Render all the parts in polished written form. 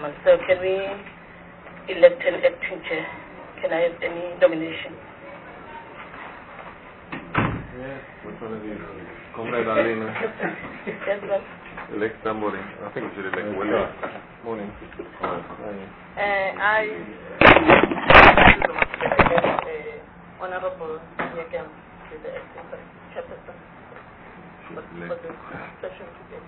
chairman. So can we elect an acting chair? Can I have any nomination? Yes. Which one of you? Comrade Alina. Yes, ma'am. Elect somebody. I think we should elect William. Morning. I Honorable Yagam is the acting chairperson for the session today.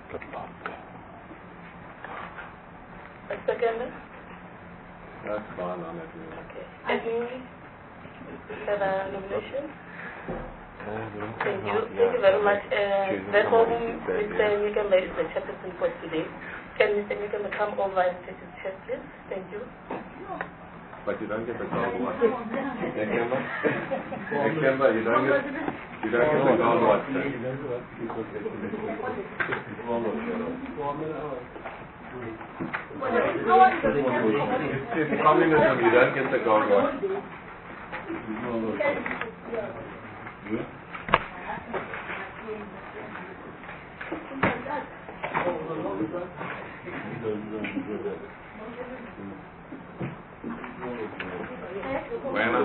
A second? That's fine, I'll let you know. Okay. Any further nomination? Thank you. Thank you very much. Therefore, Mr. Yagam is the chairperson for today. Can Mr. Yagam come over and take his chair, please? Thank you. But you don't get the gold watch. Ekemba, you don't get the gold watch. It's communism, you don't get the gold watch. Bueno.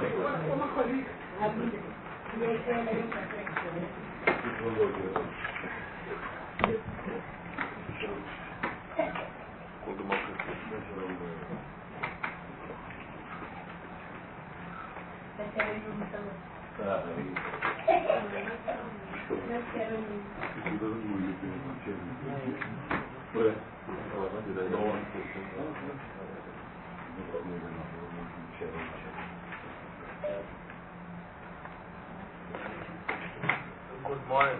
Good morning.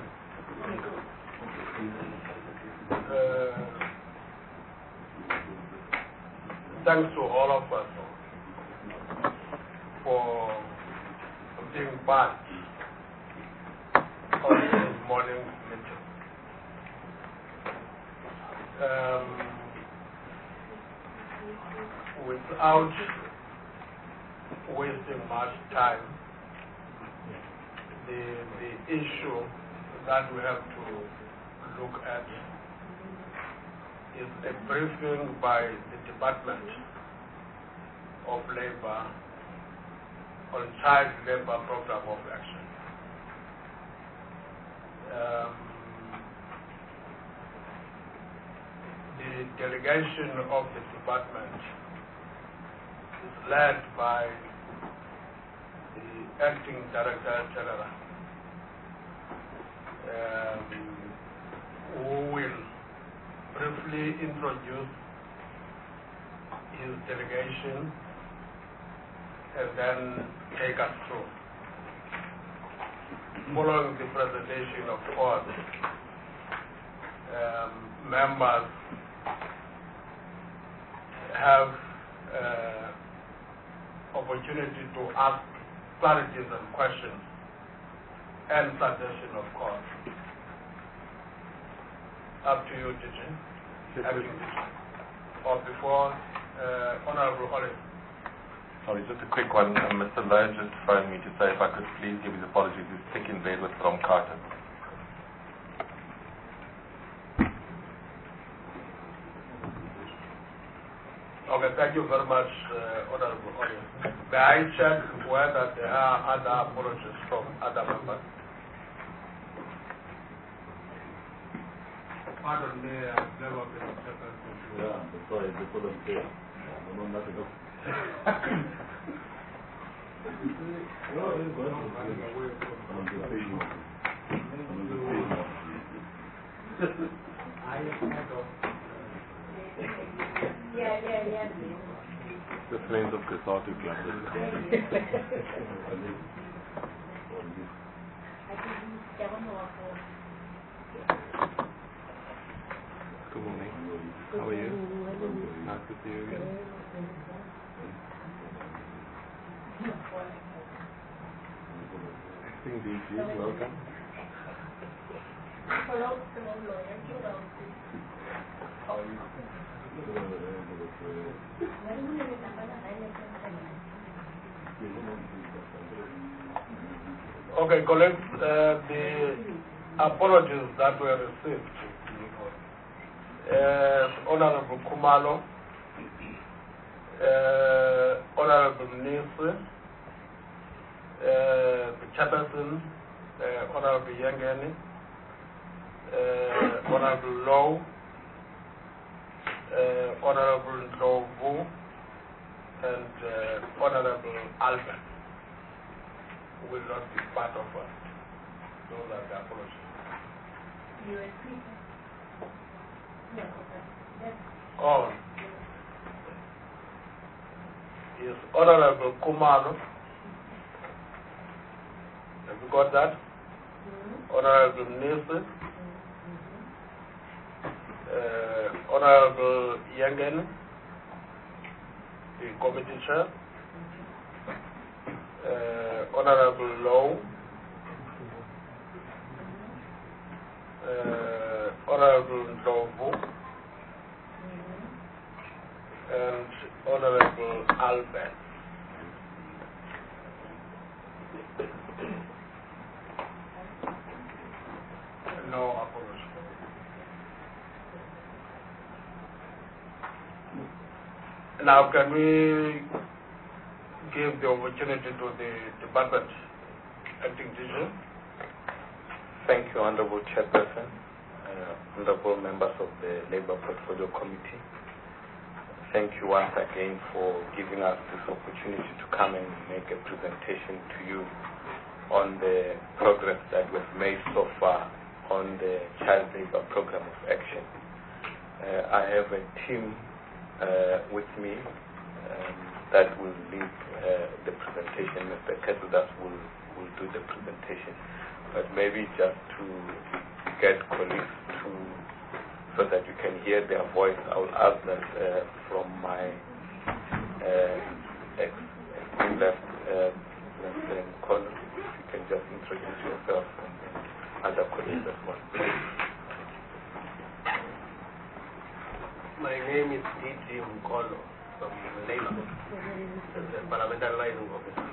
Thanks to all of us for being part of this morning's meeting. Without wasting much time, the issue that we have to look at is a briefing by the Department of Labor on Child Labor Program of Action. The delegation of the department is led by the Acting Director General, who will briefly introduce his delegation and then take us through. Following the presentation, of course, members have opportunity to ask clarities and questions and suggestions, of course. Up to you, Teaching. Or before, Honorable Holly. Sorry, just a quick one. Mr. Lowe just phoned me to say if I could please give his apologies. He's sick in bed with bronchitis. Okay, thank you very much, Honorable Holly. May I check whether there are other apologies from other members? Pardon me, I've never been accepted. Yeah, sorry, they couldn't say. I know nothing else. The friends of Kasati Club. Good morning. How are you? Nice to see you again. Acting DG, welcome. Okay, colleagues, the apologies that were received. Honorable Kumalo Honorable Nilse, the chairperson, Honorable Yangeni, Honorable Low, Honorable Ndovu, and Honorable Albert, who will not be part of us. Those are the apologies. Oh. Yes, Honorable Kumalo. Have you got that? Honorable Nilse. Honorable Yangen, the committee chair. Honorable Low. Honorable Ndovu. And Honorable Albert. No apology. Now, can we give the opportunity to the department acting teacher? Thank you, Honorable Chairperson, honorable members of the Labour Portfolio Committee. Thank you once again for giving us this opportunity to come and make a presentation to you on the progress that was made so far on the Child Labour Program of Action. I have a team with me that will lead the presentation. Mr. Ketudas will do the presentation. But maybe just to get colleagues so that you can hear their voice, I will ask that from my extreme left, Mr. Nkolo, if you can just introduce yourself and other colleagues as well. My name is D.G. Nkolo from Labour, the Parliamentary Liaison Officer.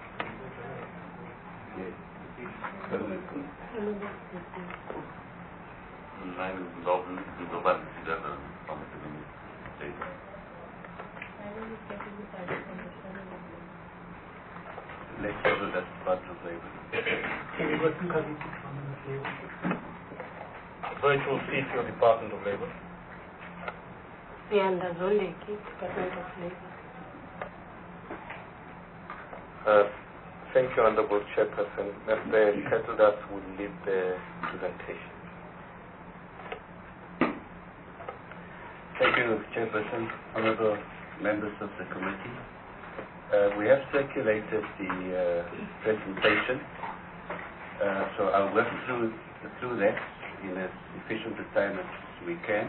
Lecturer that's part of Labour. Virtual seat for Department of Labour. Department of Labour. Thank you, Honorable Chairperson. Mr. Ketudas will lead the presentation. Thank you, Chairperson, honorable members of the committee. We have circulated the presentation, so I'll work through that in as efficient a time as we can.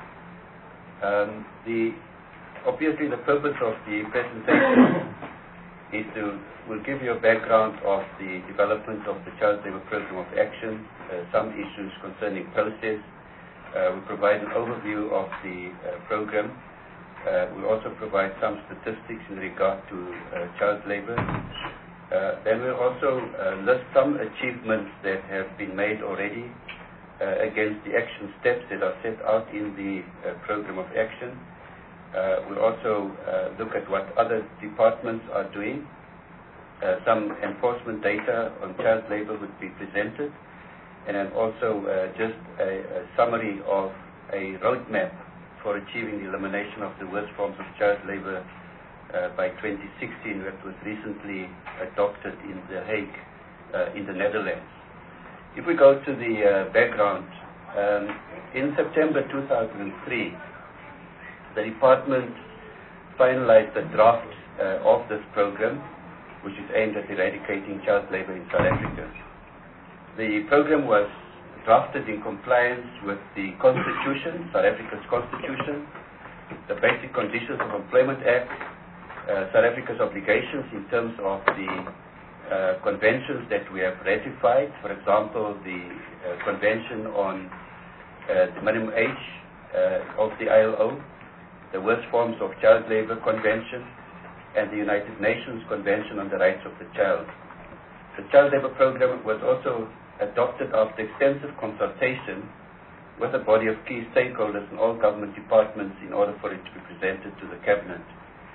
Obviously, the purpose of the presentation is we'll give you a background of the development of the Child Labour Program of Action, some issues concerning process. We provide an overview of the program. We also provide some statistics in regard to child labor. Then we'll also list some achievements that have been made already against the action steps that are set out in the program of action. We'll also look at what other departments are doing. Some enforcement data on child labor would be presented, and then also just a summary of a roadmap for achieving the elimination of the worst forms of child labor by 2016, that was recently adopted in The Hague, in the Netherlands. If we go to the background, in September 2003, the department finalized a draft of this program, which is aimed at eradicating child labor in South Africa. The program was drafted in compliance with the Constitution, South Africa's Constitution, the Basic Conditions of Employment Act, South Africa's obligations in terms of the conventions that we have ratified, for example, the Convention on the Minimum Age of the ILO, the Worst Forms of Child Labor Convention, and the United Nations Convention on the Rights of the Child. The Child Labor Program was also adopted after extensive consultation with a body of key stakeholders in all government departments in order for it to be presented to the Cabinet.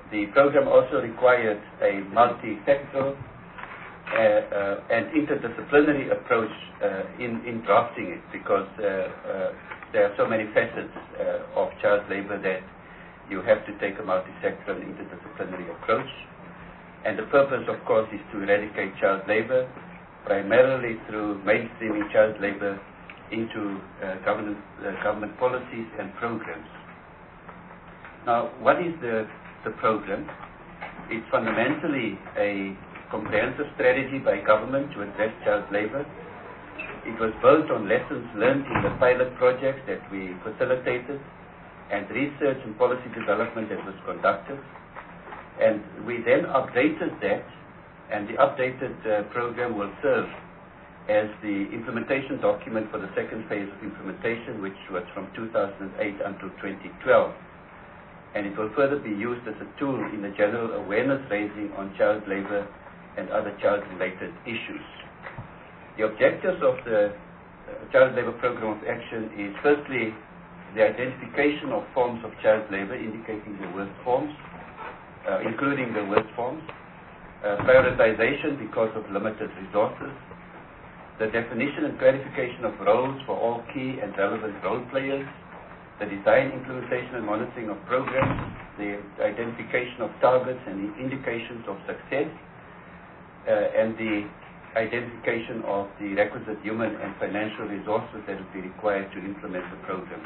The program also required a multi-sectoral and interdisciplinary approach in drafting it, because there are so many facets of child labor that you have to take a multi-sectoral and interdisciplinary approach. And the purpose, of course, is to eradicate child labor, primarily through mainstreaming child labor into government policies and programs. Now, what is the program? It's fundamentally a comprehensive strategy by government to address child labor. It was built on lessons learned in the pilot projects that we facilitated and research and policy development that was conducted. And we then updated that, and the updated program will serve as the implementation document for the second phase of implementation, which was from 2008 until 2012. And it will further be used as a tool in the general awareness raising on child labor and other child-related issues. The objectives of the Child Labor Program of Action is firstly the identification of forms of child labor, indicating the worst forms, including the worst forms, prioritization because of limited resources, the definition and clarification of roles for all key and relevant role players, the design, implementation and monitoring of programs, the identification of targets and indications of success, and the identification of the requisite human and financial resources that would be required to implement the program.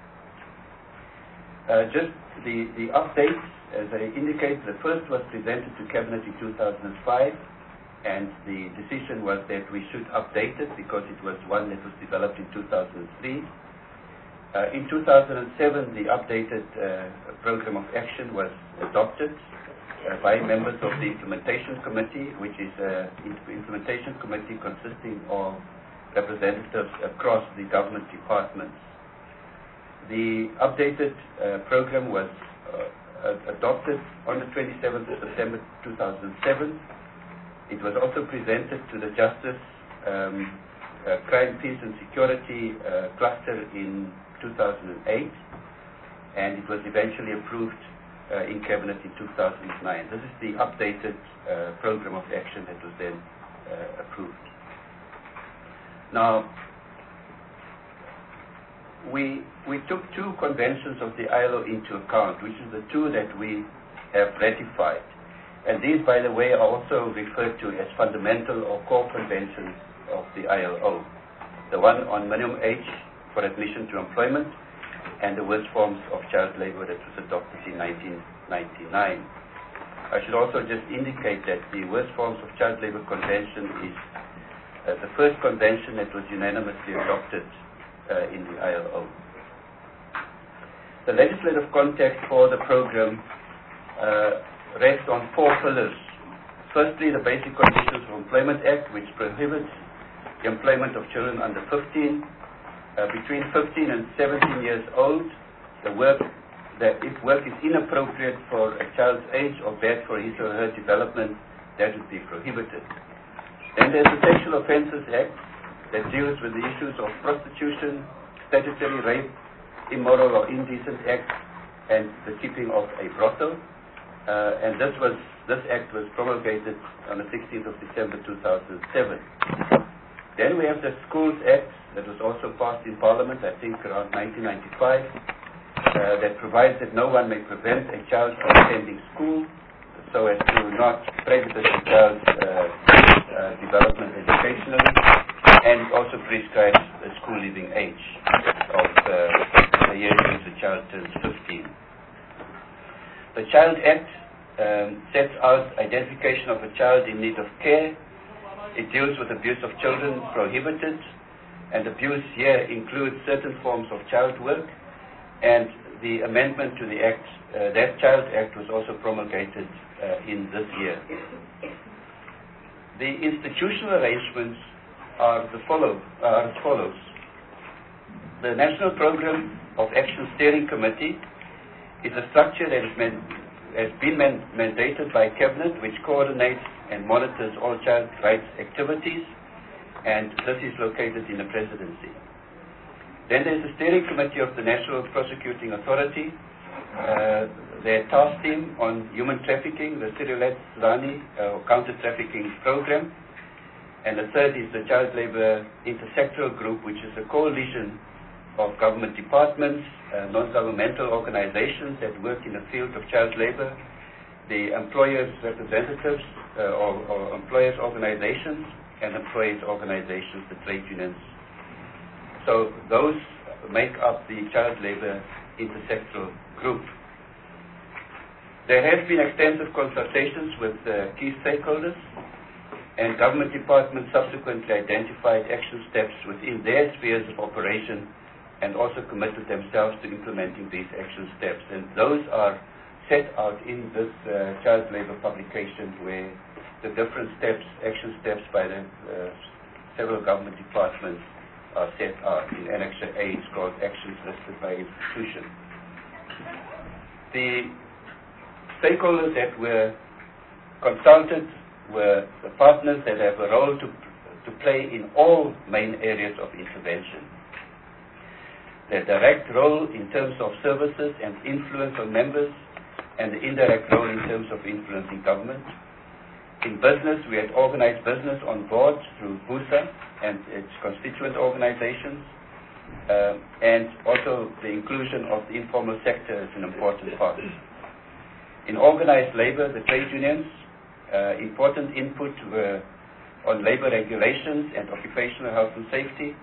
Just the updates, as I indicated, the first was presented to Cabinet in 2005, and the decision was that we should update it because it was one that was developed in 2003. In 2007, the updated program of action was adopted by members of the Implementation Committee, which is an implementation committee consisting of representatives across the government departments. The updated program was adopted on the 27th of September 2007. It was also presented to the Justice, Crime, Peace and Security cluster in 2008, and it was eventually approved in Cabinet in 2009. This is the updated program of action that was then approved. Now, we took two conventions of the ILO into account, which is the two that we have ratified. And these, by the way, are also referred to as fundamental or core conventions of the ILO. The one on minimum age for admission to employment, and the worst forms of child labor that was adopted in 1999. I should also just indicate that the worst forms of child labor convention is the first convention that was unanimously adopted in the ILO. The legislative context for the program rests on four pillars. Firstly, the Basic Conditions of Employment Act, which prohibits the employment of children under 15. Between 15 and 17 years old, if work is inappropriate for a child's age or bad for his or her development, that would be prohibited. Then there's the Sexual Offences Act that deals with the issues of prostitution, statutory rape, immoral or indecent acts, and the keeping of a brothel. And this act was promulgated on the 16th of December 2007. Then we have the Schools Act that was also passed in Parliament, I think around 1995, that provides that no one may prevent a child from attending school so as to not prejudice the child's development educationally, and also prescribes the school leaving age of the year in which the child turns 15. The Child Act sets out identification of a child in need of care. It deals with abuse of children prohibited, and abuse here includes certain forms of child work, and the amendment to the Act, that Child Act, was also promulgated in this year. The institutional arrangements are as follows. The National Program of Action Steering Committee is a structure that has been mandated by Cabinet, which coordinates and monitors all child rights activities, and this is located in the Presidency. Then there's the Steering Committee of the National Prosecuting Authority. their task team on human trafficking, the Sirilet Sudani counter-trafficking program. And the third is the Child Labor Intersectoral Group, which is a coalition of government departments, non-governmental organizations that work in the field of child labor, the employers' representatives or employers' organizations, and employees' organizations, the trade unions. So those make up the Child Labor Intersectoral Group. There have been extensive consultations with key stakeholders, and government departments subsequently identified action steps within their spheres of operation and also committed themselves to implementing these action steps. And those are set out in this child labor publication, where the different steps, action steps by the several government departments are set out in Annexure A. It's called Actions Listed by Institution. The stakeholders that were consulted were the partners that have a role to play in all main areas of intervention. Their direct role in terms of services and influence on members, and the indirect role in terms of influencing government. In business, we had organized business on board through BUSA and its constituent organizations, and also the inclusion of the informal sector is an important part. In organized labor, the trade unions, important input were on labor regulations and occupational health and safety,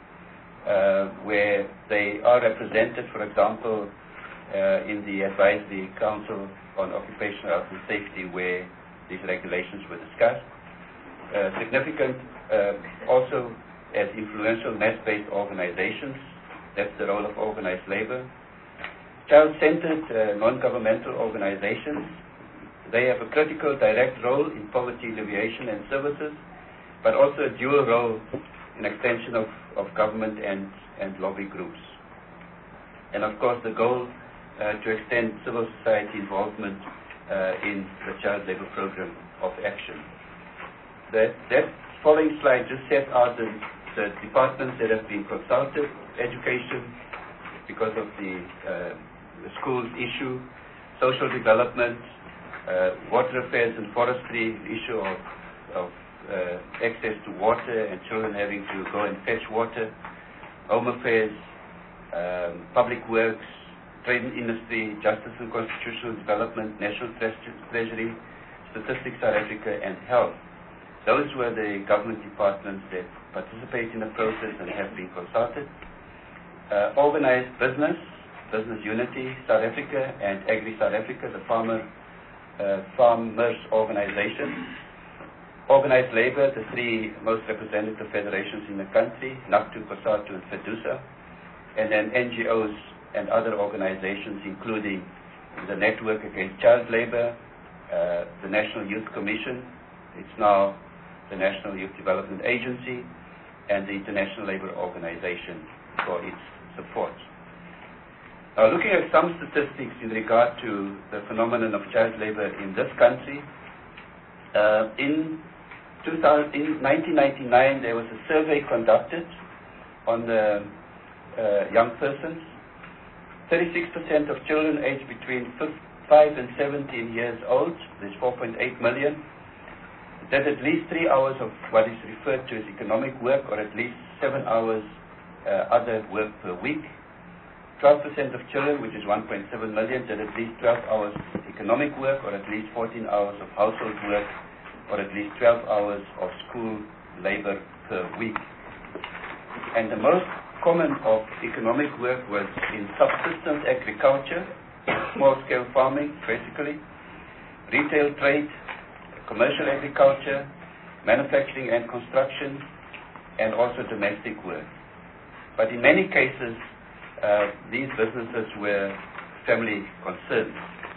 where they are represented, for example, in the Advisory Council on Occupational Health and Safety, where these regulations were discussed. Significant also as influential mass-based organizations. That's the role of organized labor. Child-centered non-governmental organizations. They have a critical direct role in poverty alleviation and services, but also a dual role in extension of government and lobby groups. And of course the goal to extend civil society involvement in the child labor program of action. That following slide just sets out the departments that have been consulted: education, because of the schools issue, social development, water affairs and forestry, the issue of access to water and children having to go and fetch water, home affairs, public works, trade and industry, justice and constitutional development, national treasury, statistics South Africa, and health. Those were the government departments that participate in the process and have been consulted. Organized business, Business Unity South Africa, and Agri South Africa, the farmers organization. Organized labor, the three most representative federations in the country, NACTU, COSATU, and FEDUSA, and then NGOs and other organizations, including the Network Against Child Labor, the National Youth Commission, it's now the National Youth Development Agency, and the International Labor Organization for its support. Now, looking at some statistics in regard to the phenomenon of child labor in this country, in 1999, there was a survey conducted on the young persons. 36% of children aged between 5 and 17 years old, there's 4.8 million, did at least 3 hours of what is referred to as economic work, or at least 7 hours other work per week. 12% of children, which is 1.7 million, did at least 12 hours economic work, or at least 14 hours of household work, or at least 12 hours of school labor per week. And the most common of economic work was in subsistence agriculture, small-scale farming, basically, retail trade, commercial agriculture, manufacturing and construction, and also domestic work. But in many cases, these businesses were family concerns.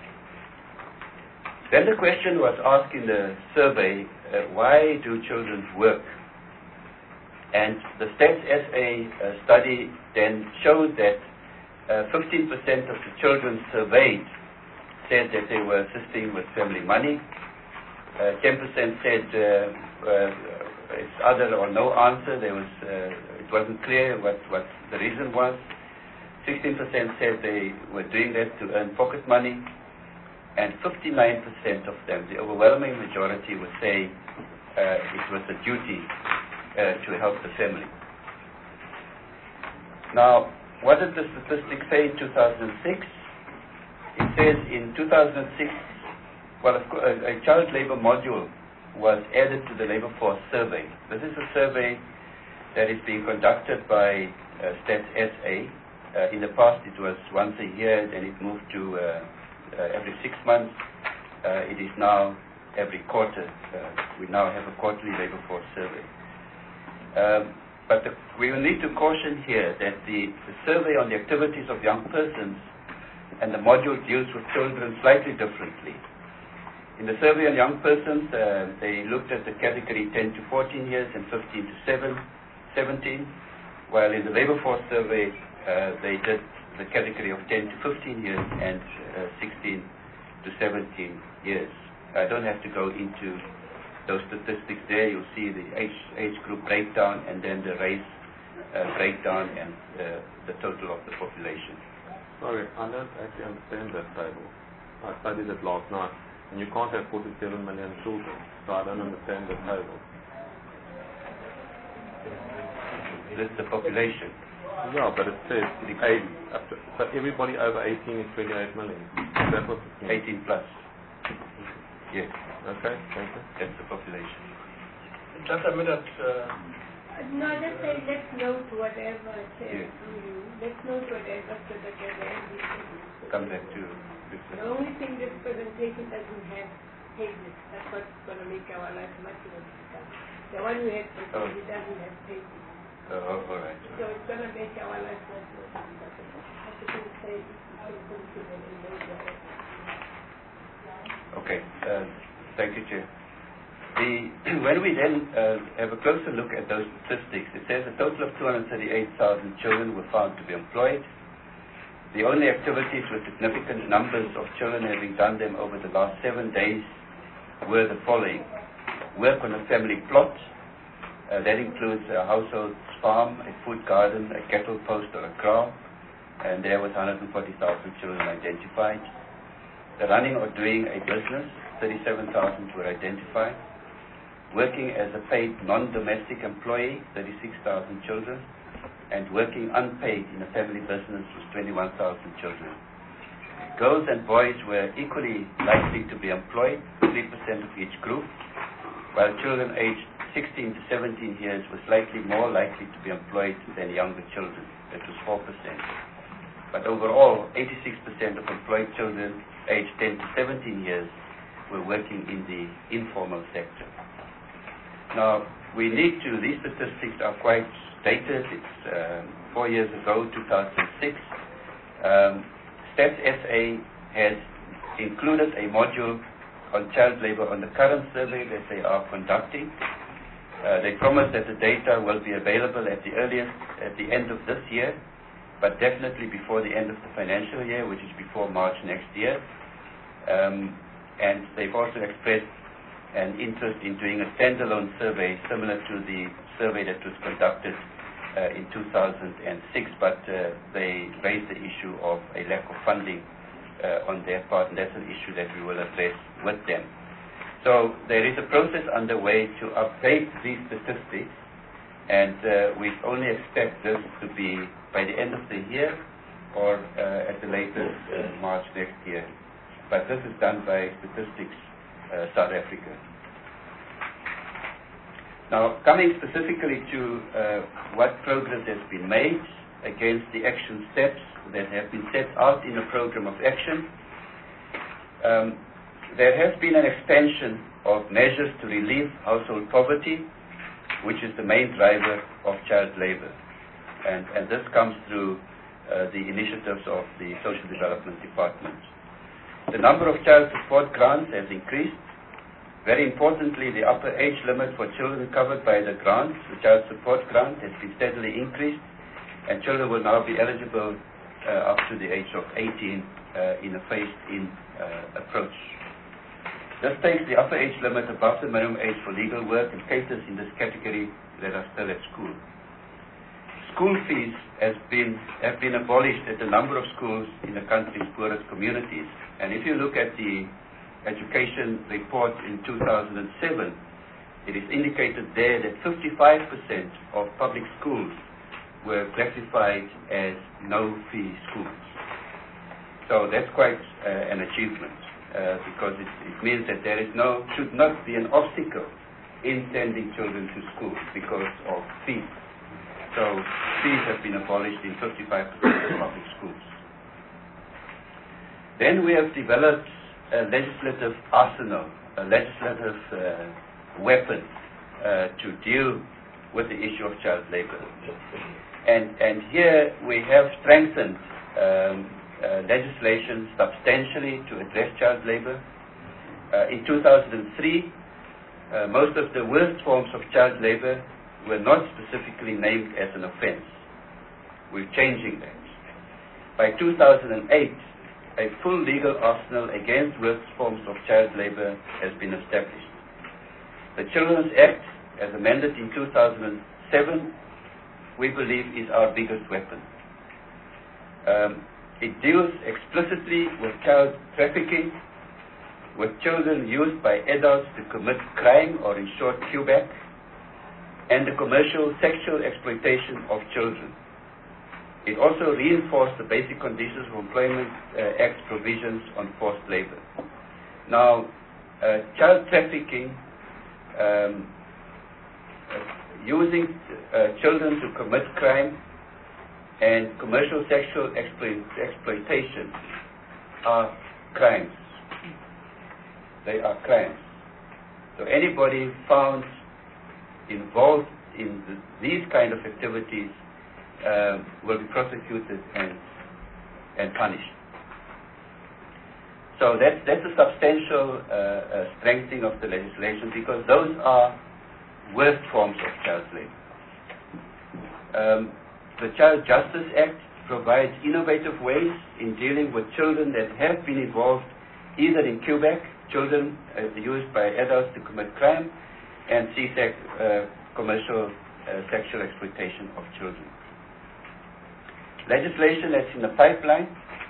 Then the question was asked in the survey, why do children work? And the Stats SA study then showed that 15% of the children surveyed said that they were assisting with family money. 10% said it's other or no answer. It wasn't clear what the reason was. 16% said they were doing that to earn pocket money. and 59% of them, the overwhelming majority, would say it was a duty to help the family. Now, what did the statistics say in 2006? It says in 2006, well, of course, a child labor module was added to the labor force survey. This is a survey that is being conducted by Stats SA. In the past, it was once a year, then it moved to every 6 months. It is now every quarter. We now have a quarterly labor force survey. But we will need to caution here that the survey on the activities of young persons and the module deals with children slightly differently. In the survey on young persons, they looked at the category 10 to 14 years and 15 to 17, while in the labor force survey, they did the category of 10 to 15 years and 16 to 17 years. I don't have to go into those statistics there. You'll see the age group breakdown and then the race breakdown and the total of the population. Sorry, I don't actually understand that table. I studied it last night, and you can't have 47 million children, so I don't understand the table. This is the population. Yeah, but it says so everybody over 18 is 28 million. That's what it means. 18 plus. Yes. Okay, thank you. That's the population. Just a minute. No, just say let's note whatever it says. Yes. Let's note whatever so that everything. Come back to this. The only thing this presentation doesn't have pages. That's what's going to make our life much more difficult. The one we have presented, it doesn't have pages. All right. So it's going to make our life much more difficult. I can say Okay. Thank you, Chair. When we then have a closer look at those statistics, it says a total of 238,000 children were found to be employed. The only activities with significant numbers of children having done them over the last 7 days were the following. Work on a family plot. That includes a household farm, a food garden, a cattle post or a kraal. And there was 140,000 children identified. The running or doing a business, 37,000 were identified. Working as a paid non-domestic employee, 36,000 children. And working unpaid in a family business was 21,000 children. Girls and boys were equally likely to be employed, 3% of each group, while children aged 16 to 17 years were slightly more likely to be employed than younger children. That was 4%. But overall, 86% of employed children aged 10 to 17 years were working in the informal sector. Now, these statistics are quite dated. It's 4 years ago, 2006. Stats SA has included a module on child labor on the current survey that they are conducting. They promise that the data will be available at the earliest at the end of this year, but definitely before the end of the financial year, which is before March next year. And they've also expressed an interest in doing a standalone survey similar to the survey that was conducted in 2006, but they raised the issue of a lack of funding on their part, and that's an issue that we will address with them. So there is a process underway to update these statistics, and we only expect this to be by the end of the year or at the latest March next year. But this is done by Statistics South Africa. Now, coming specifically to what progress has been made against the action steps that have been set out in the program of action, there has been an expansion of measures to relieve household poverty, which is the main driver of child labor. And this comes through the initiatives of the Social Development Department. The number of child support grants has increased. Very importantly, the upper age limit for children covered by the grant, the child support grant, has been steadily increased, and children will now be eligible up to the age of 18 in a phased-in approach. This takes the upper age limit above the minimum age for legal work and caters in this category that are still at school. school fees have been abolished at a number of schools in the country's poorest communities. And if you look at the education report in 2007, it is indicated there that 55% of public schools were classified as no-fee schools. So that's quite an achievement, because it means that there should not be an obstacle in sending children to school because of fees. So fees have been abolished in 55% of public schools. Then we have developed a legislative arsenal, a legislative weapon to deal with the issue of child labor. And here we have strengthened legislation substantially to address child labor. In 2003, most of the worst forms of child labor were not specifically named as an offense. We're changing that. By 2008, a full legal arsenal against worst forms of child labor has been established. The Children's Act, as amended in 2007, we believe is our biggest weapon. It deals explicitly with child trafficking, with children used by adults to commit crime, or in short, QBAC, and the commercial sexual exploitation of children. It also reinforced the Basic Conditions of Employment Act provisions on forced labor. Now, child trafficking, using children to commit crime, and commercial sexual exploitation are crimes. They are crimes. So anybody found involved in these kind of activities will be prosecuted and punished. So that's a substantial strengthening of the legislation, because those are worst forms of child labor. The Child Justice Act provides innovative ways in dealing with children that have been involved either in QBAC, children used by adults to commit crime, and CSEC, commercial sexual exploitation of children. Legislation that's in the pipeline,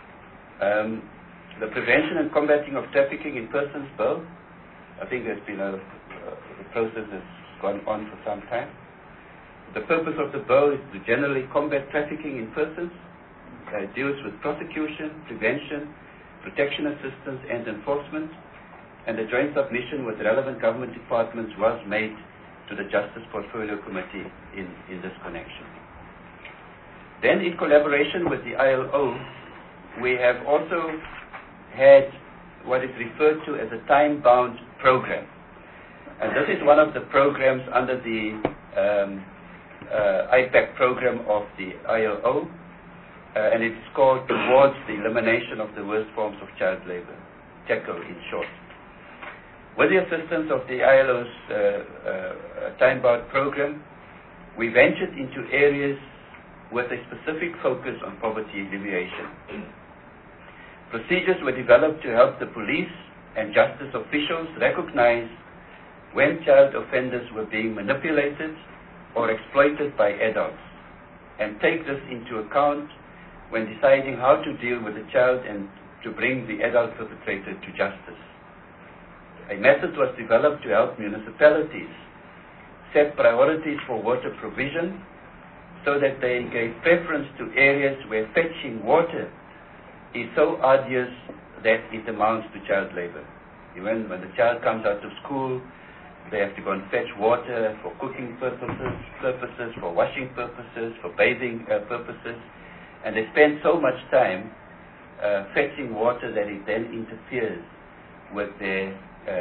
the Prevention and Combating of Trafficking in Persons Bill. I think there's been a process that's gone on for some time. The purpose of the bill is to generally combat trafficking in persons. It deals with prosecution, prevention, protection assistance, and enforcement. And the joint submission with relevant government departments was made to the Justice Portfolio Committee in this connection. Then, in collaboration with the ILO, we have also had what is referred to as a time-bound program. And this is one of the programs under the IPAC program of the ILO, and it's called Towards the Elimination of the Worst Forms of Child Labor, TECO in short. With the assistance of the ILO's time-bound program, we ventured into areas with a specific focus on poverty alleviation. Procedures were developed to help the police and justice officials recognize when child offenders were being manipulated or exploited by adults, and take this into account when deciding how to deal with the child and to bring the adult perpetrator to justice. A method was developed to help municipalities set priorities for water provision, so that they gave preference to areas where fetching water is so arduous that it amounts to child labor. Even when the child comes out of school, they have to go and fetch water for cooking purposes, for washing purposes, for bathing purposes, and they spend so much time fetching water that it then interferes with their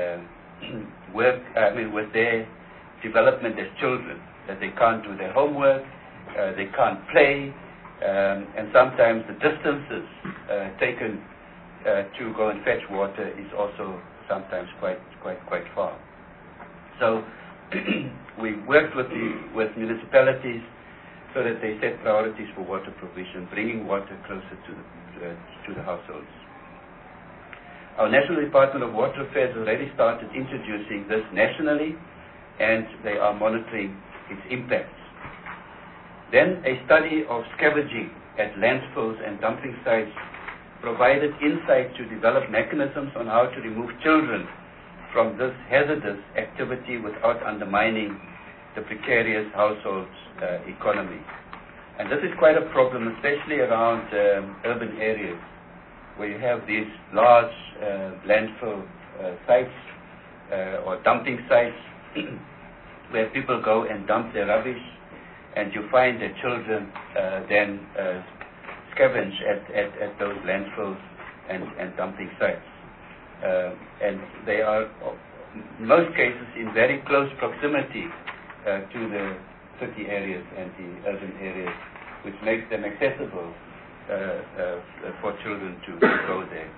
with their development as children, that they can't do their homework, they can't play, and sometimes the distances taken to go and fetch water is also sometimes quite far. So we worked with municipalities so that they set priorities for water provision, bringing water closer to the households. Our National Department of Water Affairs already started introducing this nationally, and they are monitoring its impacts. Then a study of scavenging at landfills and dumping sites provided insight to develop mechanisms on how to remove children from this hazardous activity without undermining the precarious household economy. And this is quite a problem, especially around urban areas, where you have these large landfill sites or dumping sites where people go and dump their rubbish, and you find that children then scavenge at those landfills and dumping sites. And they are, in most cases, in very close proximity to the city areas and the urban areas, which makes them accessible for children to go there.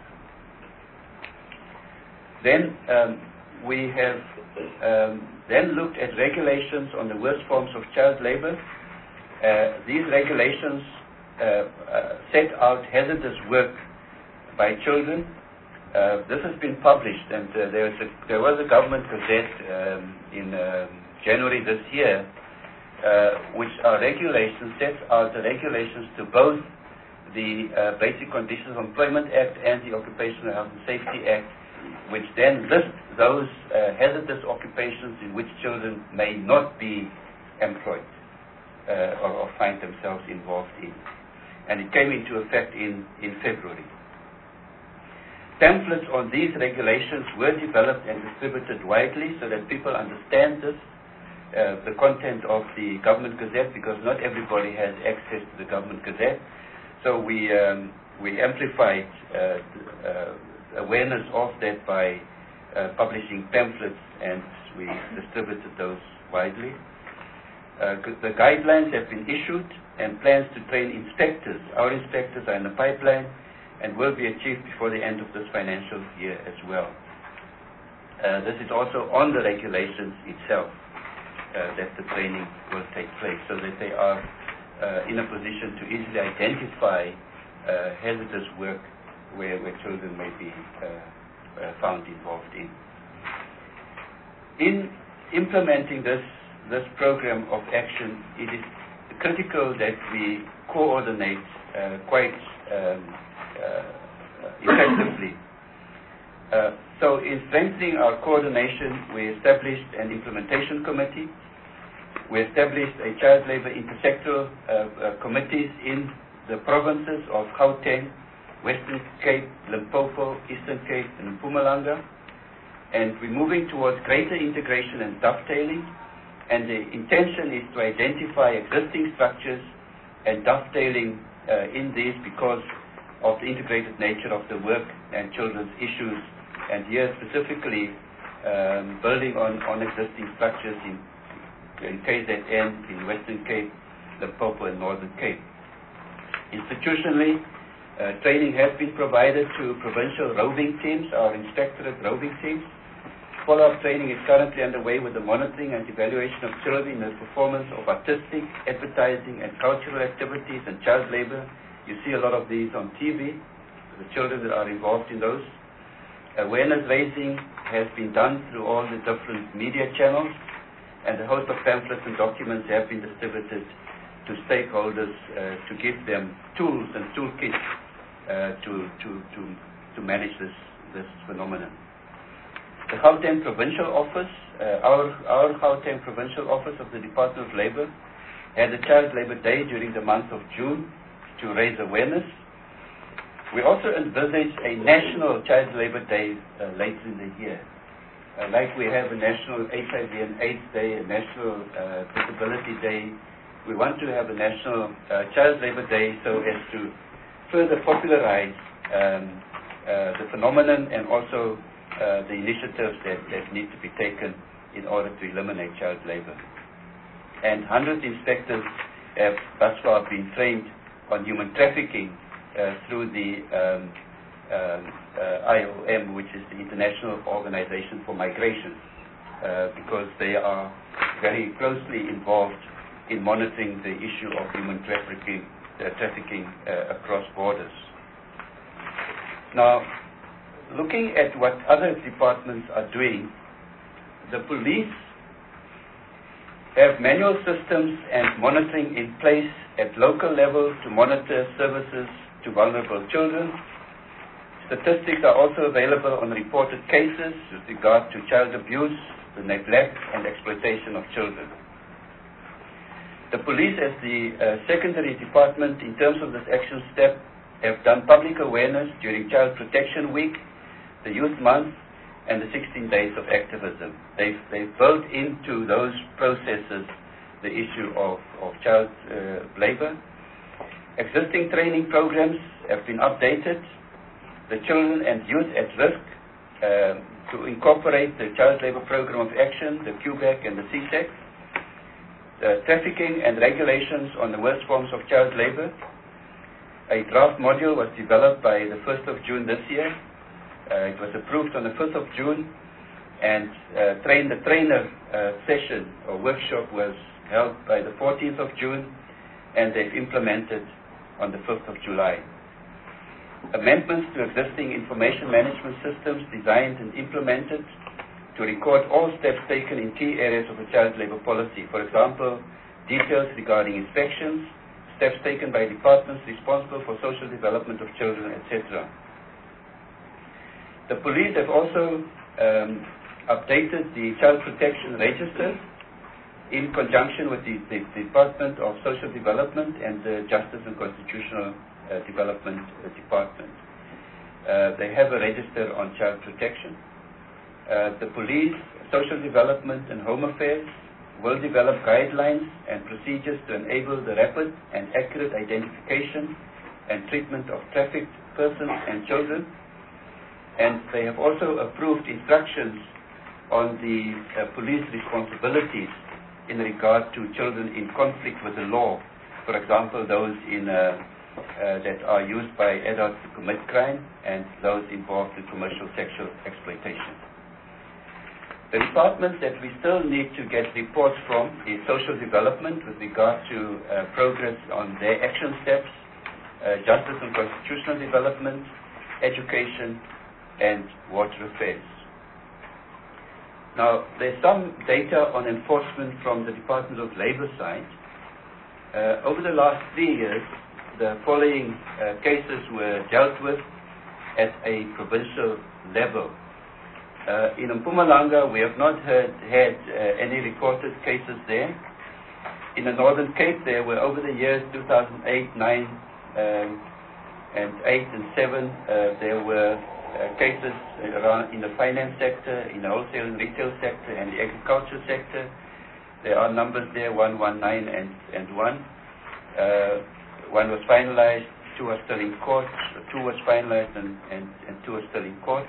Then we have then looked at regulations on the worst forms of child labor. These regulations set out hazardous work by children. This has been published, and there was a government gazette in January this year, which are regulations, sets out the regulations to both the Basic Conditions of Employment Act and the Occupational Health and Safety Act, which then list those hazardous occupations in which children may not be employed or find themselves involved in. And it came into effect in February. Pamphlets on these regulations were developed and distributed widely so that people understand this, the content of the Government Gazette, because not everybody has access to the Government Gazette. So we amplified awareness of that by publishing pamphlets, and we distributed those widely. The guidelines have been issued, and plans to train inspectors. Our inspectors are in the pipeline and will be achieved before the end of this financial year as well. This is also on the regulations itself, that the training will take place, so that they are in a position to easily identify hazardous work where children may be found involved in. In implementing this program of action, it is critical that we coordinate quite effectively. So in strengthening our coordination, we established an implementation committee. We established a child labor intersectoral committees in the provinces of Gauteng, Western Cape, Limpopo, Eastern Cape, and Mpumalanga. And we're moving towards greater integration and dovetailing. And the intention is to identify existing structures and dovetailing in these because of the integrated nature of the work and children's issues. And here specifically building on existing structures in KZN, in Western Cape, Limpopo, and Northern Cape. Institutionally, training has been provided to provincial roving teams, our inspectorate roving teams. Follow-up training is currently underway with the monitoring and evaluation of children in the performance of artistic, advertising, and cultural activities and child labor. You see a lot of these on TV, the children that are involved in those. Awareness raising has been done through all the different media channels, and a host of pamphlets and documents have been distributed to stakeholders to give them tools and toolkits to manage this phenomenon. The Gauteng Provincial Office, our Gauteng Provincial Office of the Department of Labor, had a Child Labor Day during the month of June to raise awareness. We also envisage a National Child Labor Day later in the year. Like we have a National HIV and AIDS Day, a National Disability Day, we want to have a National Child Labor Day so as to further popularize the phenomenon and also the initiatives that need to be taken in order to eliminate child labor. And 100 inspectors have thus far been trained on human trafficking through the IOM, which is the International Organization for Migration, because they are very closely involved in monitoring the issue of human trafficking across borders. Now, looking at what other departments are doing, the police have manual systems and monitoring in place at local level to monitor services to vulnerable children. Statistics are also available on reported cases with regard to child abuse, the neglect and exploitation of children. The police, as the secondary department in terms of this action step, have done public awareness during Child Protection Week, the Youth Month, and the 16 days of activism. They've built into those processes the issue of child labor. Existing training programs have been updated. The children and youth at risk to incorporate the Child Labor Program of Action, the QBAC and the CSEC. Trafficking and regulations on the worst forms of child labor. A draft module was developed by the 1st of June this year. It was approved on the 5th of June, and the trainer session or workshop was held by the 14th of June, and they've implemented on the 5th of July. Amendments to existing information management systems designed and implemented to record all steps taken in key areas of the child labor policy. For example, details regarding inspections, steps taken by departments responsible for social development of children, etc. The police have also updated the Child Protection Register in conjunction with the Department of Social Development and the Justice and Constitutional Development Department. They have a register on child protection. The police, social development and home affairs will develop guidelines and procedures to enable the rapid and accurate identification and treatment of trafficked persons and children. And they have also approved instructions on the police responsibilities in regard to children in conflict with the law. For example, those that are used by adults to commit crime and those involved in commercial sexual exploitation. The department that we still need to get reports from is social development with regard to progress on their action steps, justice and constitutional development, education, and water affairs. Now, there's some data on enforcement from the Department of Labor side. Over the last 3 years, the following cases were dealt with at a provincial level. In Mpumalanga, we have not had any reported cases there. In the Northern Cape, there were over the years 2008, 9, and 8 and 7, there were cases around in the finance sector, in the wholesale and retail sector, and the agriculture sector. There are numbers there, 119 and 1. One was finalized, 2 are still in court, 2 was finalized and 2 are still in court.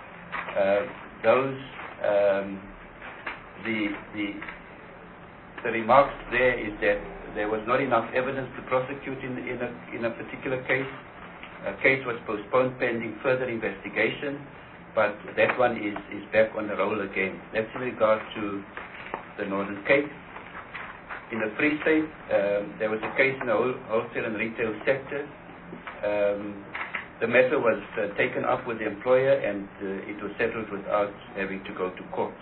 The remarks there is that there was not enough evidence to prosecute in a particular case. A case was postponed pending further investigation, but that one is back on the roll again. That's in regard to the Northern Cape. In the Free State, there was a case in the wholesale and retail sector. The matter was taken up with the employer and it was settled without having to go to court.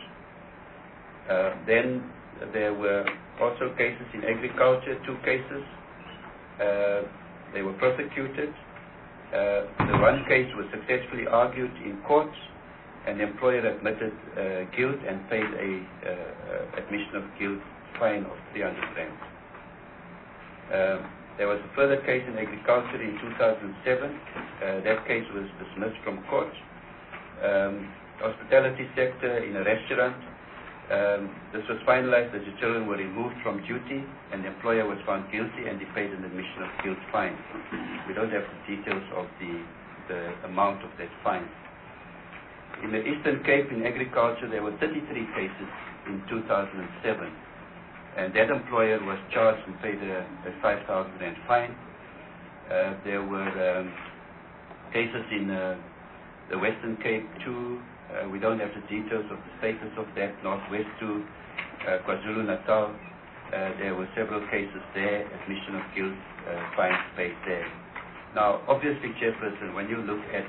Then there were also cases in agriculture, 2 cases. They were prosecuted. The one case was successfully argued in court, and the employer admitted guilt and paid a admission of guilt fine of 300 rand. There was a further case in agriculture in 2007. That case was dismissed from court. Hospitality sector in a restaurant. This was finalized as the children were removed from duty and the employer was found guilty and he paid an admission of guilt fine. We don't have the details of the amount of that fine. In the Eastern Cape in agriculture there were 33 cases in 2007 and that employer was charged and paid a 5,000 rand fine. There were cases in the Western Cape too. We don't have the details of the status of that. Northwest to KwaZulu-Natal, there were several cases there, admission of guilt, fines paid there. Now, obviously, Chairperson, when you look at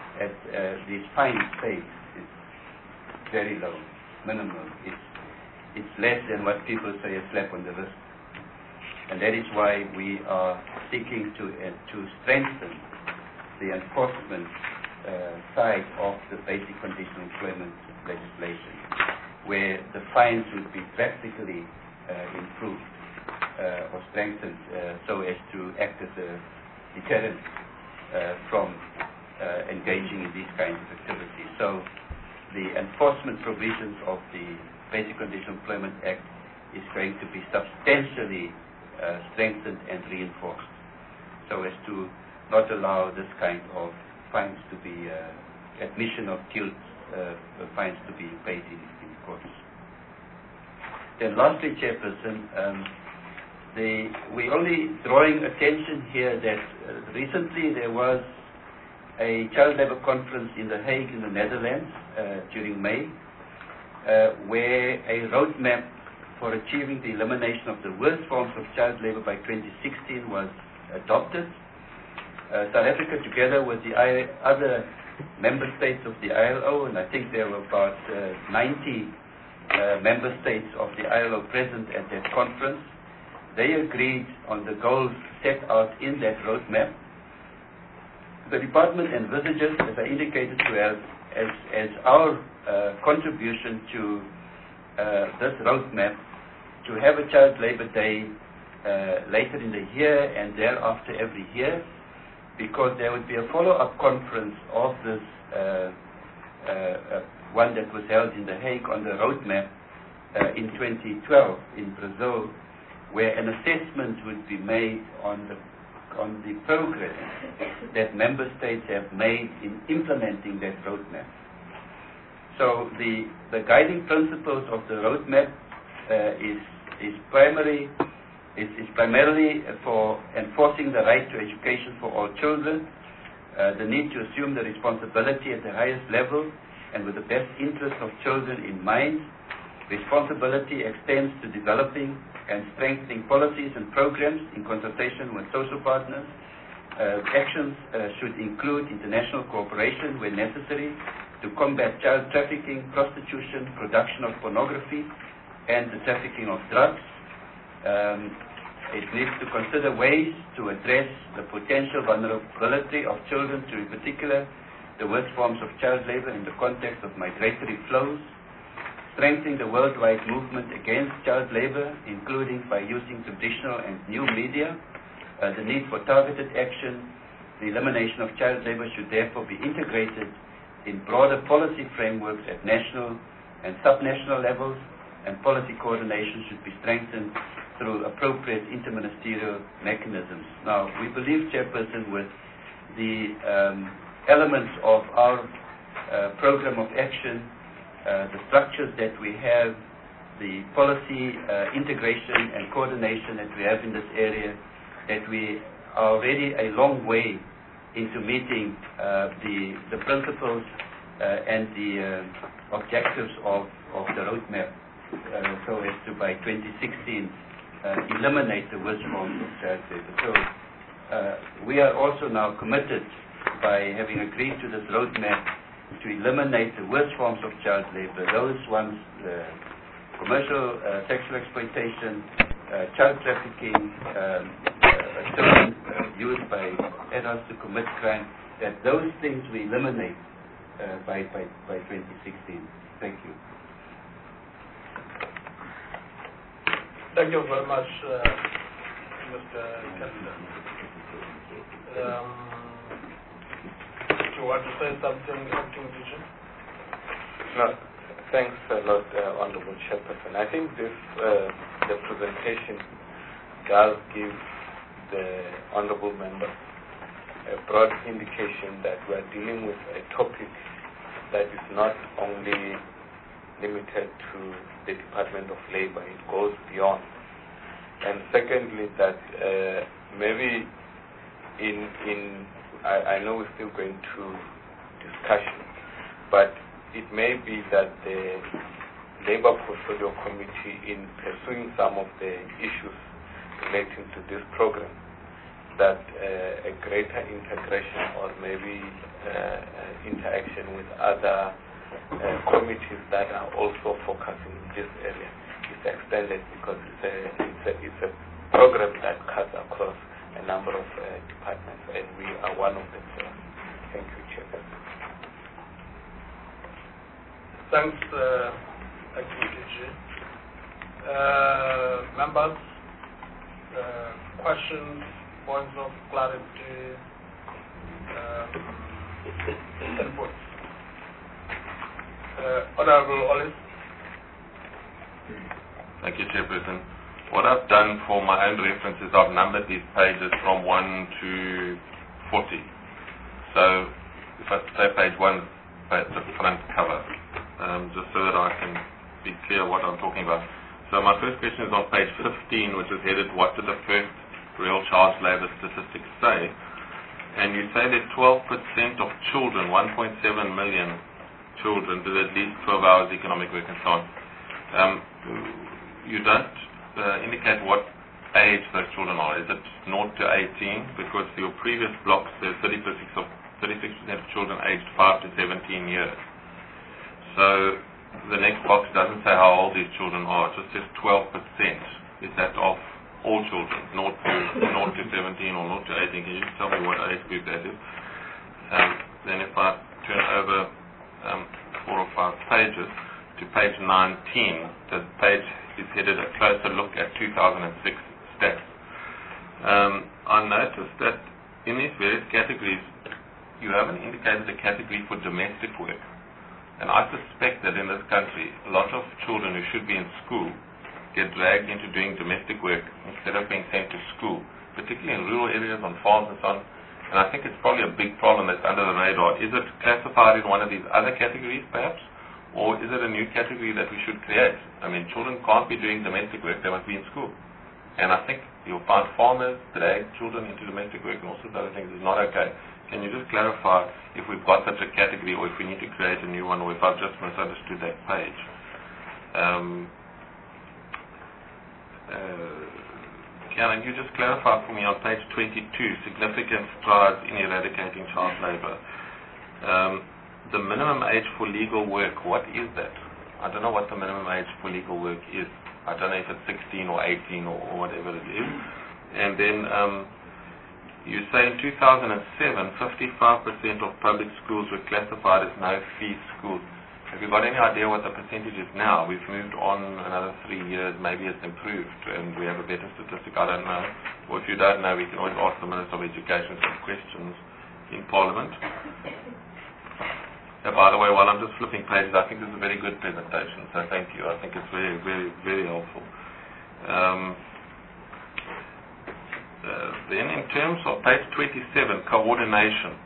these fines paid, it's very low, minimal. it's less than what people say a slap on the wrist. And that is why we are seeking to strengthen the enforcement side of the basic conditional employment legislation, where the fines would be drastically improved or strengthened so as to act as a deterrent from engaging in these kinds of activities. So the enforcement provisions of the Basic Conditional Employment Act is going to be substantially strengthened and reinforced so as to not allow this kind of fines to be, admission of guilt fines to be paid in courts. Then lastly, Chairperson, we're only drawing attention here that recently there was a child labor conference in The Hague in the Netherlands during May, where a roadmap for achieving the elimination of the worst forms of child labor by 2016 was adopted. South Africa, together with the other member states of the ILO, and I think there were about 90 member states of the ILO present at that conference, they agreed on the goals set out in that roadmap. The department envisages, as I indicated to us, as our contribution to this roadmap, to have a Child Labor Day later in the year and thereafter every year, because there would be a follow-up conference of this one that was held in The Hague on the roadmap in 2012 in Brazil, where an assessment would be made on the progress that member states have made in implementing that roadmap. So the guiding principles of the roadmap is primarily for enforcing the right to education for all children, the need to assume the responsibility at the highest level and with the best interest of children in mind. Responsibility extends to developing and strengthening policies and programs in consultation with social partners. Actions should include international cooperation where necessary to combat child trafficking, prostitution, production of pornography, and the trafficking of drugs. It needs to consider ways to address the potential vulnerability of children to, in particular, the worst forms of child labor in the context of migratory flows. Strengthening the worldwide movement against child labor, including by using traditional and new media. The need for targeted action. The elimination of child labor should therefore be integrated in broader policy frameworks at national and subnational levels, and policy coordination should be strengthened through appropriate interministerial mechanisms. Now, we believe, Chairperson, with the elements of our program of action, the structures that we have, the policy integration and coordination that we have in this area, that we are already a long way into meeting the principles and the objectives of the roadmap, so as to by 2016 eliminate the worst forms of child labor. So we are also now committed, by having agreed to this roadmap, to eliminate the worst forms of child labor, those ones, commercial sexual exploitation, child trafficking, children used by adults to commit crime, that those things we eliminate by 2016. Thank you. Thank you very much, Mr. Kessler. Do you want to say something, Acting Vision? No, thanks a lot, Honorable Chairperson. I think this the presentation does give the Honorable Member a broad indication that we are dealing with a topic that is not only limited to the Department of Labor, it goes beyond. And secondly, that maybe I know we're still going to discussion, but it may be that the Labor Portfolio Committee, in pursuing some of the issues relating to this program, that a greater integration or maybe interaction with other committees that are also focusing in this area is extended because it's a program that cuts across a number of departments, and we are one of them. So thank you, Chairperson. Thanks, DG. Members, questions, points of clarity, inputs. Honorable Olive. Thank you, Chairperson. What I've done for my own reference is I've numbered these pages from 1 to 40. So if I say page 1, it's the front cover, just so that I can be clear what I'm talking about. So my first question is on page 15, which is headed, what did the first real child labour statistics say? And you say that 12% of children, 1.7 million children, did at least 12 hours economic work and so on. You don't indicate what age those children are. Is it 0 to 18? Because for your previous blocks, there's 36% of children aged 5 to 17 years. So the next box doesn't say how old these children are. It just says 12%. Is that of all children, 0 to 17 or 0 to 18? Can you just tell me what age group that is? Then if I turn over 4 or 5 pages to page 19, the page is headed a closer look at 2006 stats. I noticed that in these various categories, you haven't indicated a category for domestic work. And I suspect that in this country, a lot of children who should be in school get dragged into doing domestic work instead of being sent to school, particularly in rural areas, on farms and so on. And I think it's probably a big problem that's under the radar. Is it classified in one of these other categories, perhaps? Or is it a new category that we should create? I mean, children can't be doing domestic work, they must be in school. And I think you'll find farmers drag children into domestic work and all sorts of other things is not okay. Can you just clarify if we've got such a category, or if we need to create a new one, or if I've just misunderstood that page? Can you just clarify for me on page 22, significant strides in eradicating child labour? The minimum age for legal work, what is that? I don't know what the minimum age for legal work is. I don't know if it's 16 or 18 or whatever it is. And then you say in 2007, 55% of public schools were classified as no-fee schools. Have you got any idea what the percentage is now? We've moved on another 3 years, maybe it's improved, and we have a better statistic, I don't know. Or if you don't know, we can always ask the Minister of Education some questions in Parliament. By the way, while I'm just flipping pages, I think this is a very good presentation, so thank you. I think it's very, very, very helpful. Then in terms of page 27, coordination,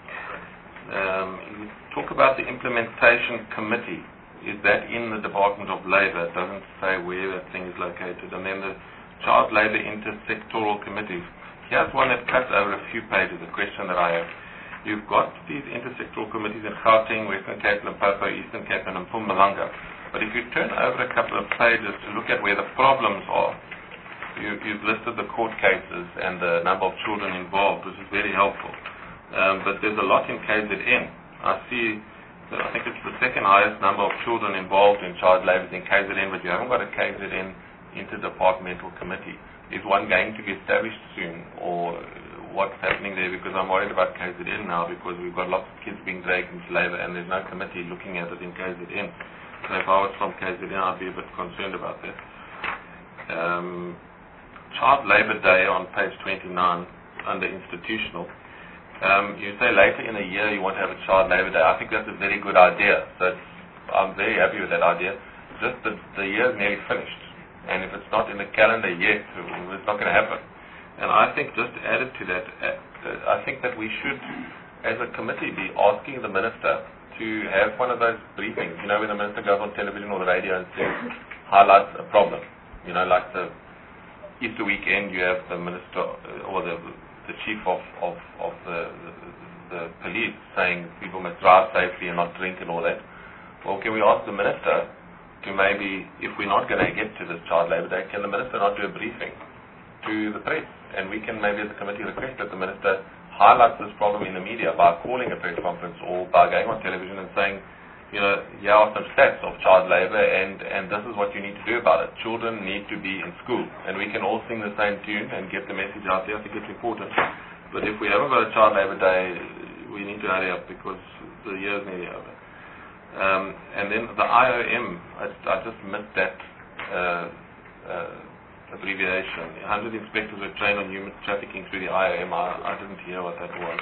you talk about the implementation committee. Is that in the Department of Labour? It doesn't say where that thing is located. And then the child labour intersectoral committees. Here's one that cuts over a few pages, a question that I have. You've got these intersectoral committees in Gauteng, Western Cape, Limpopo, Eastern Cape, and Mpumalanga. But if you turn over a couple of pages to look at where the problems are, you've listed the court cases and the number of children involved, which is very helpful. But there's a lot in KZN. I see that I think it's the second highest number of children involved in child labour in KZN, but you haven't got a KZN interdepartmental committee. Is one going to be established soon, or what's happening there? Because I'm worried about KZN now, because we've got lots of kids being dragged into labour and there's no committee looking at it in KZN. So if I was from KZN, I'd be a bit concerned about that. Child Labour Day on page 29 under institutional. You say later in the year you want to have a Child Labour Day. I think that's a very good idea. So I'm very happy with that idea. Just that the year is nearly finished, and if it's not in the calendar yet, it's not going to happen. And I think just added to that, I think that we should, as a committee, be asking the Minister to have one of those briefings, you know, when the Minister goes on television or the radio and says, highlights a problem. You know, like the Easter weekend, you have the Minister or the Chief of the police saying people must drive safely and not drink and all that. Well, can we ask the Minister to maybe, if we're not going to get to this Child Labour Day, can the Minister not do a briefing to the press? And we can maybe as a committee request that the Minister highlights this problem in the media by calling a press conference or by going on television and saying, here are some stats of child labor, and this is what you need to do about it. Children need to be in school, and we can all sing the same tune and get the message out there. I think it's important. But if we haven't got a child labor day, we need to hurry up because the year's nearly over. And then the IOM, I just missed that abbreviation. 100 inspectors were trained on human trafficking through the IOM. I didn't hear what that was.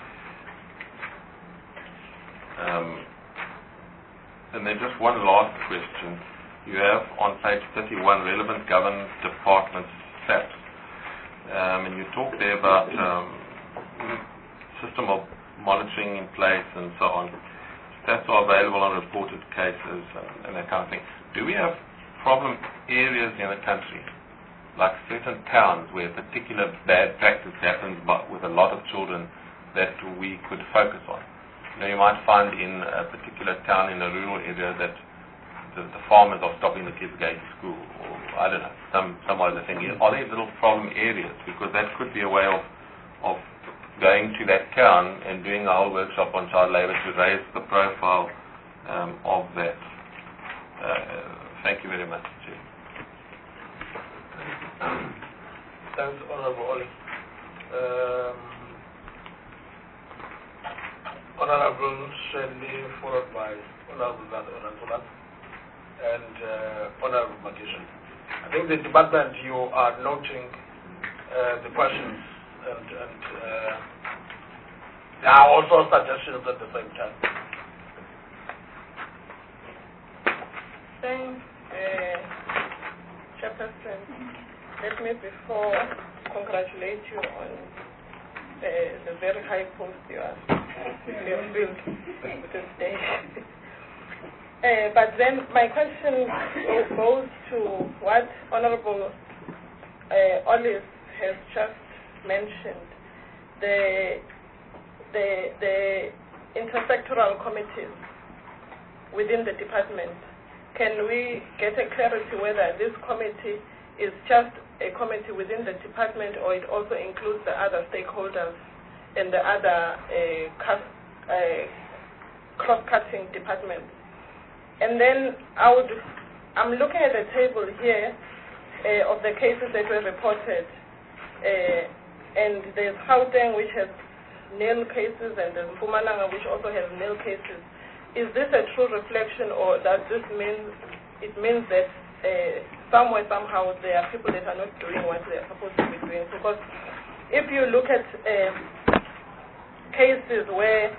And then just one last question. You have on page 31 relevant government departments stats. And you talk there about system of monitoring in place and so on. Stats are available on reported cases and that kind of thing. Do we have problem areas in the country, like certain towns where particular bad practice happens but with a lot of children that we could focus on? You might find in a particular town in a rural area that the farmers are stopping the kids going to school, or I don't know, some other thing. Are there little problem areas? Because that could be a way of going to that town and doing a whole workshop on child labor to raise the profile of that. Thank you very much, Chair. Thanks, Honorable Oli. Honorable Shelley, followed by Honorable Nadulat and Honorable Magisha. I think the department, you are noting the questions and there are also suggestions at the same time. Thanks, Chairperson. Let me before congratulate you on the very high post you have filled this day. But then my question goes to what Honorable Olive has just mentioned, the intersectoral committees within the department. Can we get a clarity whether this committee is just a committee within the department or it also includes the other stakeholders and the other cross-cutting departments? And then I'm looking at the table here of the cases that were reported, and there's Gauteng, which has nil cases, and there's Mpumalanga, which also has nil cases. Is this a true reflection, or does this mean that somewhere, somehow, there are people that are not doing what they are supposed to be doing? Because if you look at cases where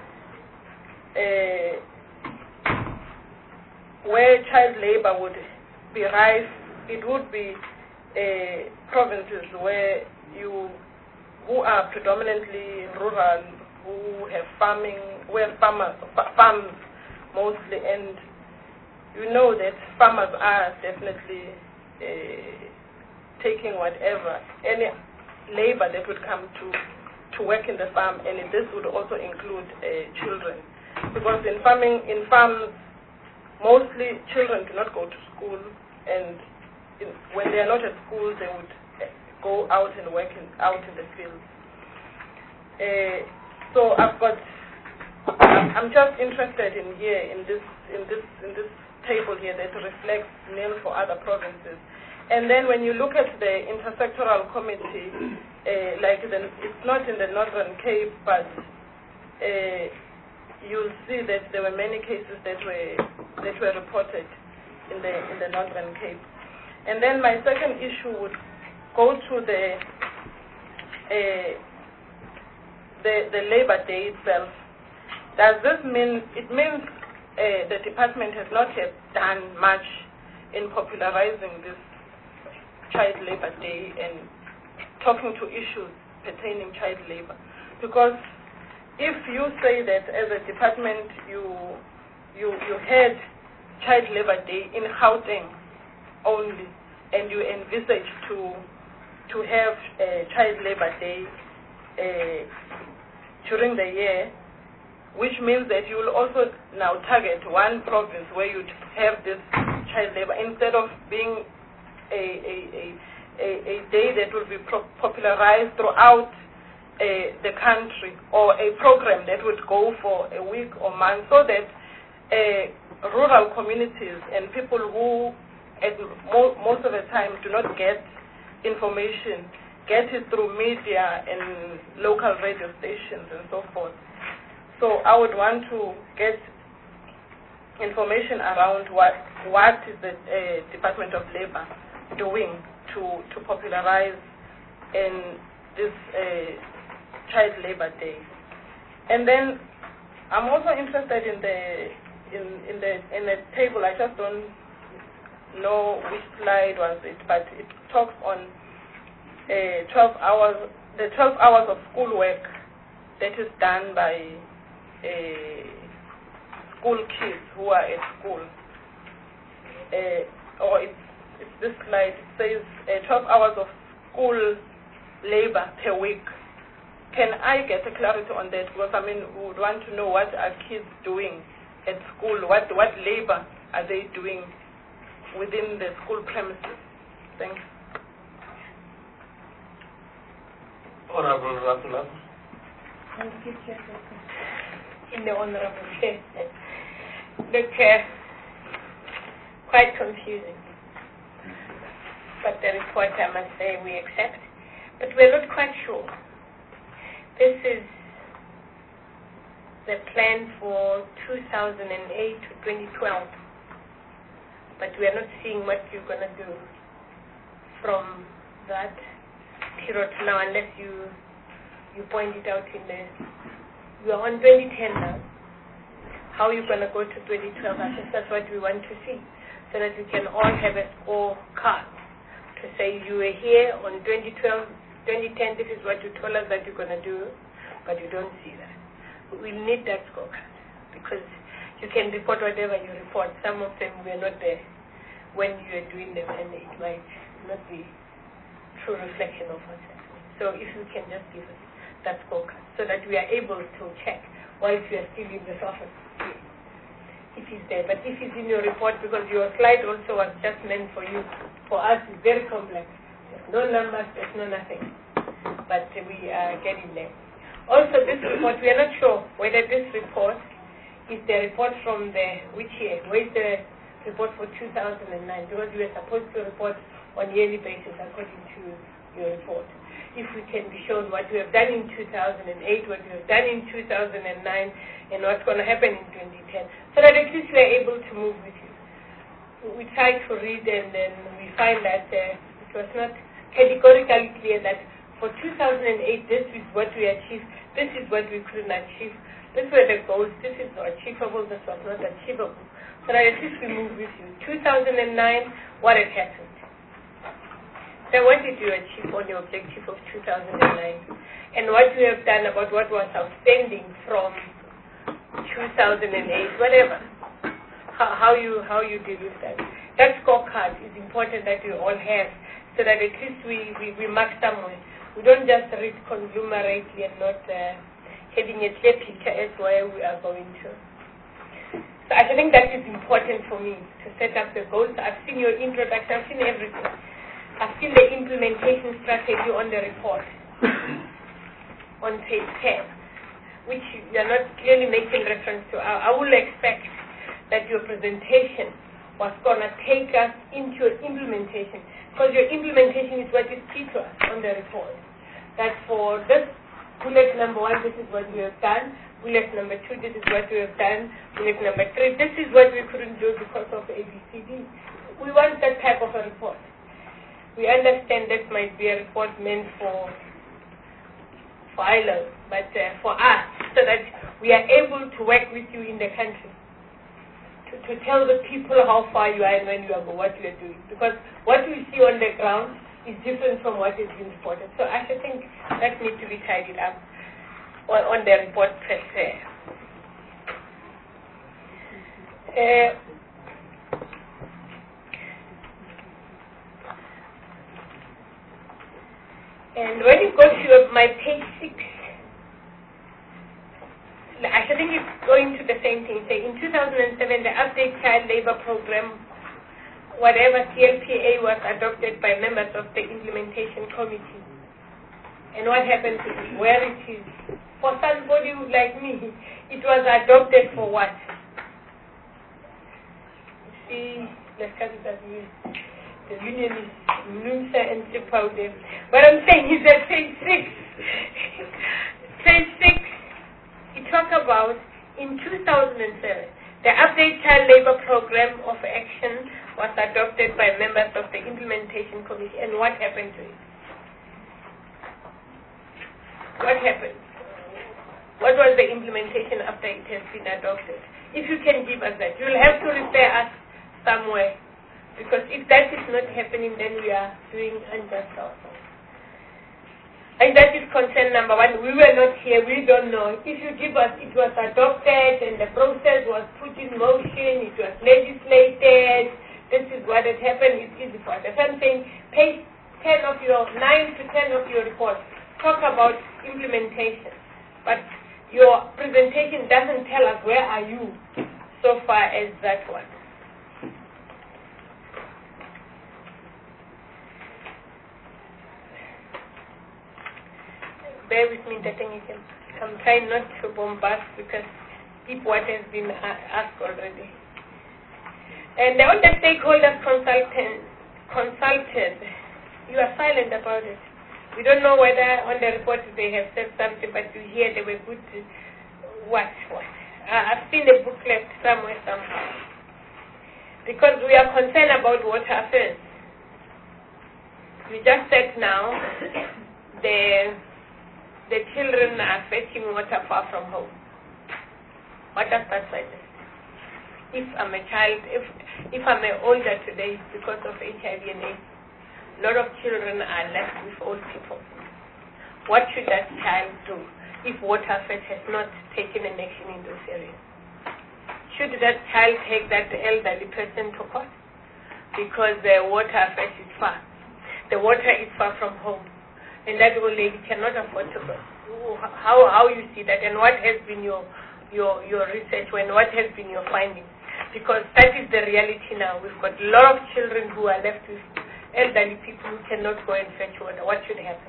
child labor would be rife, it would be provinces where who are predominantly rural, who have farms mostly, and you know that farmers are definitely taking any labor that would come to work in the farm, and this would also include children, because in farms, mostly children do not go to school, and when they are not at school, they would go out and work out in the fields. So I'm just interested in this table here that reflects nil for other provinces. And then when you look at the intersectoral committee, it's not in the Northern Cape, but you'll see that there were many cases that were reported in the Northern Cape. And then my second issue would go to the Labor Day itself. Does this mean the department has not yet done much in popularizing this Child Labor Day and talking to issues pertaining child labor? Because if you say that as a department you had Child Labor Day in Gauteng only, and you envisage to have a Child Labor Day during the year, which means that you will also now target one province where you'd have this child labor, instead of being a day that will be popularized throughout the country, or a program that would go for a week or month, so that rural communities and people who most of the time do not get information, get it through media and local radio stations and so forth. So I would want to get information around what is the Department of Labor doing to popularize in this Child Labor Day. And then I'm also interested in the table. I just don't know which slide was it, but it talks on 12 hours, the 12 hours of schoolwork that is done by school kids who are at school. Or it's this slide. It says 12 hours of school labor per week. Can I get a clarity on that? Because I mean, we would want to know what are kids doing at school. What labor are they doing within the school premises? Thanks. Honorable Ratula. Thank you, Chairperson. In the Honorable Chair. Look, quite confusing. But the report, I must say, we accept. But we're not quite sure. This is the plan for 2008 to 2012. But we are not seeing what you're going to do from that period to now, unless you point it out in the... We are on 2010 now. How are you going to go to 2012? I think that's what we want to see, so that we can all have a scorecard to say you were here on 2012, 2010, this is what you told us that you're going to do, but you don't see that. We need that scorecard, because you can report whatever you report. Some of them were not there when you were doing them, and it might not be true reflection of what's happening. So if you can just give us that scorecard, so that we are able to check whilst we are still in this office. It is there, but if it's in your report, because your slide also was just meant for you, for us it's very complex. There's no numbers, there's no nothing, but we are getting there. Also, this report, we are not sure whether this report is the report from which year. Where is the report for 2009? Because we are supposed to report on a yearly basis according to your report. If we can be shown what we have done in 2008, what we have done in 2009, and what's going to happen in 2010, so that at least we are able to move with you. We try to read, and then we find that it was not categorically clear that for 2008, this is what we achieved, this is what we couldn't achieve, these were the goals, this is not achievable, this was not achievable. So that at least we move with you. 2009, what had happened? So what did you achieve on your objective of 2009? And what you have done about what was outstanding from 2008, whatever. How you deal with that. That scorecard is important that we all have, so that at least we mark somewhere. We don't just read conglomerately and not having a clear picture as where we are going to. So I think that is important for me, to set up the goals. I've seen your introduction, I've seen everything. I've seen the implementation strategy on the report on page 10, which you are not clearly making reference to. I will expect that your presentation was going to take us into your implementation, because your implementation is what is key to us on the report. That for this bullet number 1, this is what we have done. Bullet number 2, this is what we have done. Bullet number 3, this is what we couldn't do because of ABCD. We want that type of a report. We understand that might be a report meant for ILO, but for us, so that we are able to work with you in the country, to tell the people how far you are and when you are, what you are doing. Because what we see on the ground is different from what is being reported. So I think that needs to be tidied up on the report per se. And when you go to my page 6, I think it's going to the same thing. Say in 2007, the update child labor program, whatever CLPA was adopted by members of the implementation committee. And what happened to it, where it is. For somebody like me, it was adopted for what? The union is MNUSA and Tripaude. What I'm saying is that page 6, it talks about in 2007, the update child labor program of action was adopted by members of the implementation committee. And what happened to it? What happened? What was the implementation after it has been adopted? If you can give us that, you'll have to refer us somewhere. Because if that is not happening, then we are doing unjust ourselves. And that is concern number one. We were not here. We don't know. If you give us, it was adopted and the process was put in motion. It was legislated. This is what had happened. It's easy for us. That's what I'm saying. Page 9 to 10 of your report talk about implementation. But your presentation doesn't tell us where are you so far as that one. Bear with me, I'm trying not to bombast because if what has been asked already. And all the stakeholders consulted, you are silent about it. We don't know whether on the report they have said something, but you hear they were good. What? I've seen a booklet somewhere, somehow. Because we are concerned about water affairs. We just said now, the children are fetching water far from home. What does that suggest? If I'm a child, if I'm an older today because of HIV and AIDS, a lot of children are left with old people. What should that child do if water affairs has not taken an action in those areas? Should that child take that elderly person to court? Because the water affairs is far. The water is far from home. And that old lady cannot afford to go. How you see that, and what has been your research, and what has been your findings? Because that is the reality now. We've got a lot of children who are left with elderly people who cannot go and fetch water. What should happen?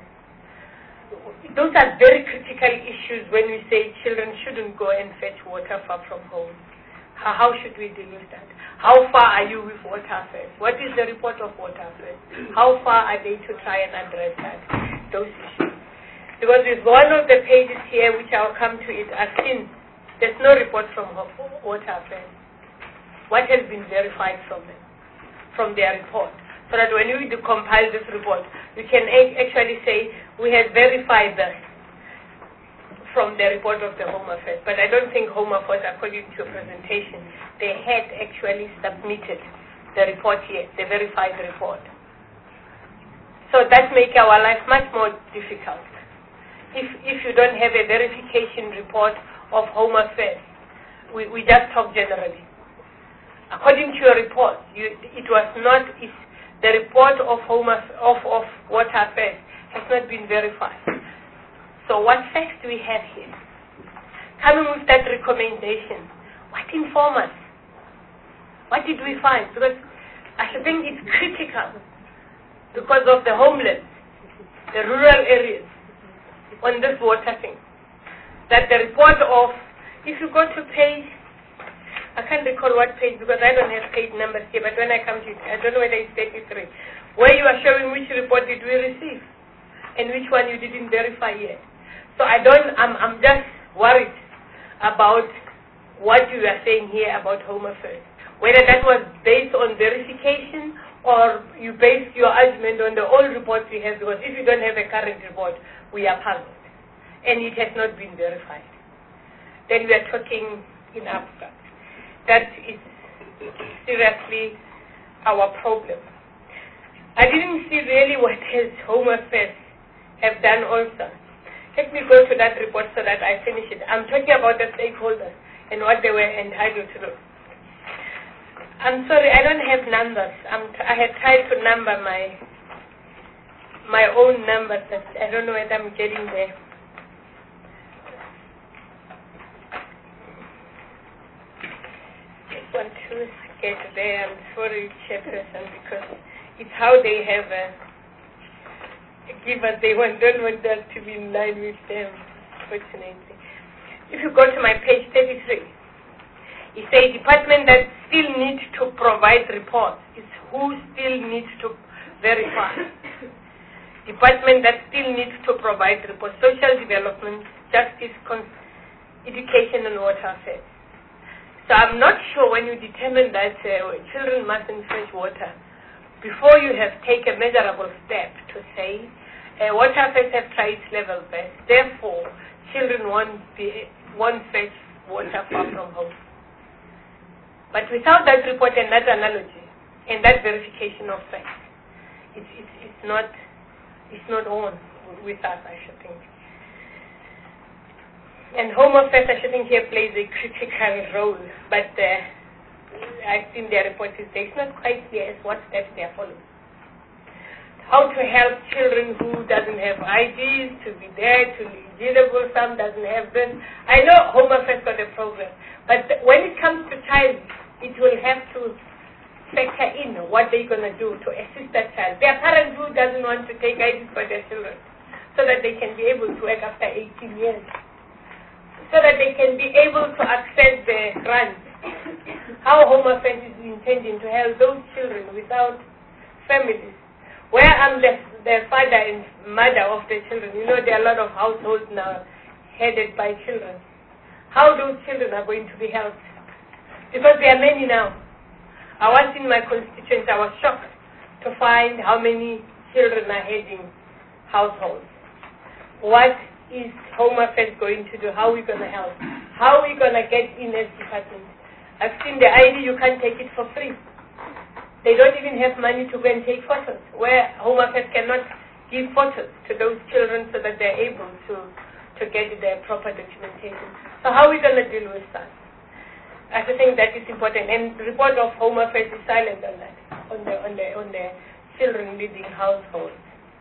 Those are very critical issues when we say children shouldn't go and fetch water far from home. How should we deal with that? How far are you with water affairs? What is the report of water affairs? How far are they to try and address that? Those issues. Because with one of the pages here, which I'll come to it, I've seen there's no report from water affairs. What has been verified from them, from their report? So that when we compile this report, we can actually say we have verified this from the report of the Home Affairs. But I don't think Home Affairs, according to your presentation, they had actually submitted the report yet, the verified report. So that makes our life much more difficult. If you don't have a verification report of Home Affairs, we just talk generally. According to your report, it was not, the report of Water Affairs has not been verified. So what facts do we have here? Coming with that recommendation, what inform us? What did we find? Because I think it's critical because of the homeless, the rural areas, on this water thing. That the report of, if you go to page, I can't recall what page because I don't have page numbers here, but when I come to it, I don't know whether it's 33, where you are showing which report did we receive and which one you didn't verify yet. So I'm just worried about what you are saying here about Home Affairs. Whether that was based on verification or you based your argument on the old reports we have, because if you don't have a current report, we are puzzled. And it has not been verified. Then we are talking in abstract. That is seriously our problem. I didn't see really what has Home Affairs have done also. Let me go to that report so that I finish it. I'm talking about the stakeholders and what they were entitled to do. I'm sorry, I don't have numbers. I had tried to number my own numbers, but I don't know whether I'm getting there. Just want to get there. I'm sorry, Chairperson, because it's how they have give us. They don't want us to be in line with them, fortunately. If you go to my page 33, it says department that still need to provide reports. It's who still needs to verify. Department that still needs to provide reports. Social development, justice, education, and water affairs. So I'm not sure when you determine that children mustn't fetch water, before you have taken a measurable step to say water affairs have tried level best, therefore children won't fetch water far from home. But without that report and that analogy and that verification of facts, it's not on with us, I should think. And Home Affairs, I should think, here plays a critical role. But I've seen their report is there. It's not quite clear as what steps they are following. How to help children who doesn't have IDs to be there, to be eligible, some doesn't have this. I know Home Affairs got a program, but when it comes to child, it will have to factor in what they're going to do to assist that child. There are parents who doesn't want to take IDs for their children so that they can be able to work after 18 years, so that they can be able to access the grants. How Home Affairs is intending to help those children without families, where I'm the father and mother of the children. You know, there are a lot of households now headed by children. How those children are going to be helped? Because there are many now. I was in my constituency, I was shocked to find how many children are heading households. What is Home Affairs going to do? How are we going to help? How are we going to get in as department? I've seen the ID, you can't take it for free. They don't even have money to go and take photos, where Home Affairs cannot give photos to those children so that they're able to get their proper documentation. So how are we going to deal with that? I think that is important. And the report of Home Affairs is silent on that, on the children leading households.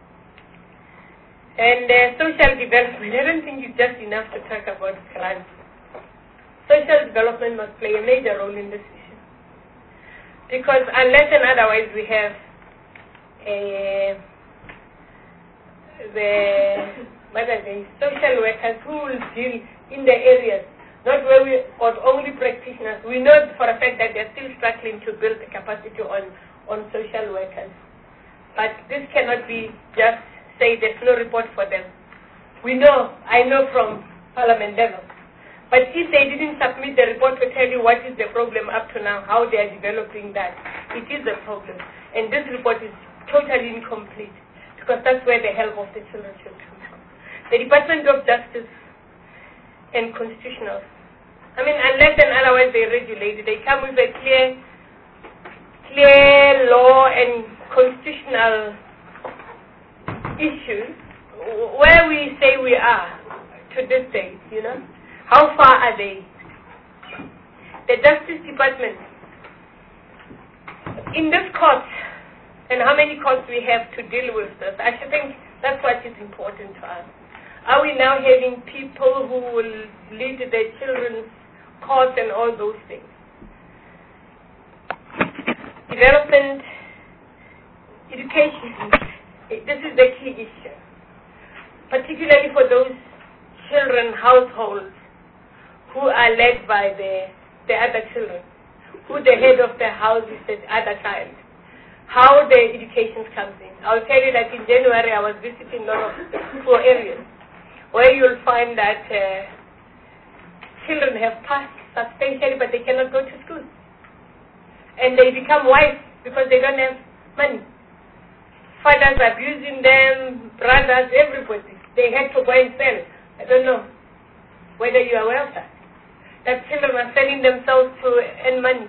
And social development, I don't think it's just enough to talk about grants. Social development must play a major role in this issue. Because unless and otherwise we have the social workers who will deal in the areas, not where we got only practitioners. We know for a fact that they're still struggling to build the capacity on social workers. But this cannot be just say there's no report for them. I know from Parliament level. But if they didn't submit the report to tell you what is the problem up to now, how they are developing that, it is a problem. And this report is totally incomplete, because that's where the help of the children should come from. The Department of Justice and Constitutional, unless and otherwise they regulate it, they come with a clear law and constitutional issues where we say we are to this day, How far are they? The Justice Department, in this court, and how many courts we have to deal with this, I should think that's what is important to us. Are we now having people who will lead the children's courts and all those things? Development, education, this is the key issue, particularly for those children households who are led by the other children, who the head of the house is the other child, how the education comes in. I'll tell you that in January I was visiting a lot of poor areas where you'll find that children have passed substantially but they cannot go to school. And they become wives because they don't have money. Fathers abusing them, brothers, everybody. They had to go and sell. I don't know whether you are aware of that. That children are selling themselves to earn money.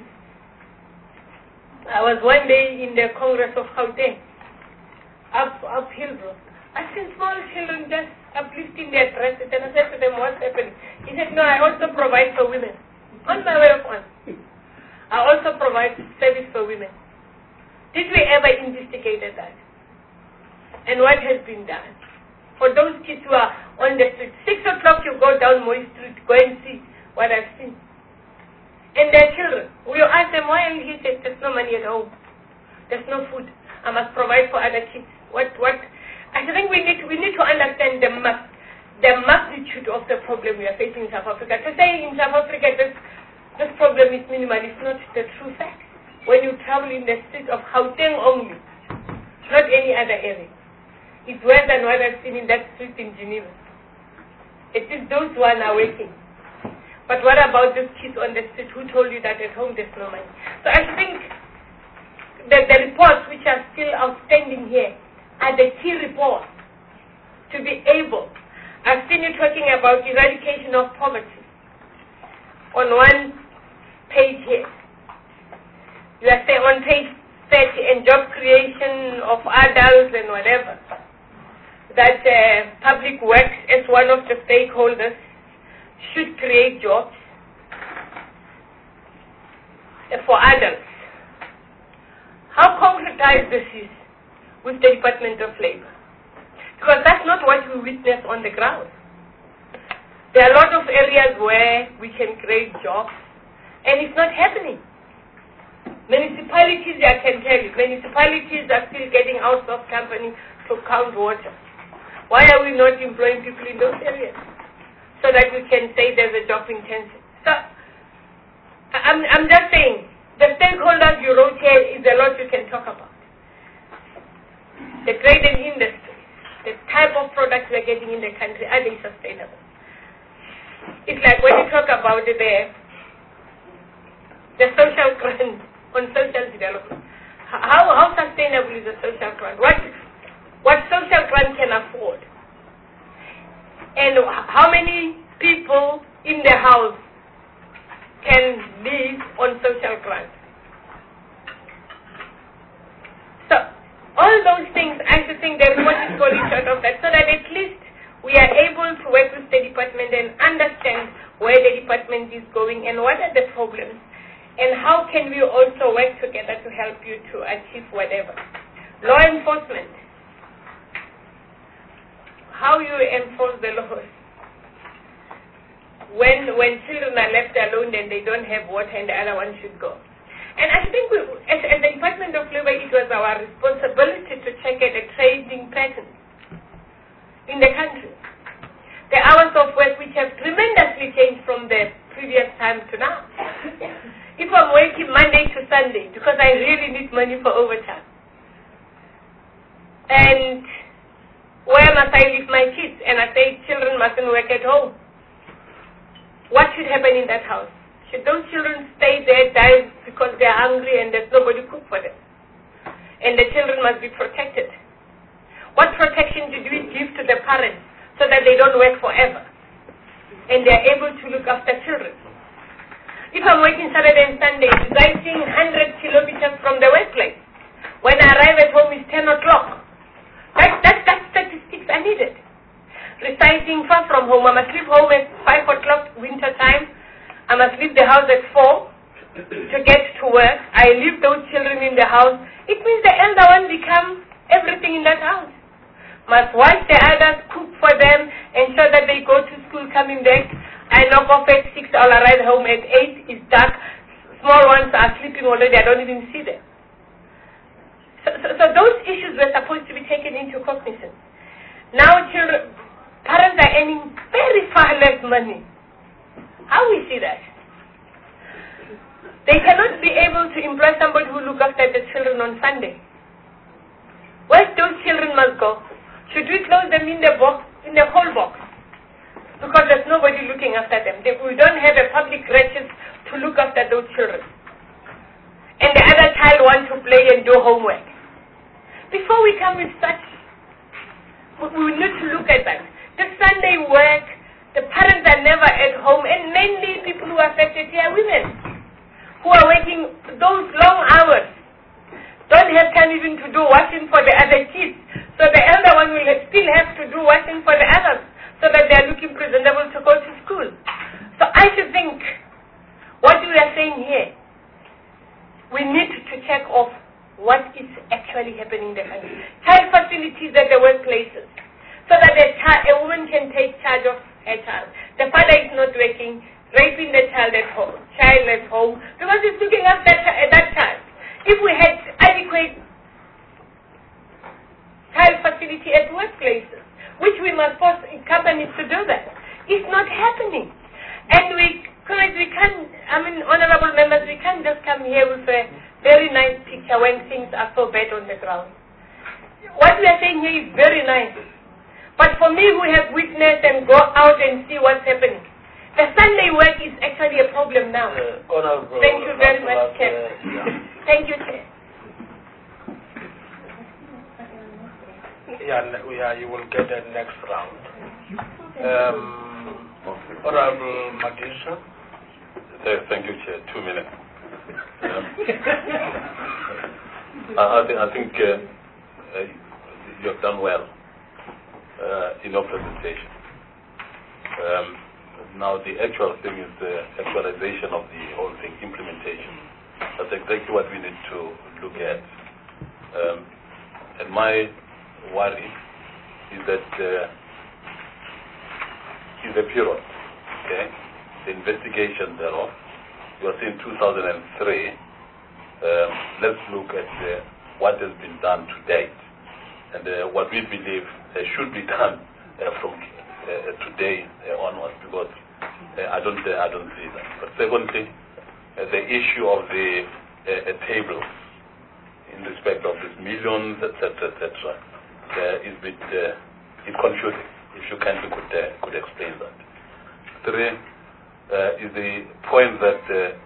I was one day in the Congress of Gauteng, up Hillbrook. I seen small children just uplifting their dresses, and I said to them, what's happening? He said, no, I also provide for women. On my way of one. I also provide service for women. Did we ever investigate that? And what has been done? For those kids who are on the street, 6 o'clock you go down Moy Street, go and see what I've seen. And their children, we ask them, why are you here? There's no money at home. There's no food. I must provide for other kids. What? I think we need to understand the magnitude of the problem we are facing in South Africa. To say in South Africa this problem is minimal is not the true fact. When you trouble in the streets of Gauteng only, not any other area. It's worse than what I've seen in that street in Geneva. At least those one are working. But what about those kids on the street who told you that at home there's no money? So I think that the reports which are still outstanding here are the key reports to be able. I've seen you talking about eradication of poverty on one page here. You are saying on page 30, and job creation of adults and whatever, that public works as one of the stakeholders should create jobs for adults. How concretized this is with the Department of Labor? Because that's not what we witness on the ground. There are a lot of areas where we can create jobs, and it's not happening. Municipalities, I can tell you, municipalities are still getting outsourced companies to count water. Why are we not employing people in those areas? So that we can say there's a job intensity. So, I'm just saying, the stakeholders you wrote here is a lot you can talk about. The trade and industry, the type of products we're getting in the country, are they sustainable? It's like when you talk about the social grant on social development. How sustainable is a social grant? What social grant can afford? And how many people in the house can live on social grant? So all those things, I should think the report is falling short of that, so that at least we are able to work with the department and understand where the department is going and what are the problems, and how can we also work together to help you to achieve whatever. Law enforcement. How you enforce the laws when children are left alone and they don't have water and the other one should go. And I think as the Department of Labor, it was our responsibility to check at the trading patterns in the country. The hours of work which have tremendously changed from the previous time to now. If I'm working Monday to Sunday because I really need money for overtime, and where must I leave my kids? And I say children mustn't work at home. What should happen in that house? Should those children stay there, die because they're hungry and there's nobody to cook for them? And the children must be protected. What protection did we give to the parents so that they don't work forever and they're able to look after children? If I'm working Saturday and Sunday, driving 100 kilometers from the workplace, when I arrive at home it's 10 o'clock. That's statistics I needed. Reciting far from home. I must leave home at 5 o'clock winter time. I must leave the house at 4 to get to work. I leave those children in the house. It means the elder one becomes everything in that house. Must watch the others, cook for them, ensure that they go to school, coming back. I knock off at 6, I'll arrive home at 8, it's dark. Small ones are sleeping already, I don't even see them. So those issues were supposed to be taken into cognizance. Now parents are earning very far less money. How we see that? They cannot be able to employ somebody who look after the children on Sunday. Where those children must go? Should we close them in the whole box? Because there's nobody looking after them. We don't have a public register to look after those children. And the other child wants to play and do homework. Before we come with such, we need to look at that. The Sunday work, the parents are never at home, and mainly people who are affected here are women who are working those long hours, don't have time even to do washing for the other kids. So the elder one will still have to do washing for the others so that they are looking presentable to go to school. So I should think what we are saying here, we need to check off what is actually happening in the country. Child facilities at the workplaces, so that a woman can take charge of her child. The father is not working, raping the child at home, because he's looking after that child. If we had adequate child facility at workplaces, which we must force companies to do that, it's not happening. And we can't, honorable members, we can't just come here with a very very nice picture when things are so bad on the ground. What we are saying here is very nice. But for me who have witnessed and go out and see what's happening, the Sunday work is actually a problem now. Thank you very much, Chair. Thank you, Chair. Yeah, you will get the next round. Honorable Madisha. Thank you, Chair. 2 minutes. I think you have done well in your presentation. Now the actual thing is the actualization of the whole thing, implementation. That's exactly what we need to look at. And my worry is that in the period, okay, the investigation thereof, you are saying 2003, let's look at what has been done to date and what we believe should be done from today onwards, because I don't see that. But secondly, the issue of the tables in respect of these millions, etc., is a bit confusing. If you kindly could explain that. 3 is the point that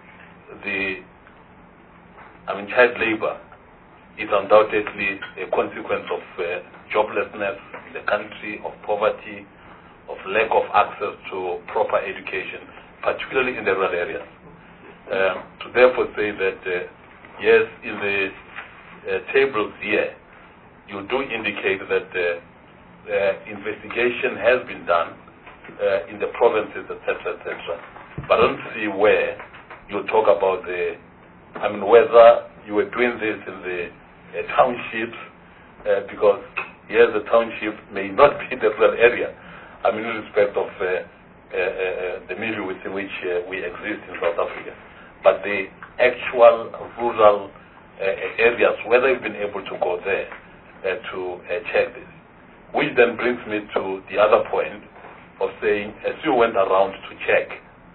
child labor is undoubtedly a consequence of joblessness in the country, of poverty, of lack of access to proper education, particularly in the rural areas. To therefore say that, yes, in the tables here, you do indicate that investigation has been done in the provinces, etc., but I don't see where you talk about whether you were doing this in the townships, because yes, the township may not be the rural area. In respect of the milieu within which we exist in South Africa, but the actual rural areas, whether you've been able to go there to check this. Which then brings me to the other point of saying, as you went around to check,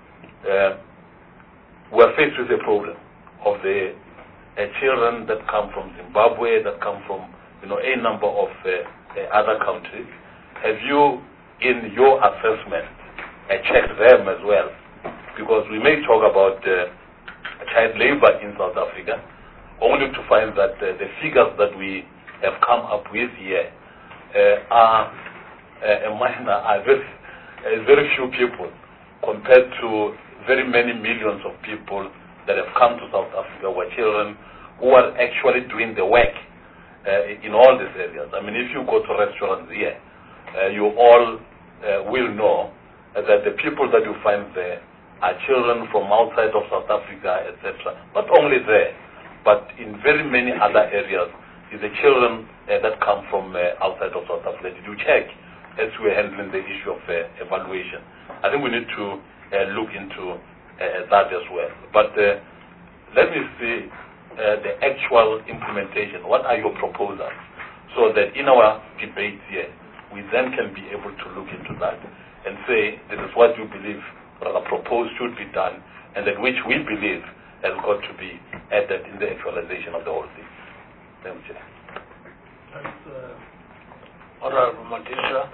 we're faced with a problem of the children that come from Zimbabwe, that come from a number of other countries. Have you, in your assessment, checked them as well? Because we may talk about child labor in South Africa, only to find that the figures that we have come up with here are minor, are very few people compared to very many millions of people that have come to South Africa, were children who are actually doing the work in all these areas. If you go to restaurants here, you all will know that the people that you find there are children from outside of South Africa, etc. Not only there, but in very many other areas, is the children that come from outside of South Africa. Did you check as we are handling the issue of evaluation? I think we need to look into that as well. But let me see the actual implementation. What are your proposals? So that in our debate here, we then can be able to look into that and say, this is what you believe or proposed should be done, and that which we believe has got to be added in the actualization of the whole thing. Thank you. Thanks, Honorable Madisha.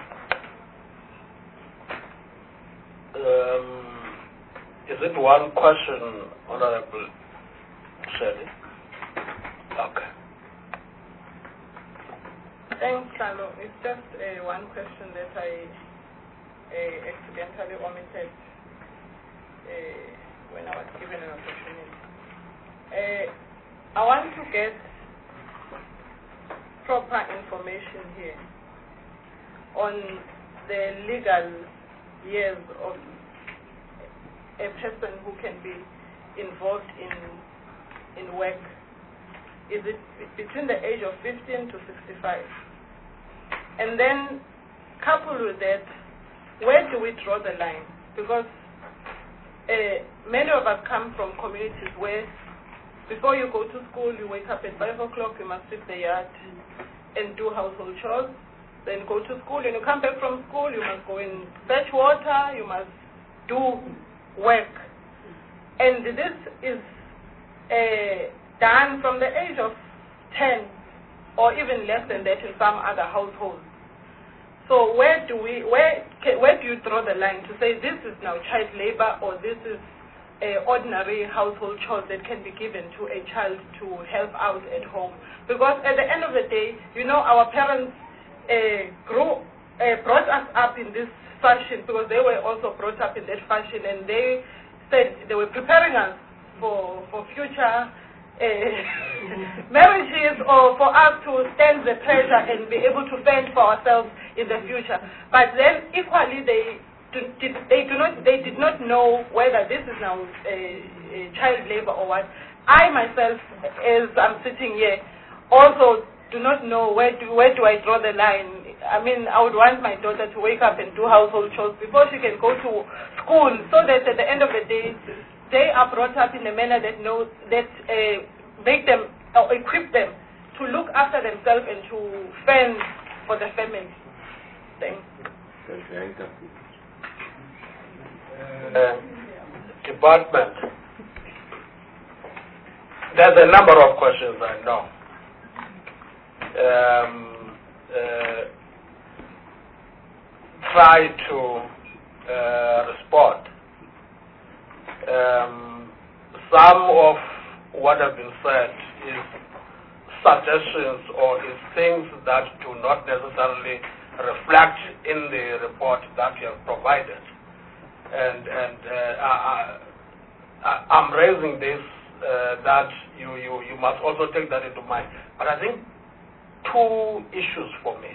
Is it one question, Honorable Shelley? Okay. Thanks, Carlo. It's just one question that I accidentally omitted when I was given an opportunity. I want to get proper information here on the legal years of a person who can be involved in work. Is it between the age of 15 to 65? And then, coupled with that, where do we draw the line? Because many of us come from communities where before you go to school, you wake up at 5 o'clock, you must sweep the yard and do household chores, then go to school, and you come back from school, you must go and fetch water, you must do work. And this is done from the age of 10 or even less than that in some other households. So where do you draw the line to say this is now child labor or this is ordinary household chores that can be given to a child to help out at home? Because at the end of the day, our parents brought us up in this fashion because they were also brought up in that fashion, and they said they were preparing us for future marriages or for us to stand the pressure and be able to fend for ourselves in the future. But then equally they did not know whether this is now a child labor or what. I myself, as I'm sitting here, also do not know where do I draw the line. I mean, I would want my daughter to wake up and do household chores before she can go to school, so that at the end of the day, they are brought up in a manner that make them or equip them to look after themselves and to fend for the family. Thanks. Department. There's a number of questions I know. Try to respond. Some of what has been said is suggestions or is things that do not necessarily reflect in the report that you have provided. And I'm raising this that you must also take that into mind. But I think two issues for me.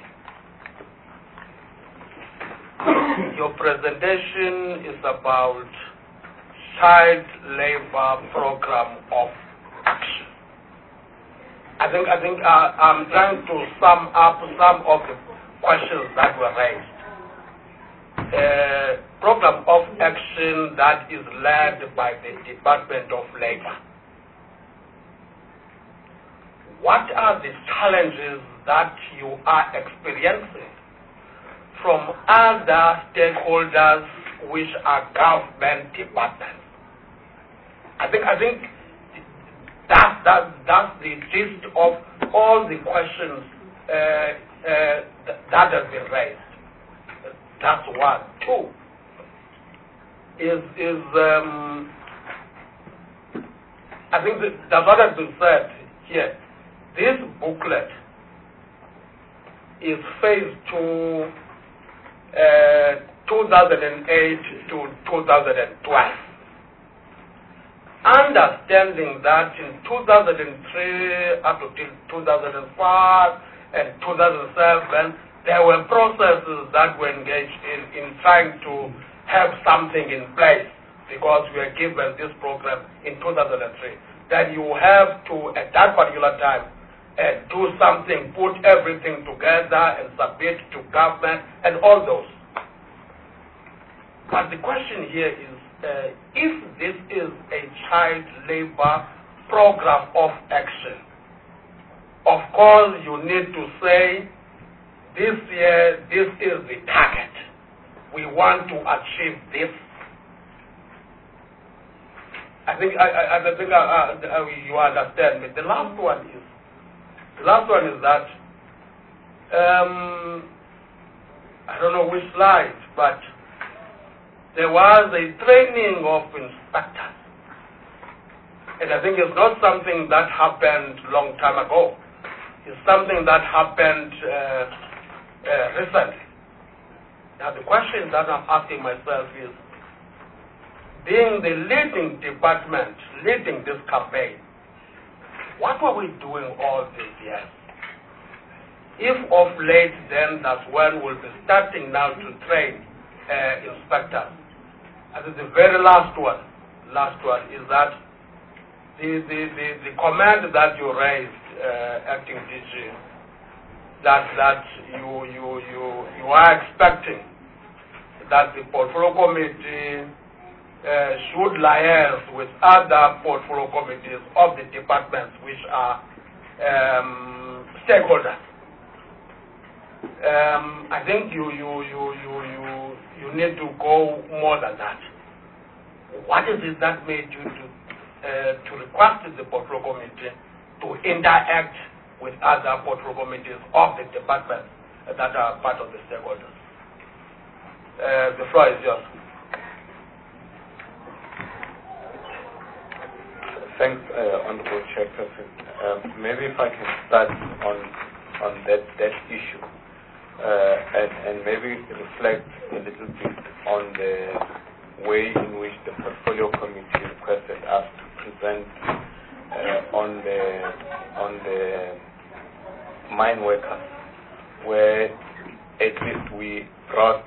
Your presentation is about child labor program of action. I think I'm trying to sum up some of the questions that were raised. Program of action that is led by the Department of Labor. What are the challenges that you are experiencing from other stakeholders which are government departments? I think that's the gist of all the questions that have been raised. That's one. Two is I think that's what has been said here. This booklet is phase 2, 2008 to 2012. Understanding that in 2003 up to 2005 and 2007, there were processes that were engaged in trying to have something in place, because we were given this program in 2003. Then you have to, at that particular time, do something, put everything together and submit to government and all those. But the question here is, if this is a child labor program of action, of course you need to say, this year, this is the target. We want to achieve this. I think you understand me. The last one is that I don't know which slide, but there was a training of inspectors, and I think it's not something that happened long time ago. It's something that happened recently. Now the question that I'm asking myself is, being the leading department, leading this campaign, what were we doing all these years? If of late, then that's when we'll be starting now to train inspectors. And the very last one is that the comment that you raised, acting DG, that you are expecting that the portfolio committee should liaise with other portfolio committees of the departments which are stakeholders. I think you need to go more than that. What is it that made you to to request the portfolio committee to interact with other portfolio committees of the department that are part of the stakeholders. The floor is yours. Thanks, Honorable Chairperson. Maybe if I can start on that issue and maybe reflect a little bit on the way in which the portfolio committee requested us to present on the mine workers, where at least we brought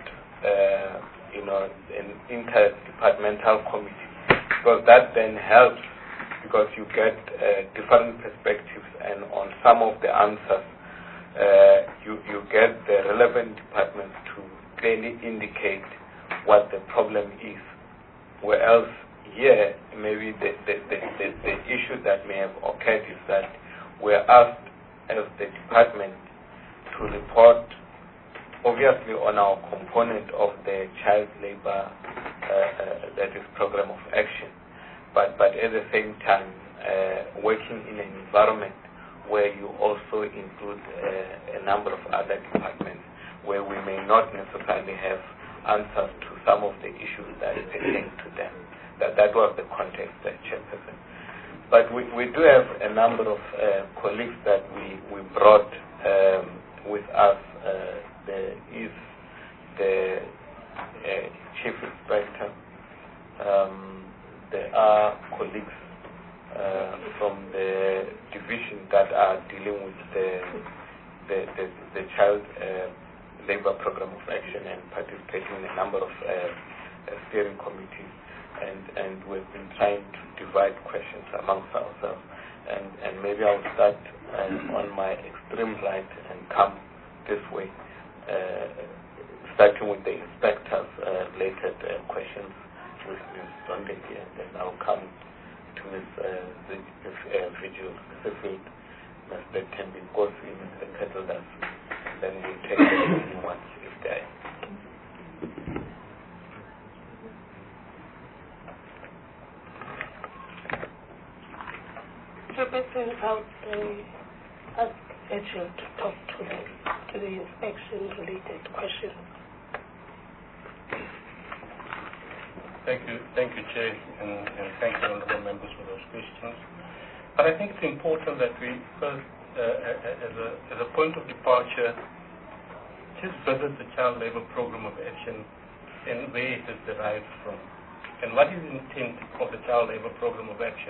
an interdepartmental committee, because that then helps, because you get different perspectives, and on some of the answers you get the relevant departments to clearly indicate what the problem is. Whereas here, maybe the issue that may have occurred is that we're asked as the department to report obviously on our component of the child labor, that is program of action, but at the same time working in an environment where you also include a number of other departments where we may not necessarily have answers to some of the issues that pertain to them. That was the context, Chairperson. But we do have a number of colleagues that we brought with us. There is the Chief Inspector. There are colleagues from the division that are dealing with the child labor program of action and participating in a number of steering committees, and we've been trying to divide questions amongst ourselves. And maybe I'll start on my extreme right and come this way, starting with the inspector's related questions with Ms. Sondeki, and then I'll come to Ms. Vigil Specific, Mr. Tembi Kosi, Mr. Kettledas. Then we'll take the new ones if they are. Chairperson, I would ask Rachel to talk to the inspection-related questions. Thank you, Chair, and thank you, honourable members, for those questions. But I think it's important that we first, as a point of departure, just visit the child labour program of action and where it is derived from, and what is the intent of the child labour program of action.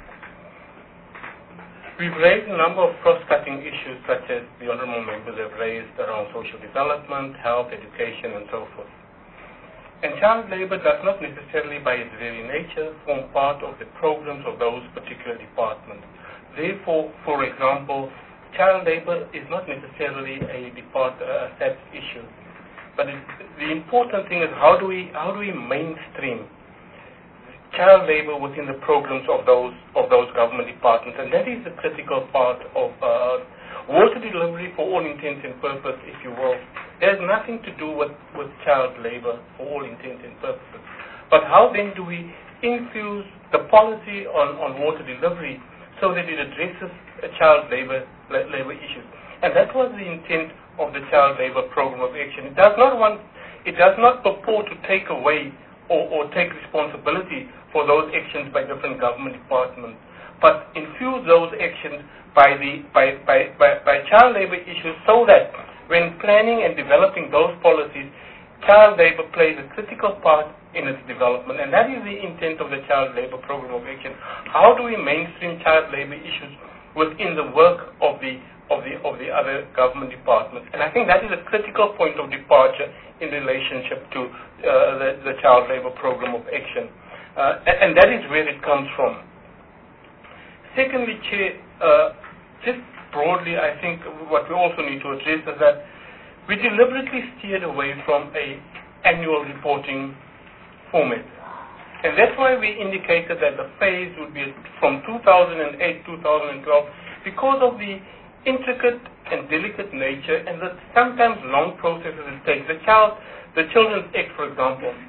We've raised a number of cross-cutting issues, such as the honourable members have raised around social development, health, education, and so forth. And child labour does not necessarily, by its very nature, form part of the programs of those particular departments. Therefore, for example, child labour is not necessarily a SAPS issue. But the important thing is how do we mainstream child labour within the programs of those government departments, and that is the critical part of water delivery for all intents and purposes, if you will. There's nothing to do with child labour for all intents and purposes. But how then do we infuse the policy on water delivery so that it addresses child labour issues? And that was the intent of the child labour program of action. It does not purport to take away or take responsibility for those actions by different government departments, but infuse those actions by child labour issues, so that when planning and developing those policies, child labour plays a critical part in its development. And that is the intent of the child labour program of action. How do we mainstream child labour issues within the work of the other government departments? And I think that is a critical point of departure in relationship to the child labour program of action. And that is where it comes from. Secondly, Chair, just broadly, I think what we also need to address is that we deliberately steered away from an annual reporting format. And that's why we indicated that the phase would be from 2008-2012 because of the intricate and delicate nature and the sometimes long processes it takes. The Children's Act, for example,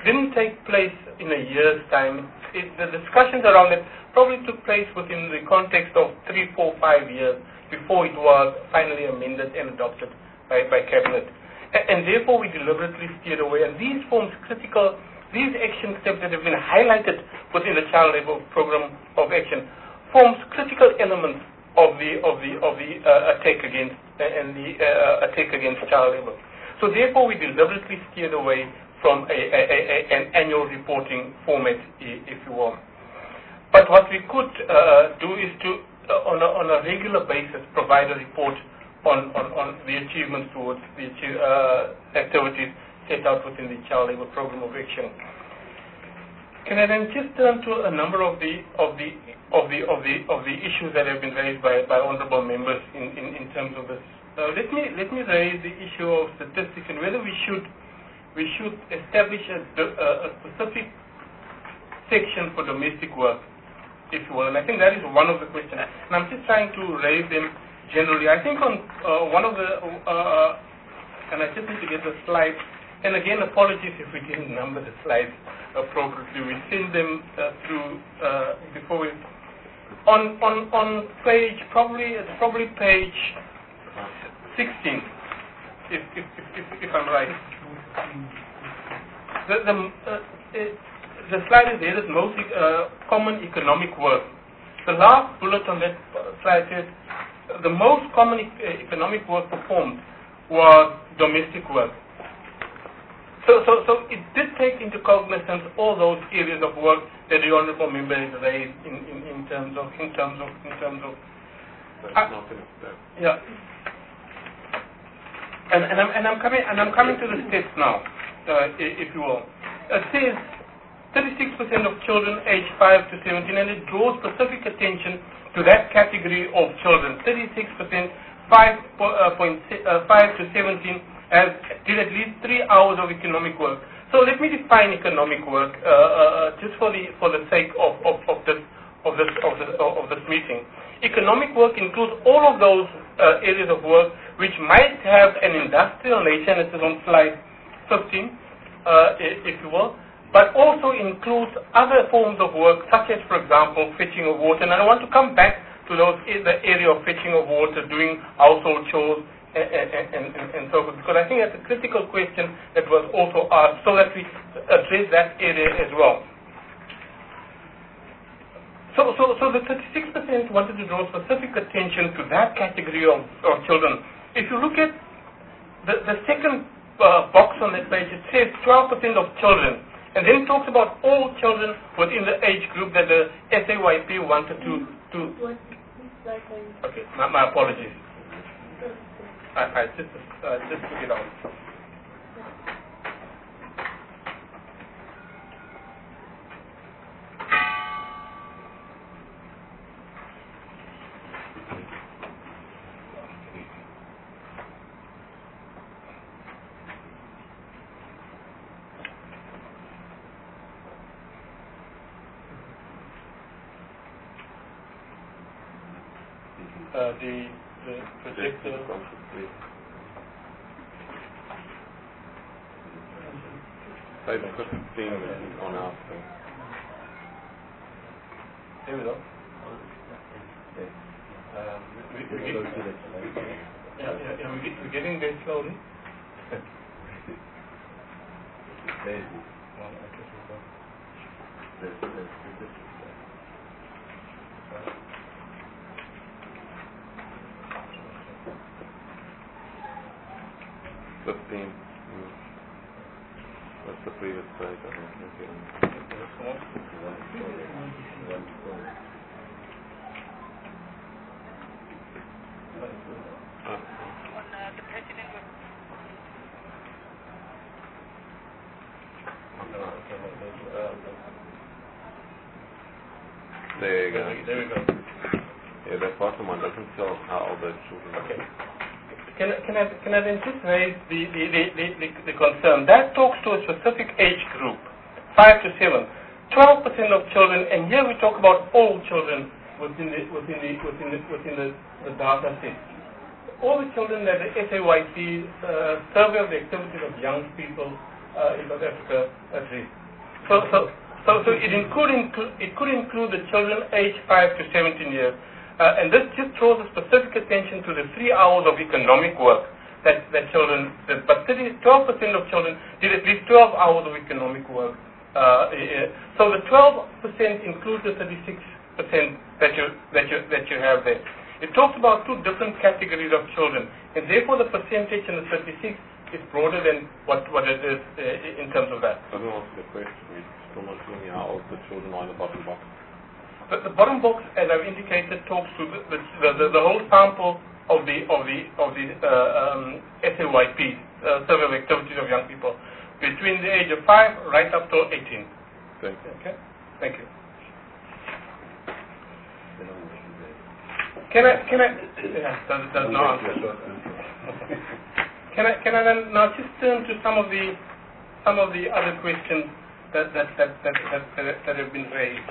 didn't take place in a year's time. The discussions around it probably took place within the context of 3, 4, 5 years before it was finally amended and adopted by Cabinet. And therefore we deliberately steered away. And these action steps that have been highlighted within the Child Labour Program of Action forms critical elements of the attack against attack against child labour. So therefore we deliberately steered away from an annual reporting format, if you will. But what we could do is to, on a regular basis, provide a report on the achievements towards the activities set out within the Child Labour Program of Action. Can I then just turn to a number of the issues that have been raised by honourable members in terms of this? Let me raise the issue of statistics and whether we should establish a specific section for domestic work, if you will. And I think that is one of the questions. And I'm just trying to raise them generally. I think on one of the, and I just need to get the slides. And again, apologies if we didn't number the slides appropriately. We send them through before we. On page it's probably page 16, if I'm right. The slide is there. Is most common economic work. The last bullet on that slide says the most common economic work performed was domestic work. So it did take into cognizance all those areas of work that the honourable member has raised in terms of. Yeah. And I'm coming to the steps now, if you will. It says 36% of children aged 5 to 17, and it draws specific attention to that category of children. 36%, 5 to 17. Did at least 3 hours of economic work. So let me define economic work just for the sake of this meeting. Economic work includes all of those areas of work which might have an industrial nature, and it is on slide 15, if you will, but also includes other forms of work, such as, for example, fetching of water. And I want to come back to the area of fetching of water, doing household chores, and so forth, because I think that's a critical question that was also asked, so that we address that area as well. So the 36% wanted to draw specific attention to that category of children. If you look at the second box on that page, it says 12% of children, and then talks about all children within the age group that the SAYP wanted to. Okay, my apologies. I just took it out. The projector. Slide 15 on our screen. Here we go. We're getting there slowly. What's the previous slide? There you go. There we go. Yeah, that bottom one doesn't tell how old the children are. Okay. Can I then just raise the concern? That talks to a specific age group, 5 to 7. 12% of children, and here we talk about all children within the data set. All the children that the SAYP survey of the activities of young people South Africa addressed. So it could include the children aged 5 to 17 years. And this just draws a specific attention to the 3 hours of economic work that children did. But 12% of children did at least 12 hours of economic work. So the 12% includes the 36% that you have there. It talks about 2 different categories of children, and therefore the percentage in the 36 is broader than what it is in terms of that. Let me ask the question. It's still not clear me how old the children are in the bottom box. The bottom box, as I've indicated, talks to the whole sample of the SAYP, Survey of Activities of Young People, between the age of 5 right up to 18. Thank you. Okay. Thank you. Can I? Yeah, that's no answer. Can I then now just turn to some of the other questions that have been raised.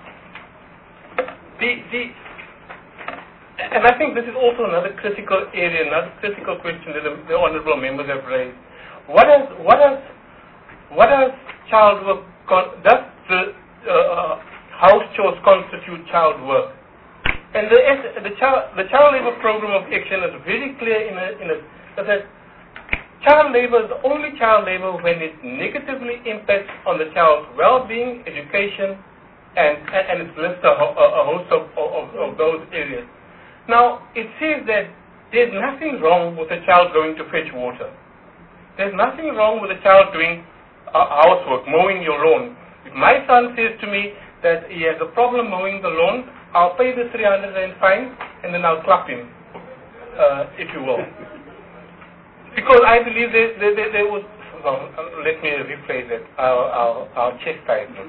And I think this is also another critical area, another critical question that the honourable members have raised. What does child work? Does the house chores constitute child work? And the child labour program of action is very clear that child labour is only child labour when it negatively impacts on the child's well-being, education, and it lists a host of those areas. Now, it says that there's nothing wrong with a child going to fetch water. There's nothing wrong with a child doing housework, mowing your lawn. If my son says to me that he has a problem mowing the lawn, I'll pay the 300 Rand fine, and then I'll clap him, if you will. Because I believe there was... Well, let me rephrase it. I'll chastise him.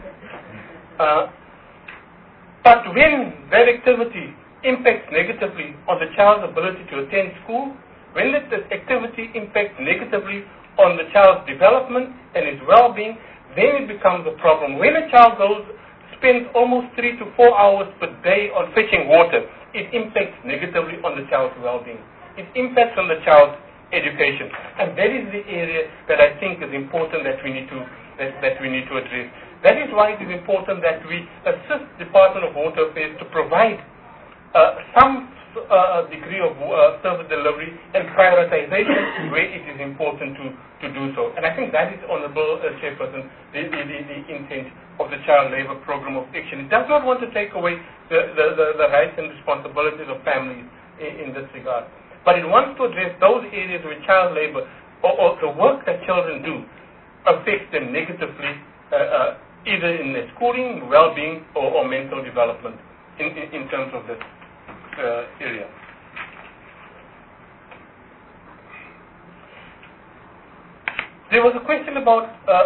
But when that activity impacts negatively on the child's ability to attend school, when that activity impacts negatively on the child's development and his well-being, then it becomes a problem. When a child spends almost 3 to 4 hours per day on fetching water, it impacts negatively on the child's well-being. It impacts on the child's education. And that is the area that I think is important that we need to address. That is why it is important that we assist Department of Water Affairs to provide some degree of service delivery and prioritization where it is important to do so. And I think that is, Honourable Chairperson, the intent of the Child Labour Program of Action. It does not want to take away the rights and responsibilities of families in this regard. But it wants to address those areas where child labour or the work that children do affects them negatively, either in their schooling, well-being, or mental development in terms of this area. There was a question about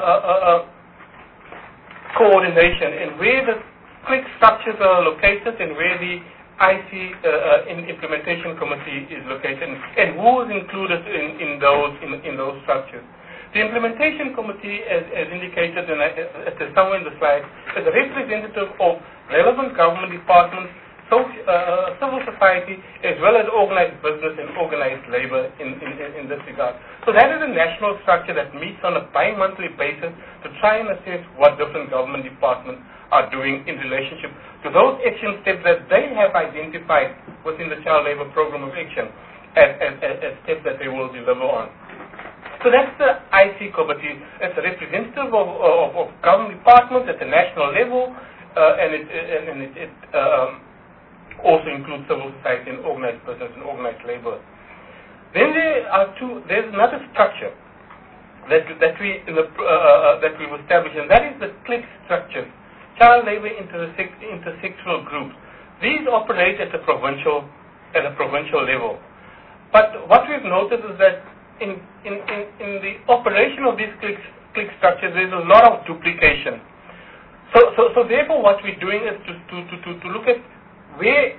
coordination and where the click structures are located and where the IC implementation committee is located and who is included in those structures. The implementation committee, as indicated somewhere in the slide, is a representative of relevant government departments, civil society, as well as organized business and organized labor in this regard. So that is a national structure that meets on a bi-monthly basis to try and assess what different government departments are doing in relationship to those action steps that they have identified within the Child Labour Program of Action as steps that they will deliver on. So that's the IC committee. It's a representative of government departments at the national level, and it also includes civil society and organized business and organized labor. Then there's another structure that we've established, and that is the CLIC structure, Child Labour Intersectoral Groups. These operate at a provincial level. But what we've noted is that in the operation of these CLIC structures, there's a lot of duplication. So therefore, what we're doing is to look at where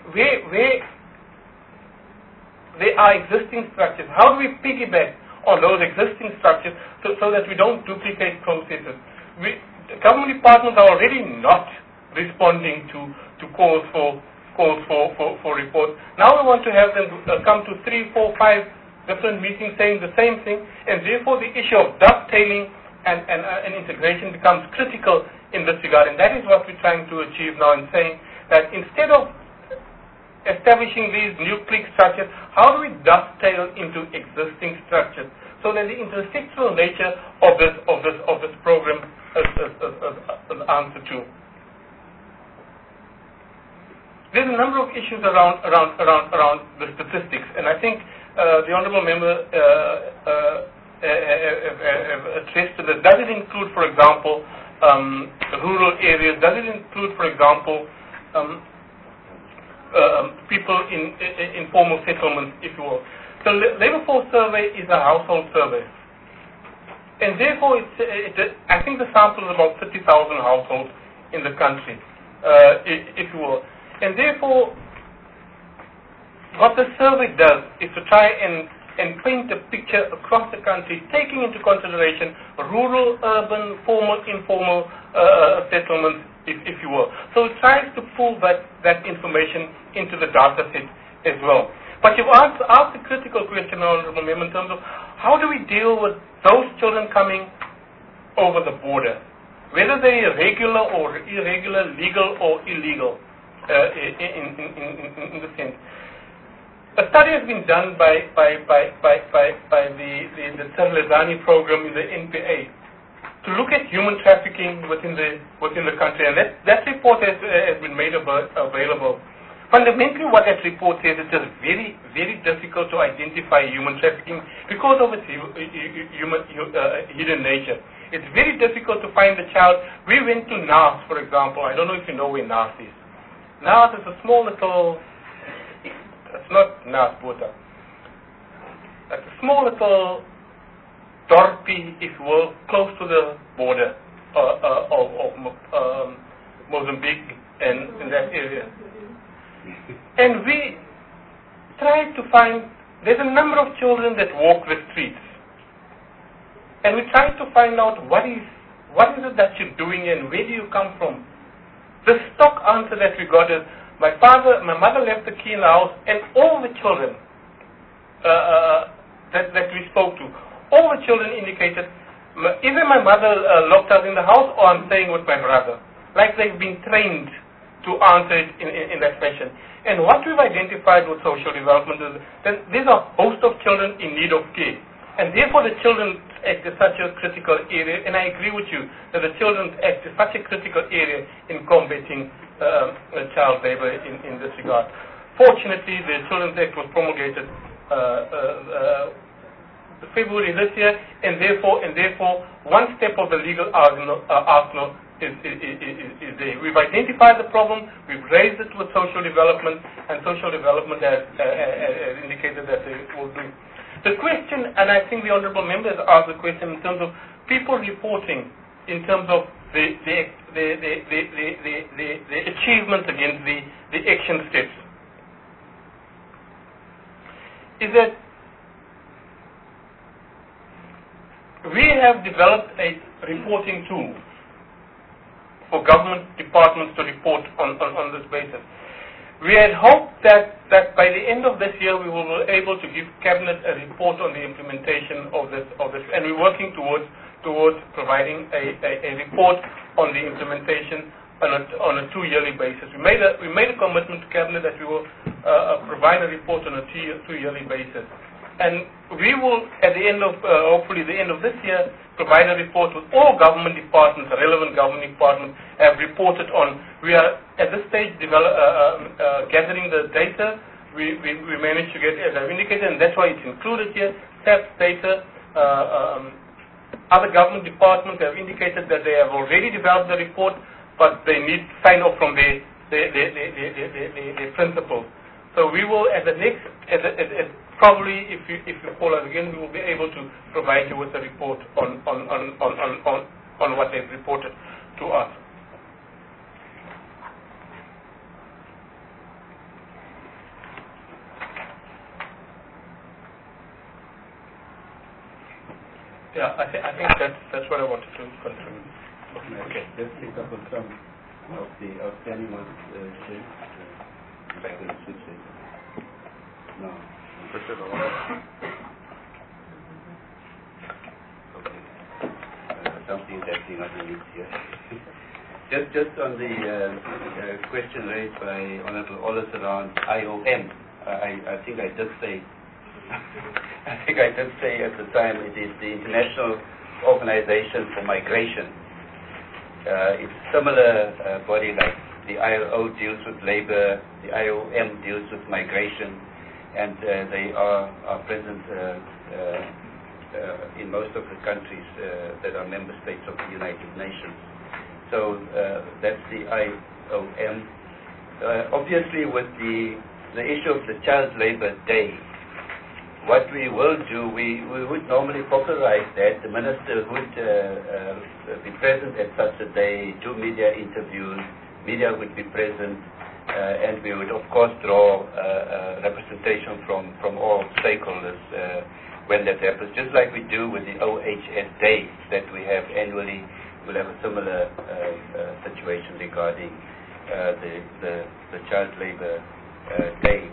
there are existing structures. How do we piggyback on those existing structures so that we don't duplicate processes? Government departments are already not responding to calls for reports. Now we want to have them come to 3, 4, 5 different meetings saying the same thing, and therefore the issue of dovetailing and integration becomes critical in this regard, and that is what we're trying to achieve now in saying that instead of establishing these new clique structures, how do we dovetail into existing structures so that the intersectional nature of this program is an answer to. There's a number of issues around the statistics, and I think the honourable member addressed to this. Does it include, for example, rural areas? Does it include, for example, people in informal settlements, if you will? The Labour Force survey is a household survey, and therefore I think the sample is about 30,000 households in the country, if you will. And therefore, what the survey does is to try and paint a picture across the country, taking into consideration rural, urban, formal, informal settlements, if you will. So it tries to pull that information into the data set as well. But you've asked the critical question, Honourable Member, in terms of how do we deal with those children coming over the border, whether they're regular or irregular, legal or illegal, in the sense. A study has been done by the Tsarlezani program in the NPA to look at human trafficking within the country, and that report has been made available. Fundamentally, what that report says is just very, very difficult to identify human trafficking because of its hidden nature. It's very difficult to find the child. We went to Naas, for example. I don't know if you know where Naas is. Naas is a small little. It's not Naas Bota. It's a small little dorpy, if you will, close to the border of Mozambique and in that area. And we tried to find, there's a number of children that walk the streets. And we tried to find out what is it that you're doing and where do you come from. The stock answer that we got is, my mother left the key in the house, and all the children that we spoke to, all the children indicated, either my mother locked us in the house or I'm staying with my brother. Like they've been trained to answer it in that fashion. And what we've identified with social development is that there's a host of children in need of care. And therefore the Children's Act is such a critical area, and I agree with you that the Children's Act is such a critical area in combating child labor in this regard. Fortunately, the Children's Act was promulgated February this year, and therefore one step of the legal arsenal is there. We've identified the problem, we've raised it with social development, and social development has indicated that they will do. The question, and I think the Honourable Member has asked the question in terms of people reporting, in terms of the achievements against the action steps, is that we have developed a reporting tool for government departments to report on this basis. We had hoped that by the end of this year we will be able to give Cabinet a report on the implementation of this, and we're working towards providing a report on the implementation on a 2-yearly basis. We made a commitment to Cabinet that we will provide a report on a 2-yearly basis. And we will, at the end of, hopefully the end of this year, provide a report with all government departments, relevant government departments have reported on. We are at this stage gathering the data. We managed to get, as I've indicated, and that's why it's included here, SAP's data. Other government departments have indicated that they have already developed the report, but they need sign-off from their principals. So we will, at the next, probably, if you call us again, we will be able to provide you with a report on what they've reported to us. Yeah, I think that's what I wanted to contribute. Okay. Let's pick up on some of the outstanding ones. Back to the switch. No. something is happening underneath here. Just on the question raised by Honorable Wallace around IOM, I think I did say at the time it is the International Organization for Migration. It's a similar body like the ILO deals with labor, the IOM deals with migration, and they are present in most of the countries that are member states of the United Nations. So that's the IOM. Obviously, with the issue of the Child Labor Day, what we will do, we would normally popularize that. The minister would be present at such a day, do media interviews, media would be present, and we would, of course, draw representation from all stakeholders when that happens, just like we do with the OHS Day that we have annually. We'll have a similar situation regarding the Child Labor Day.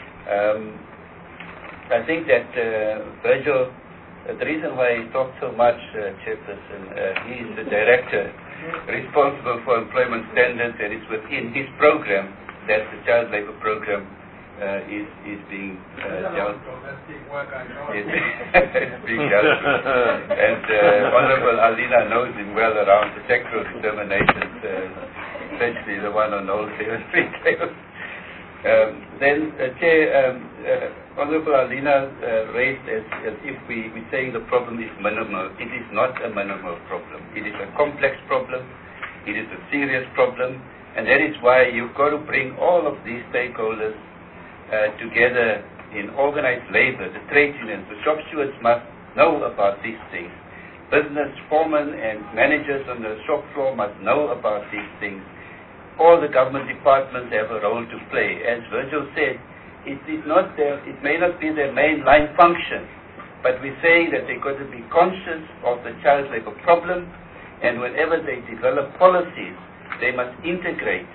I think that Virgil, the reason why he talked so much, Chairperson, he is the director responsible for employment standards, and it's within his program that the child labor program is being dealt with. And Honorable Alina knows him well around the sectoral determinations, especially the one on wholesale and retail. Then, Chair, Honorable Alina raised as if we're saying the problem is minimal. It is not a minimal problem. It is a complex problem. It is a serious problem. And that is why you've got to bring all of these stakeholders together in organized labor. The trade unions, the shop stewards must know about these things. Business foremen and managers on the shop floor must know about these things. All the government departments have a role to play. As Virgil said, it may not be their main line function, but we're saying that they've got to be conscious of the child labor problem, and whenever they develop policies, they must integrate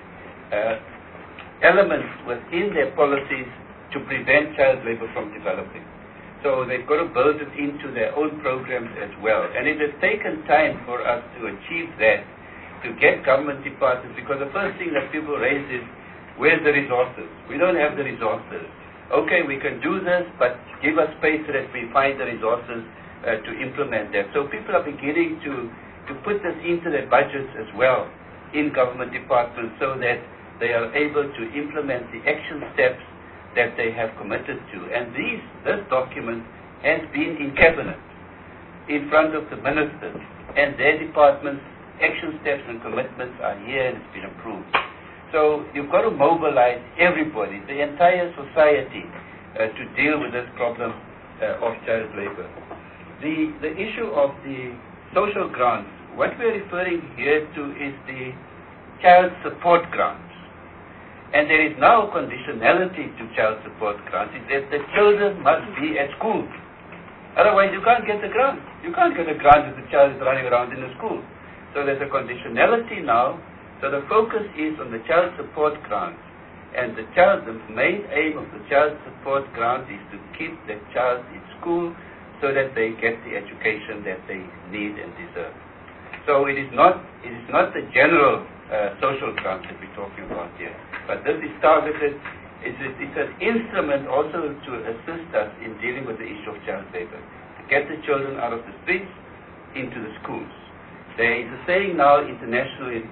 elements within their policies to prevent child labor from developing. So they've got to build it into their own programs as well. And it has taken time for us to achieve that, to get government departments, because the first thing that people raise is, where's the resources? We don't have the resources. Okay, we can do this, but give us space so that we find the resources to implement that. So people are beginning to put this into their budgets as well in government departments, so that they are able to implement the action steps that they have committed to. And this document has been in cabinet, in front of the ministers, and their departments. Action steps and commitments are here and it's been approved. So you've got to mobilize everybody, the entire society, to deal with this problem of child labor. The issue of the social grants, what we're referring here to is the child support grants. And there is now conditionality to child support grants. It says the children must be at school. Otherwise you can't get the grant. You can't get a grant if the child is running around in the school. So there's a conditionality now. So the focus is on the child support grant. And the main aim of the child support grant is to keep the child in school so that they get the education that they need and deserve. So it is not the general social grant that we're talking about here. But this is targeted. It's an instrument also to assist us in dealing with the issue of child labor, to get the children out of the streets into the schools. There is a saying now internationally,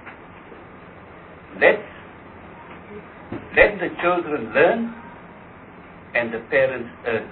let the children learn and the parents earn.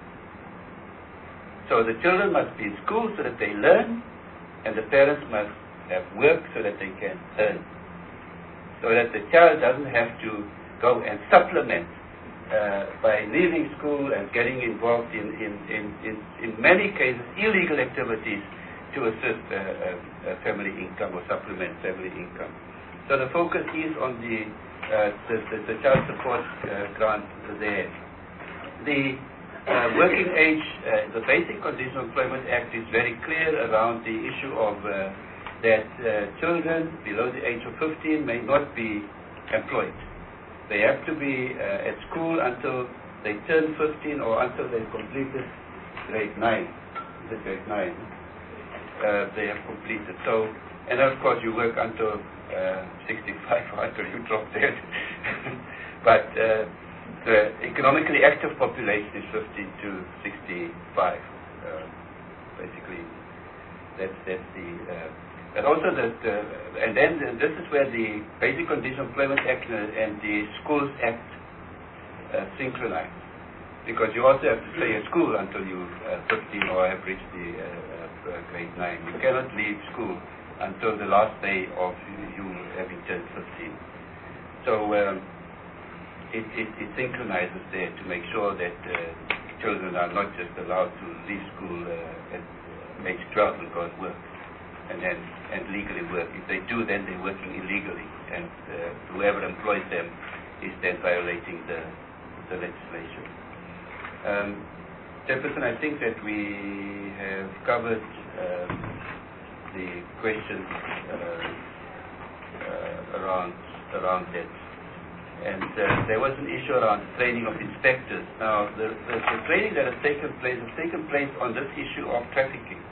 So the children must be in school so that they learn, and the parents must have work so that they can earn. So that the child doesn't have to go and supplement by leaving school and getting involved in many cases illegal activities to assist family income or supplement family income. So the focus is on the child support grant there. The working age, the Basic Conditional Employment Act is very clear around the issue of that children below the age of 15 may not be employed. They have to be at school until they turn 15 or until they completed grade 9. Is it grade 9? they have completed. So, and of course you work until 65 until you drop dead. But the economically active population is 50 to 65. Basically, that's the. And also and then this is where the Basic Conditions Employment Act and the Schools Act synchronize, because you also have to stay at school until you 15 or have reached the grade 9. You cannot leave school until the last day of you having turned 15. So it synchronizes there to make sure that children are not just allowed to leave school at age 12 and go and work. And legally work. If they do, then they're working illegally, and whoever employs them is then violating the legislation. Jefferson, I think that we have covered the questions around that. And there was an issue around the training of inspectors. Now, the training that has taken place on this issue of trafficking.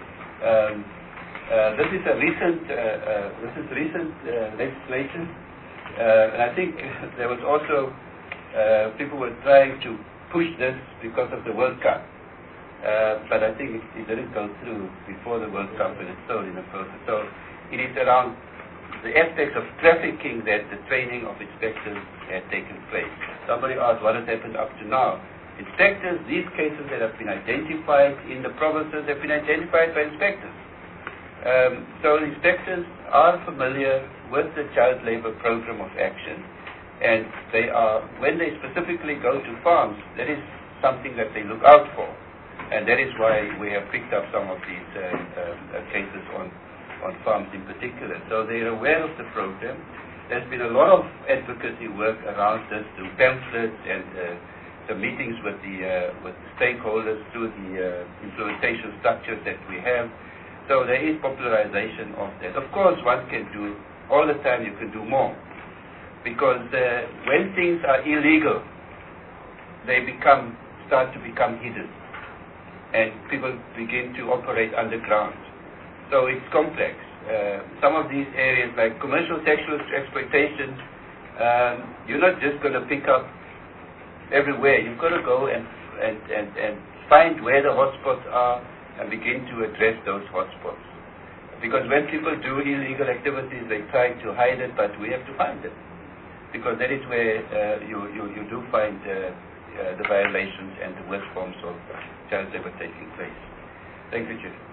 This is recent legislation, and I think there was also people were trying to push this because of the World Cup, but I think it didn't go through before the World Cup, and it's still in the process. So it is around the aspects of trafficking that the training of inspectors had taken place. Somebody asked what has happened up to now. Inspectors, these cases that have been identified in the provinces have been identified by inspectors. So inspectors are familiar with the child labor program of action, and they are, when they specifically go to farms, that is something that they look out for, and that is why we have picked up some of these cases on farms in particular. So they're aware of the program. There's been a lot of advocacy work around this through pamphlets and the meetings with the stakeholders through the implementation structures that we have. So there is popularization of that. Of course, one can do, all the time you can do more. Because when things are illegal, they start to become hidden. And people begin to operate underground. So it's complex. Some of these areas like commercial sexual exploitation, you're not just going to pick up everywhere. You've got to go and find where the hotspots are and begin to address those hotspots. Because when people do illegal activities, they try to hide it, but we have to find it. Because that is where you do find the violations and the worst forms of child labor taking place. Thank you, Chief.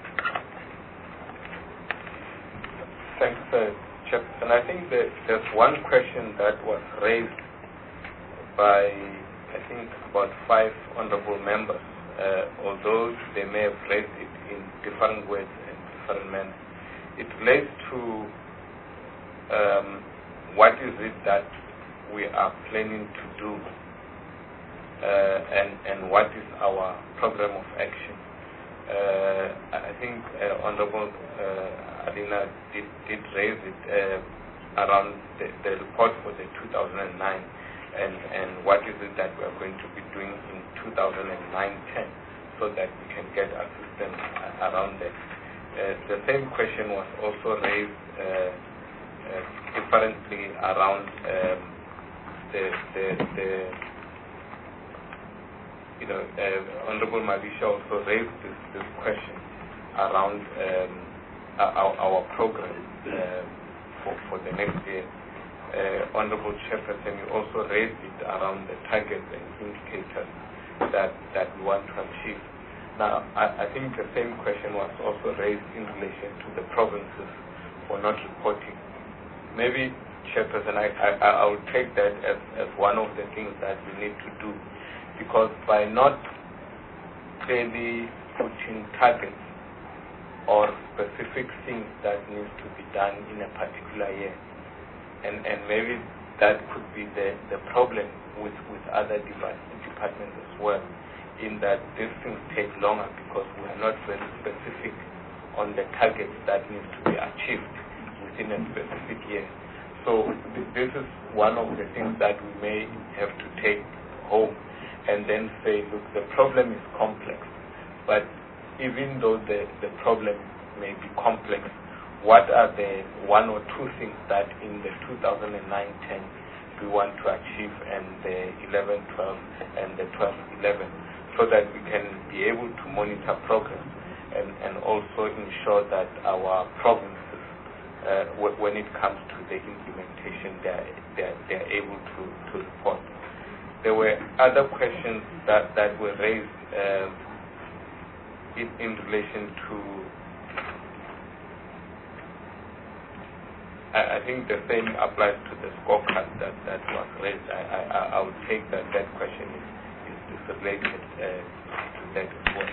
Thanks, Jefferson. I think that there's one question that was raised by, I think, about 5 honorable members. Although they may have raised it in different words and different manners. It relates to what is it that we are planning to do and what is our program of action. I think Honorable Adina did raise it around the report for the 2009 and what is it that we are going to be doing in 2009-10 so that we can get assistance around that. The same question was also raised differently around Honorable Mavisha also raised this question around our program for the next year. Honorable Chairperson, you also raised it around the targets and indicators that we want to achieve. Now, I think the same question was also raised in relation to the provinces for not reporting. Maybe, Chairperson, I will take that as one of the things that we need to do, because by not clearly putting targets or specific things that need to be done in a particular year, and maybe that could be the problem with other departments as well, in that these things take longer because we are not very specific on the targets that need to be achieved within a specific year. So this is one of the things that we may have to take home and then say, look, the problem is complex, but even though the problem may be complex, what are the one or two things that in the 2009-10 we want to achieve, and the 11-12 and the 12-11, so that we can be able to monitor progress and also ensure that our provinces, when it comes to the implementation, they're able to report. There were other questions that were raised in relation to, I think the same applies to the scorecard that was raised. I would take that question is related to that as well.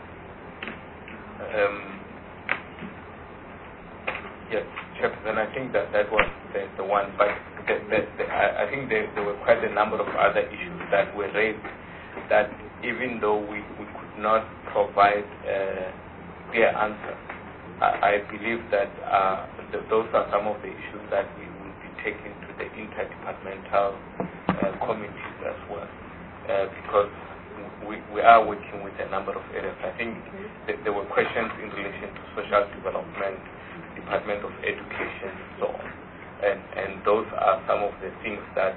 Yes, Chairperson, I think that was the one, but I think there were quite a number of other issues that were raised that even though we could not provide clear answers, I believe that those are some of the issues that we will be taking to the interdepartmental committees as well, because we are working with a number of areas. I think there were questions in relation to social development, Department of Education, and so on. And those are some of the things that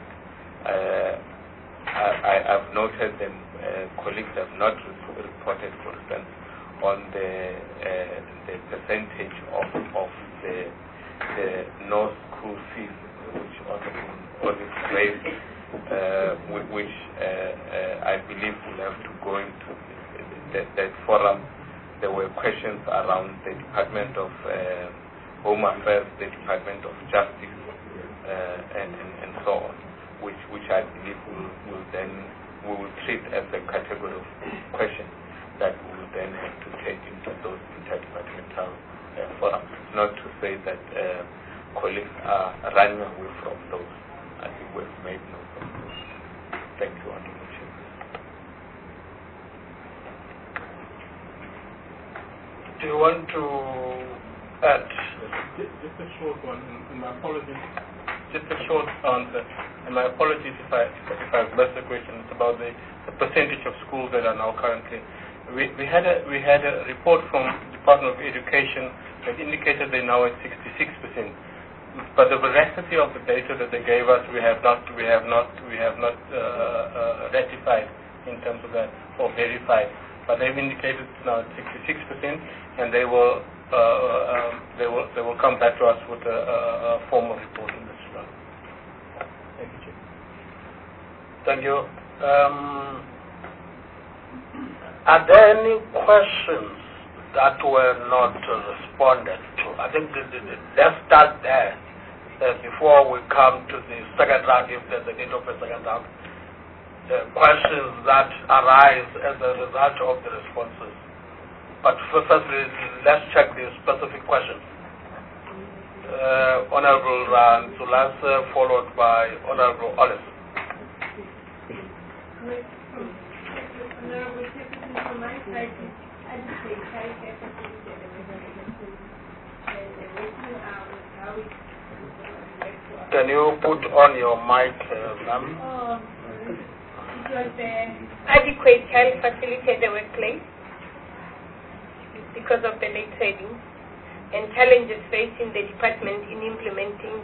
I've noted them. Colleagues have not reported, for instance, on the percentage of the no school fees, which Honourable raised, which I believe will have to go into that forum. There were questions around the Department of Home Affairs, the Department of Justice, and so on, which I believe we will treat as a category of questions that we will then have to take into those interdepartmental forums. Not to say that colleagues are running away from those. I think we've made note of those. Thank you, Honourable Chair. Do you want to add? Just a short one, and my apologies. Just a short answer, and my apologies if I've missed the question. It's about the percentage of schools that are now currently. We had a report from the Department of Education that indicated they're now at 66%. But the veracity of the data that they gave us, we have not ratified in terms of that or verified. But they've indicated it's now at 66%, and they will come back to us with a formal report on this one. Thank you, Chair. Thank you. Are there any questions that were not responded to? I think let's start there before we come to the second round, if there's a need of a second round. Questions that arise as a result of the responses. But firstly, let's check the specific questions. Honourable Ntsulase, followed by Honourable Ollis. Honourable Secretary, from my side, I just say childcare facilities at the Western School and the working hours, how it Can you put on your mic, ma'am? It was adequate child facility at the workplace because of the late savings and challenges facing the department in implementing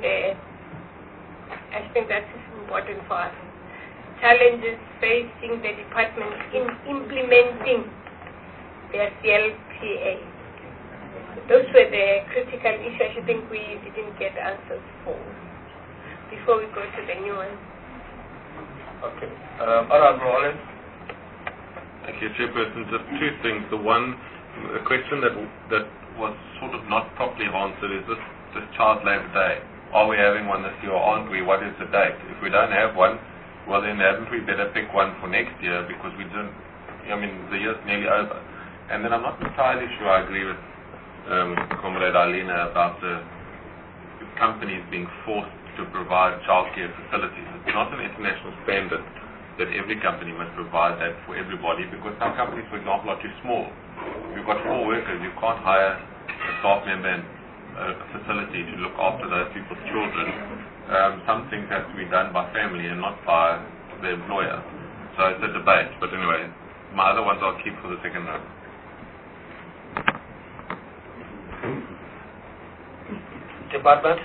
I think that is important for us. Challenges facing the department in implementing their CLPA. Those were the critical issues I think we didn't get answers for before we go to the new one. Okay. Honourable Ollis. Thank you, Chairperson. Just two things. The one, a question that was sort of not properly answered is this Child Labour Day. Are we having one this year or aren't we? What is the date? If we don't have one, well then hadn't we better pick one for next year, because we didn't, the year's nearly over. And then I'm not entirely sure I agree with Comrade Alina about the companies being forced to provide childcare facilities. It's not an international standard that every company must provide that for everybody, because some companies, for example, are too small. If you've got 4 workers, you can't hire a staff member and a facility to look after those people's children. Some things have to be done by family and not by the employer. So it's a debate. But anyway, my other ones I'll keep for the second round. department?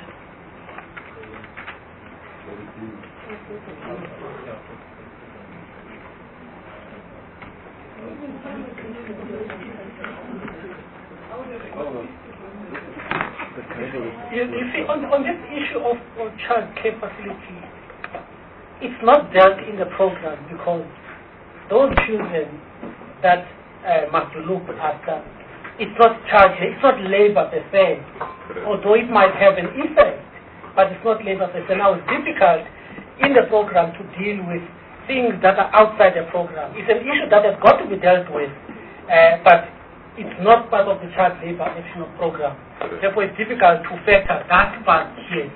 You see, on this issue of child care facility, it's not dealt in the program because those children that must be looked after, it's not child, it's not labor per se, although it might have an effect, but it's not labor per se. Now it's difficult in the program to deal with things that are outside the program. It's an issue that has got to be dealt with, but it's not part of the child labor action program. Therefore, it's difficult to factor that part here.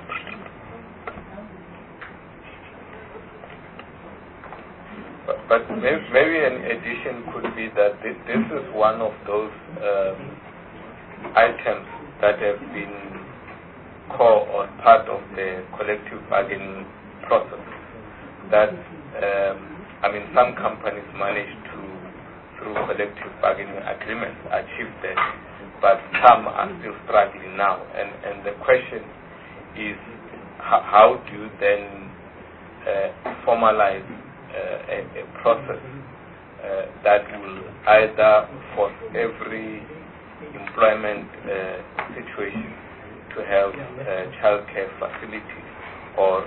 But maybe an addition could be that this is one of those items that have been core or part of the collective bargaining process. That, some companies manage to, through collective bargaining agreements, achieve that, but some are still struggling now. And the question is, how do you then formalize a process that will either force every employment situation to have childcare facilities, or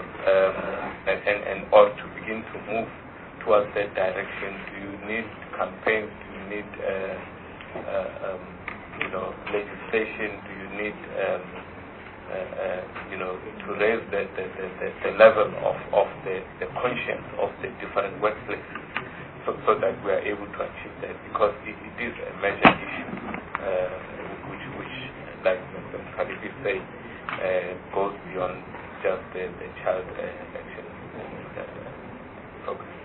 or to begin to move towards that direction? Do you need campaigns? Do you need legislation? Do you need to raise the level of the conscience of the different workplaces, so that we are able to achieve that? Because it is a major issue, which like Mr. Khalifi said, goes beyond just the child action program.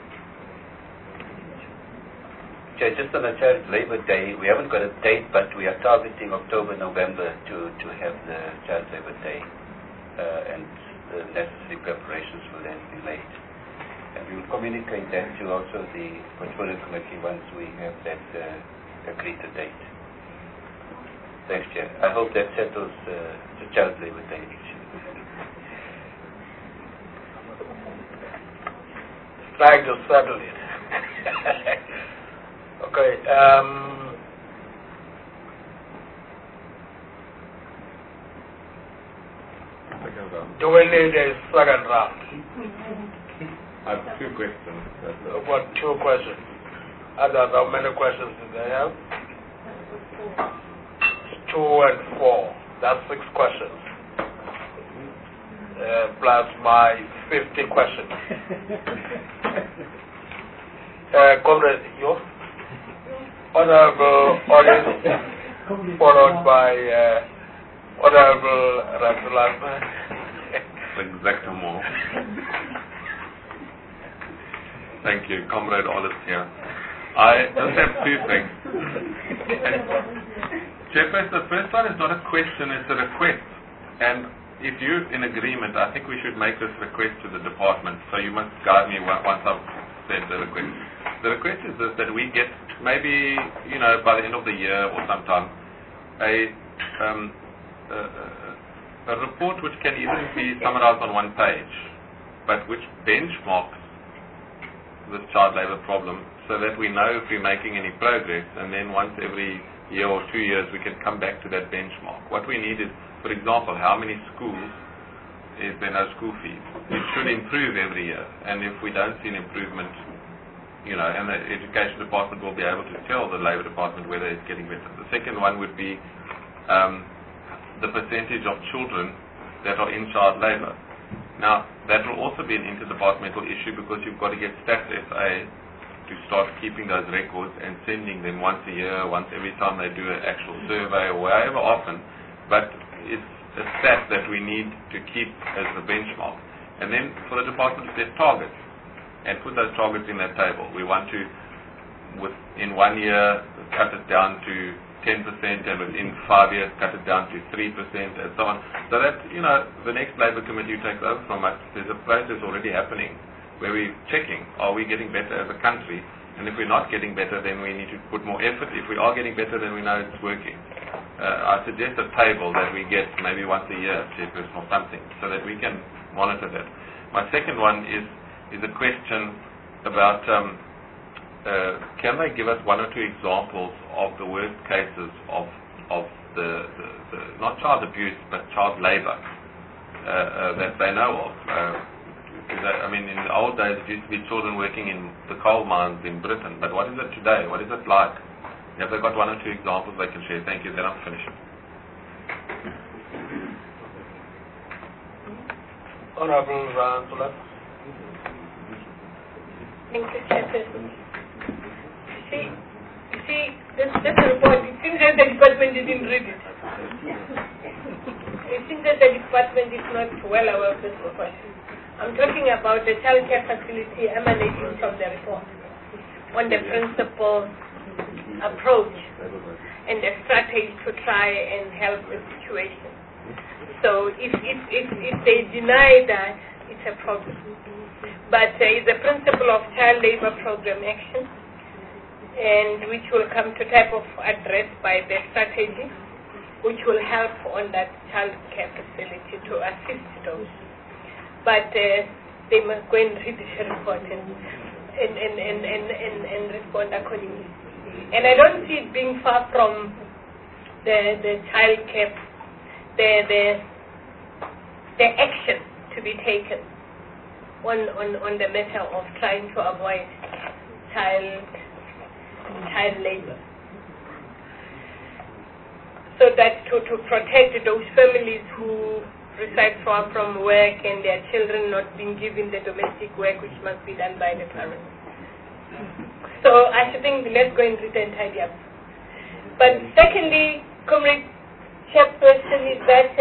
Just on the Child Labor Day, we haven't got a date, but we are targeting October, November to have the Child Labor Day, and the necessary preparations will then be made. And we will communicate that to also the Portfolio Committee once we have that agreed to date. Thanks, Chair. I hope that settles the Child Labor Day issue. Trying to settle it. Okay. Do we need a second round? I have two questions. What, two questions? Others, how many questions do they have? 2 and 4. That's 6 questions. Plus my 50 questions. Comrade, you? Honorable Olive, followed by Honorable Rasulalma. Exactement. Thank you. Comrade Olive here. I just have 2 things. Chairperson, the first one is not a question, it's a request. And if you're in agreement, I think we should make this request to the department. So you must guide me once I've said the request. The request is this, that we get maybe, by the end of the year or sometime, a report which can even be summarized on 1 page, but which benchmarks this child labor problem, so that we know if we're making any progress, and then once every year or 2 years we can come back to that benchmark. What we need is, for example, how many schools is there no school fees? It should improve every year, and if we don't see an improvement, and the education department will be able to tell the labor department whether it's getting better. The second one would be the percentage of children that are in child labor. Now, that will also be an interdepartmental issue, because you've got to get Stats SA to start keeping those records and sending them once a year, once every time they do an actual survey, or however often. But it's a stat that we need to keep as the benchmark. And then for the department to set targets and put those targets in that table. We want to, in 1 year, cut it down to 10%, and within 5 years cut it down to 3%, and so on. So that, the next Labour Committee who takes over from us, there's a process already happening where we're checking, are we getting better as a country? And if we're not getting better, then we need to put more effort. If we are getting better, then we know it's working. I suggest a table that we get maybe once a year, Chairperson, or something, so that we can monitor that. My second one is a question about can they give us one or two examples of the worst cases of the not child abuse but child labor that they know of? I mean, in the old days it used to be children working in the coal mines in Britain, but what is it today? What is it like? Have they got one or two examples they can share? Thank you, then I'm finished. Honorable Zula. Thank you, Chairperson. You see, this report, it seems that the department didn't read it. It seems that the department is not well aware of this report. I'm talking about the child care facility emanating from the report on the principal approach and the strategy to try and help the situation. So if they deny that, it's a problem. But it's a principle of child labor program action, and which will come to type of address by the strategy, which will help on that child care facility to assist those. But they must go and read the report and respond accordingly. And I don't see it being far from the child care, the action to be taken on the matter of trying to avoid child labor. So that to protect those families who reside far from work and their children not being given the domestic work which must be done by the parents. So I should think let's go and read and tidy up. But secondly, Comrade Chairperson, is that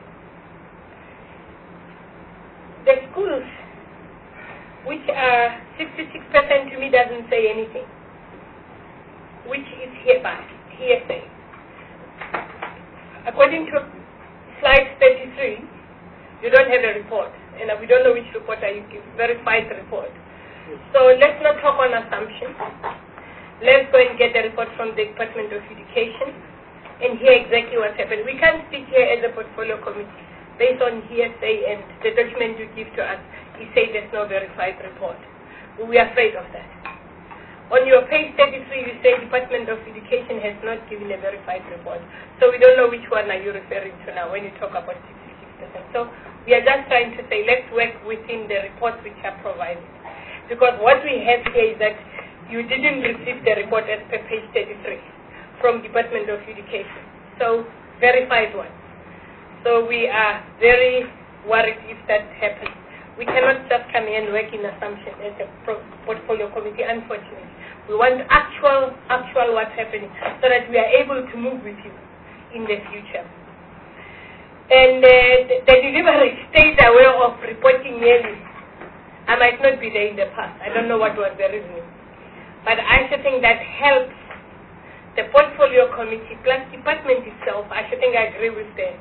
the schools, which are 66% to me doesn't say anything, which is hearsay. According to slide 33, you don't have a report, and we don't know which report I give, verified report. So let's not talk on assumptions. Let's go and get the report from the Department of Education and hear exactly what's happened. We can't speak here as a portfolio committee based on hearsay, and the document you give to us, you say there's no verified report. We are afraid of that. On your page 33, you say Department of Education has not given a verified report. So we don't know which one are you referring to now when you talk about 66%. So we are just trying to say let's work within the reports which are provided. Because what we have here is that you didn't receive the report as per page 33 from Department of Education. So verified one. So we are very worried if that happens. We cannot just come here and work in assumption as a portfolio committee, unfortunately. We want actual what's happening so that we are able to move with you in the future. And the delivery stayed aware of reporting yearly. I might not be there in the past. I don't know what was the reasoning. But I should think that helps the portfolio committee plus department itself. I should think I agree with the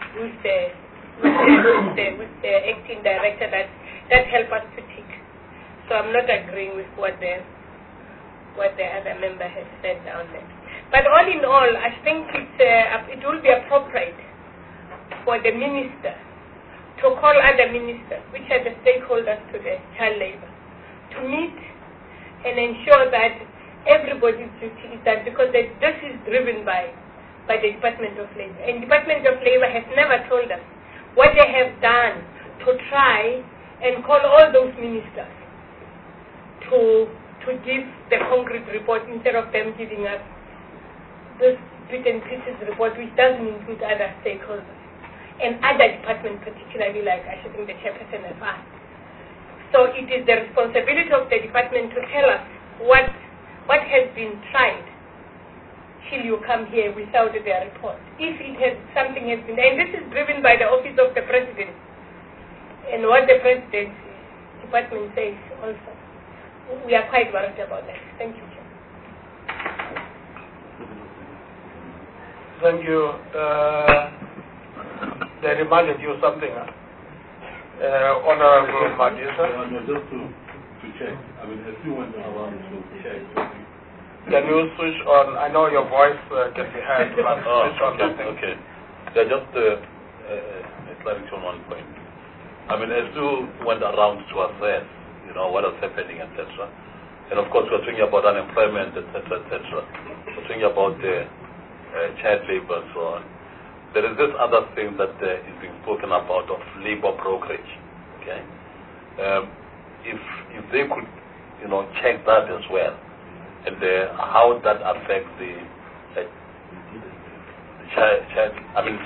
acting director that help us to tick. So I'm not agreeing with what the other member has said down there. But all in all, I think it will be appropriate for the minister to call other ministers, which are the stakeholders to the child labor, to meet and ensure that everybody's duty is done, because this is driven by the Department of Labor. And Department of Labor has never told us what they have done to try and call all those ministers to give the concrete report instead of them giving us this bit and pieces report, which doesn't include other stakeholders and other departments, particularly like I should think the chairperson has asked. So it is the responsibility of the department to tell us what has been tried till you come here without their report. If something has been, and this is driven by the office of the president and what the president's department says also. We are quite worried about that. Thank you, Chair. Thank you. They reminded you something, Honorable Madisa. No, just to check. I mean, a few went around to check. Can you switch on? I know your voice can be heard, but switch on that thing. Okay. Yeah, just a clarity on one point. I mean, as you went around to assess, what is happening, etc. And of course, we're talking about unemployment, etc., etc. We're talking about child labor and so on. There is this other thing that is being spoken about of labor brokerage. Okay, if they could, check that as well, and how that affects the child. I mean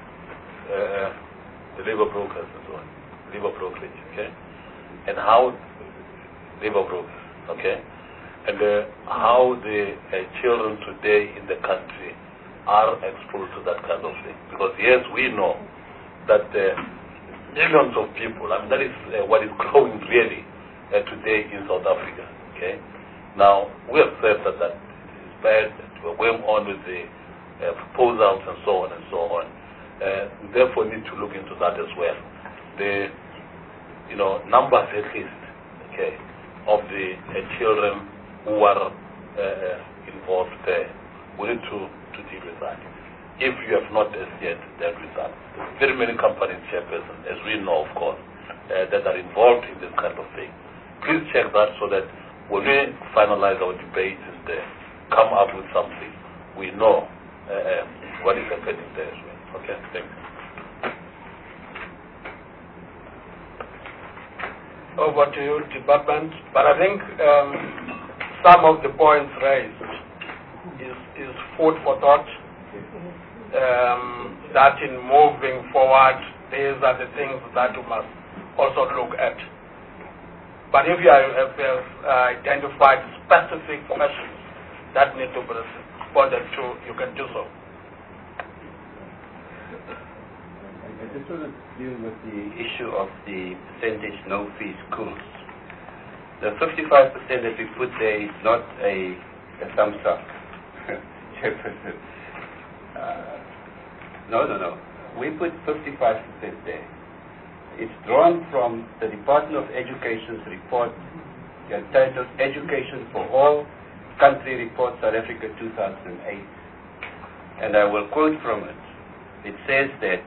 the labor brokers and so on, labor brokerage. Okay, and how labor brokers. Okay, and how the children today in the country are exposed to that kind of thing. Because yes, we know that millions of people, I mean, that is what is growing really today in South Africa. Okay, now we have said that is bad, that we're going on with the proposals and so on and so on. We therefore need to look into that as well. The numbers at least, okay, of the children who are involved there. We need to deal with that. If you have not as yet dealt with that, very many companies, chairperson, as we know, of course, that are involved in this kind of thing. Please check that so that when we finalize our debate and come up with something, we know what is happening there as well. Okay, thank you. Over to you, department. But I think some of the points raised is food for thought. That in moving forward, these are the things that you must also look at. But if you have identified specific questions that need to be responded to, you can do so. I just want to deal with the issue of the percentage no-fee schools. The 55% that we put there is not a thumbs up. No. We put 55% there. It's drawn from the Department of Education's report entitled Education for All, Country Report South Africa 2008. And I will quote from it. It says that,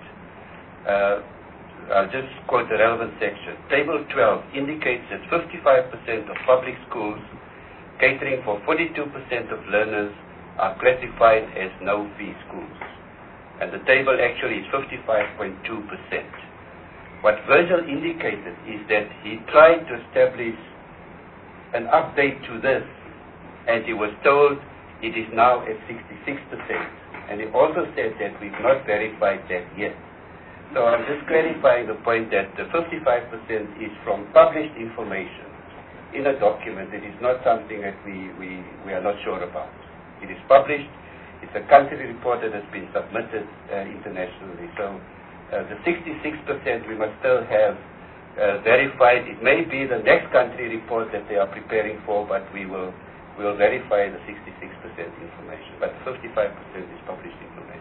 I'll just quote the relevant section. Table 12 indicates that 55% of public schools catering for 42% of learners are classified as no-fee schools. And the table actually is 55.2%. What Virgil indicated is that he tried to establish an update to this, and he was told it is now at 66%. And he also said that we've not verified that yet. So I'm just clarifying the point that the 55% is from published information in a document. It is not something that we are not sure about. It is published. It's a country report that has been submitted internationally. So the 66% we must still have verified. It may be the next country report that they are preparing for, but we will verify the 66% information. But the 55% is published information.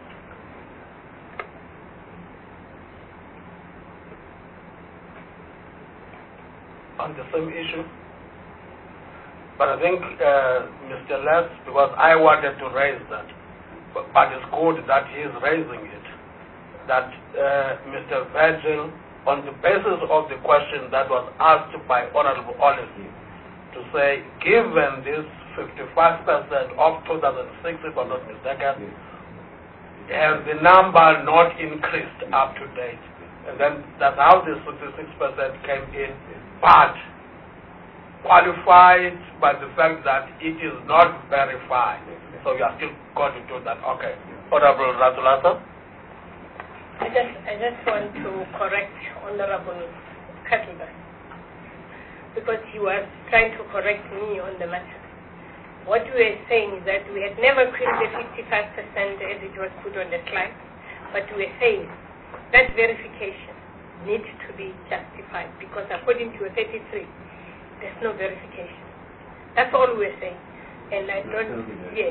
On the same issue. But I think, Mr. Les, because I wanted to raise that, but it's good that he is raising it, that Mr. Virgil, on the basis of the question that was asked by Honorable Oliver, to say, given this 55% of 2006, if I'm not mistaken, has the number not increased up to date? And then that's how the 66% came in, but qualified by the fact that it is not verified. So you are still going to do that. Okay. Honorable Ratulasa? I just want to correct Honorable Katunda, because he was trying to correct me on the matter. What we were saying is that we had never claimed the 55% as it was put on the slide, but we were saying that verification needs to be justified, because according to 33, there's no verification. That's all we're saying. And I don't, yes.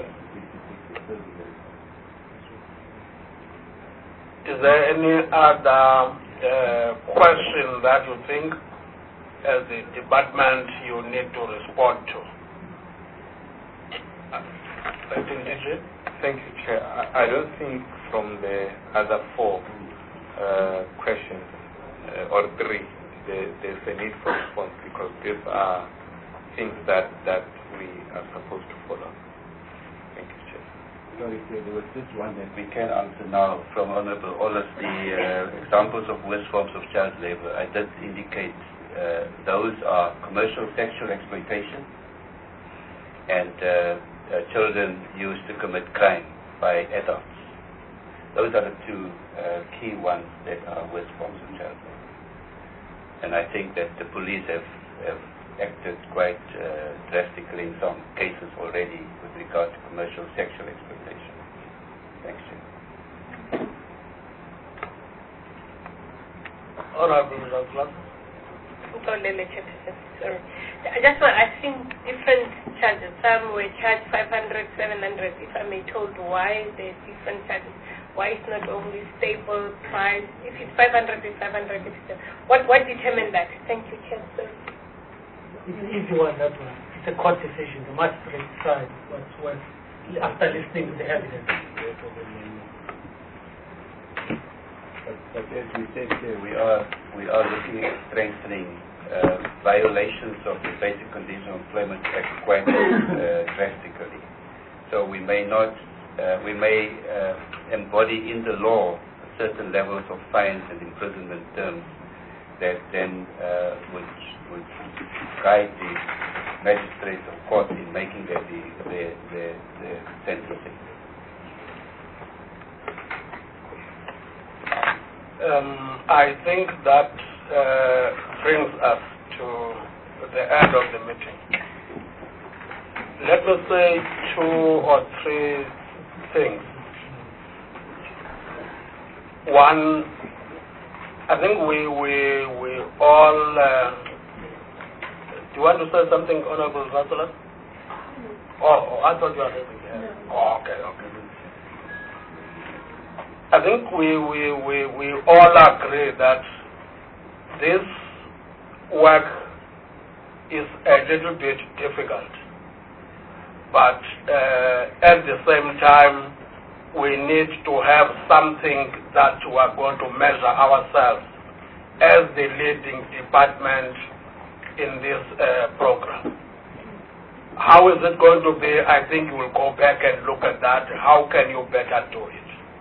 Is there any other question that you think, as the department, you need to respond to? Rashid. Thank you, Chair. I don't think from the other four questions, or three, there's a need for response, because these are things that we are supposed to follow. Thank you, Chair. Sorry, there was this one that we can answer now from Honorable Olas, the examples of worst forms of child labor. I did indicate those are commercial sexual exploitation and children used to commit crime by adults. Those are the two key ones that are worst forms of child labor. And I think that the police have acted quite drastically in some cases already with regard to commercial sexual exploitation. Thanks, Chair. Honorable Raghunath. Sorry. I think different charges. Some were charged 500, 700. If I may told why there's different charges. Why it's not only stable price? If it's 500, it's 500. What determined that? Thank you, Chancellor. It's an easy one, that one. It's a court decision. The magistrate decides what's what after listening to the evidence. But as we said here, we are looking at strengthening violations of the Basic Conditions of Employment Act quite drastically. So we may embody in the law certain levels of fines and imprisonment terms that then would guide the magistrates of court in making their sentencing. I think that brings us to the end of the meeting. Let me say 2 or 3 things. One, I think we all. Do you want to say something, Honorable Chancellor? Oh, I thought you were saying yeah. Oh, okay. I think we all agree that this work is a little bit difficult, but at the same time, we need to have something that we are going to measure ourselves as the leading department in this program. How is it going to be? I think you will go back and look at that. How can you better do it?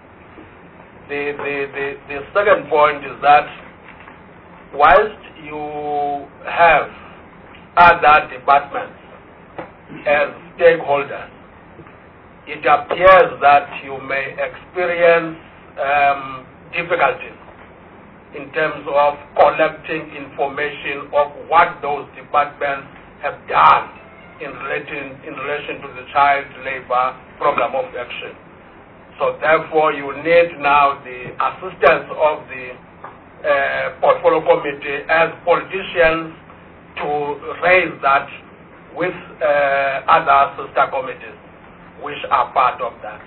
The second point is that whilst you have other departments as stakeholders, it appears that you may experience difficulties in terms of collecting information of what those departments have done in relation to the child labor program of action. So therefore, you need now the assistance of the portfolio committee as politicians to raise that with other sister committees which are part of that.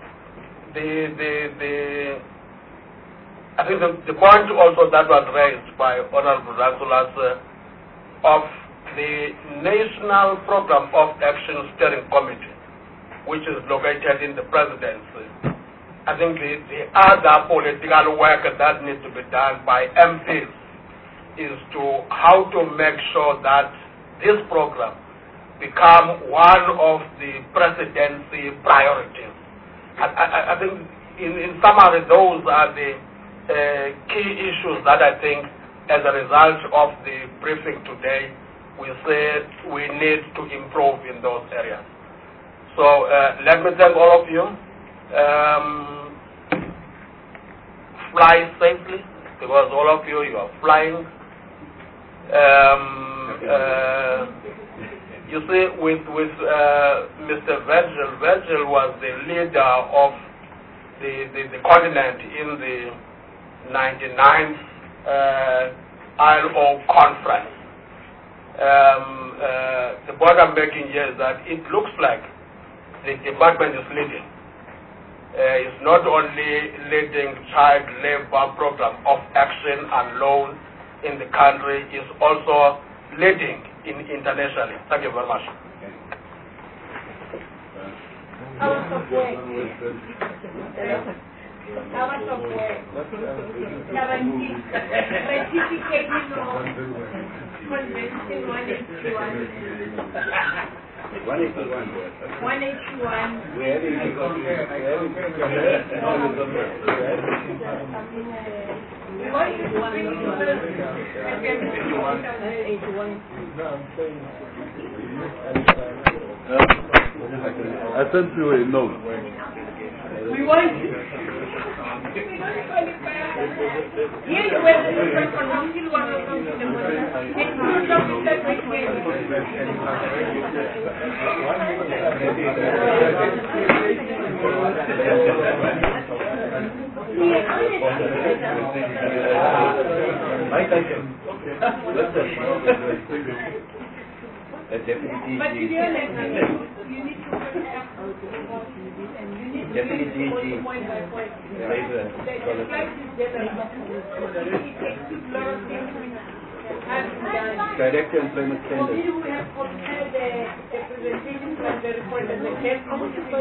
I think the point also that was raised by Honorable Raghunath of the National Program of Action Steering Committee, which is located in the presidency. I think the other political work that needs to be done by MPs is to how to make sure that this program become one of the presidency priorities. I think in summary, those are the key issues that I think as a result of the briefing today, we said we need to improve in those areas. So let me thank all of you. Fly safely, because all of you are flying. You see, with Mr. Virgil was the leader of the continent in the 99th ILO conference. The point I'm making here is that it looks like the department is leading. It's not only leading child labor program of action and loan in the country, it's also leading internationally. Thank you very much. Hours of work. Hours of work. 70. Certificate of Convention 181. 181. I sent you a note. We want here you were the council one of Deputy but you need to Deputy DG. point by point. The flight is general. It takes a lot of things and Director Employment for Standards. me, we have compared the presentation and the report and the case. The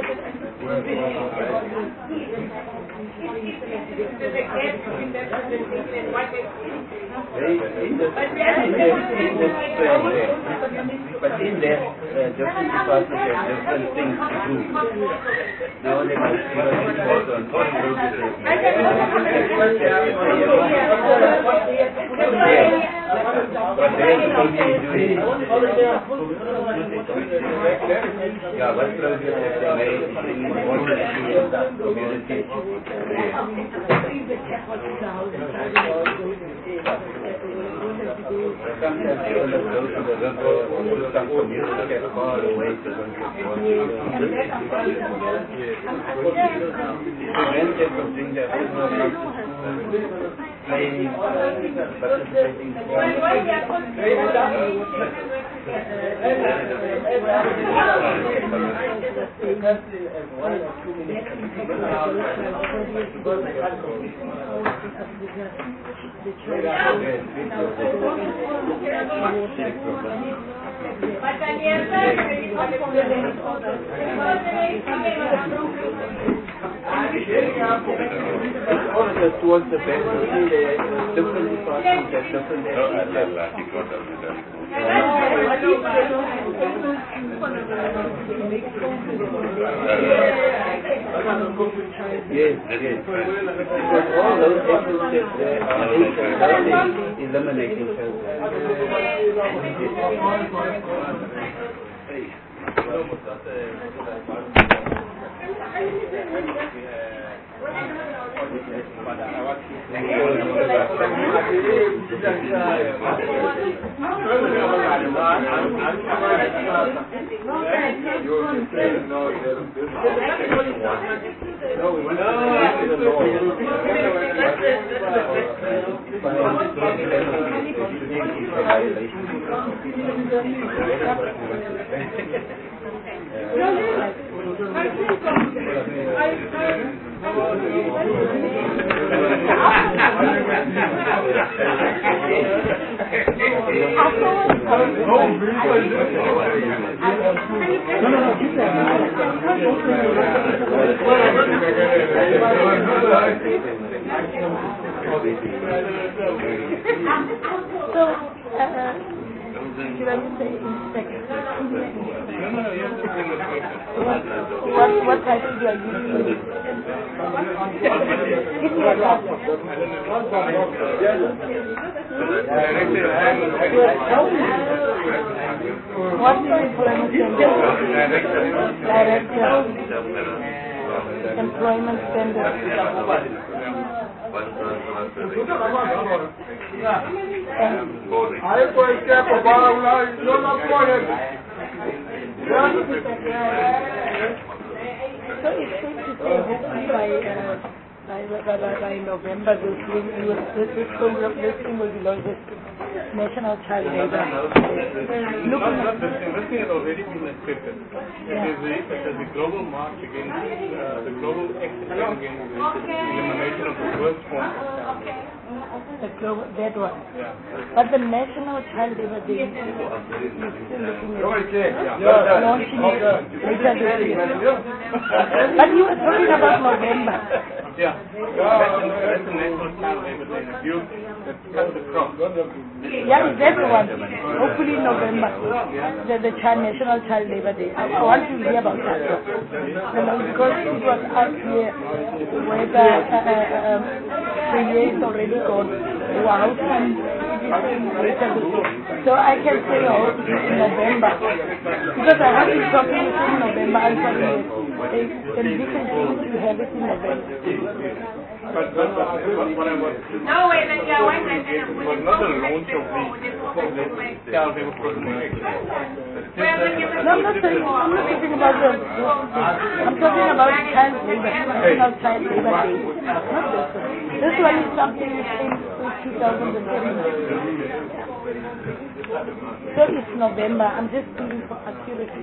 case in the presentation and what is but in there, different departments have different things to do. The only report on what they are supposed to be doing. Yeah, what progress have they made in water community? Sometimes they want to go to the river or some community get far away to go to prevent them from doing their business, playing, participating. Towards the back, different departments have different yes. Because all those efforts that are eliminating What type of you are using? What's the employment standard? Director. Employment standard. So it's safe to say hopefully by November this program listing will be launched. National Child Labor. Listing has already been accepted. It is the global march against the global action against the elimination of the worst form of child labor. that one. But the National Child Labor Day is still looking at launching it later this year. But you were talking about November. Yeah, that's the National Child Labor Day review that comes across. Yeah, it's everyone. Hopefully in November, the National Child Labor Day. I want to hear about that. Because it was out here whether the year is already gone. Wow, and later this year. So I can say in November. Because I want to talk to you in November. I'm sorry. The different things you have it in November. But what I was was not the launch of the child labor program. No, I'm not talking about I'm talking about child labor, National Child Labor Day. Not this one. This one is something we came with 2013. So it's November. I'm just doing for accuracy.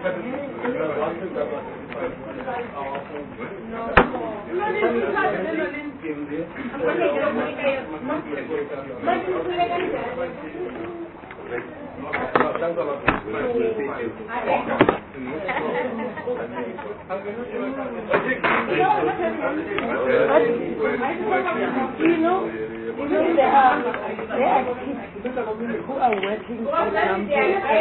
There are kids who are working, for example,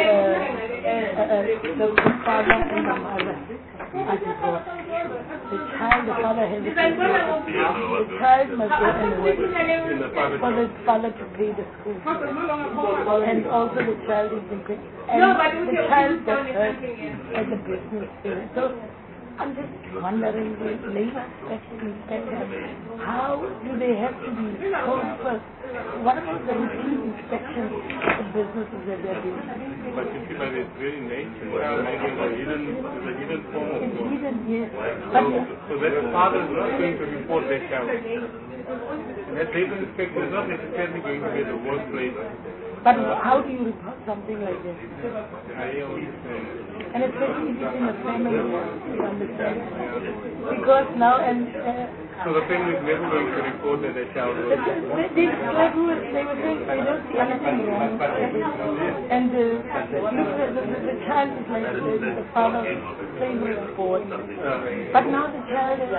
the father and the mother are divorced. The father has a the child must go and work for the father to pay the school. And also the child is in and the child gets hurt at the business field. So I'm just wondering, the labor inspector, how do they have to be told first? What about the routine inspections of the businesses that they're doing? But you see, by its very nature, maybe the hidden form of work. Hidden, yes. So that the father is not going to report their child. And that labor inspector is not necessarily going to be the workplace. But how do you report something like this? I understand. And especially if it's in a family, you understand? Because now so the family is never going to report that their child was... They were saying they don't see anything wrong. And the child is like the father favorite sport. But now the child has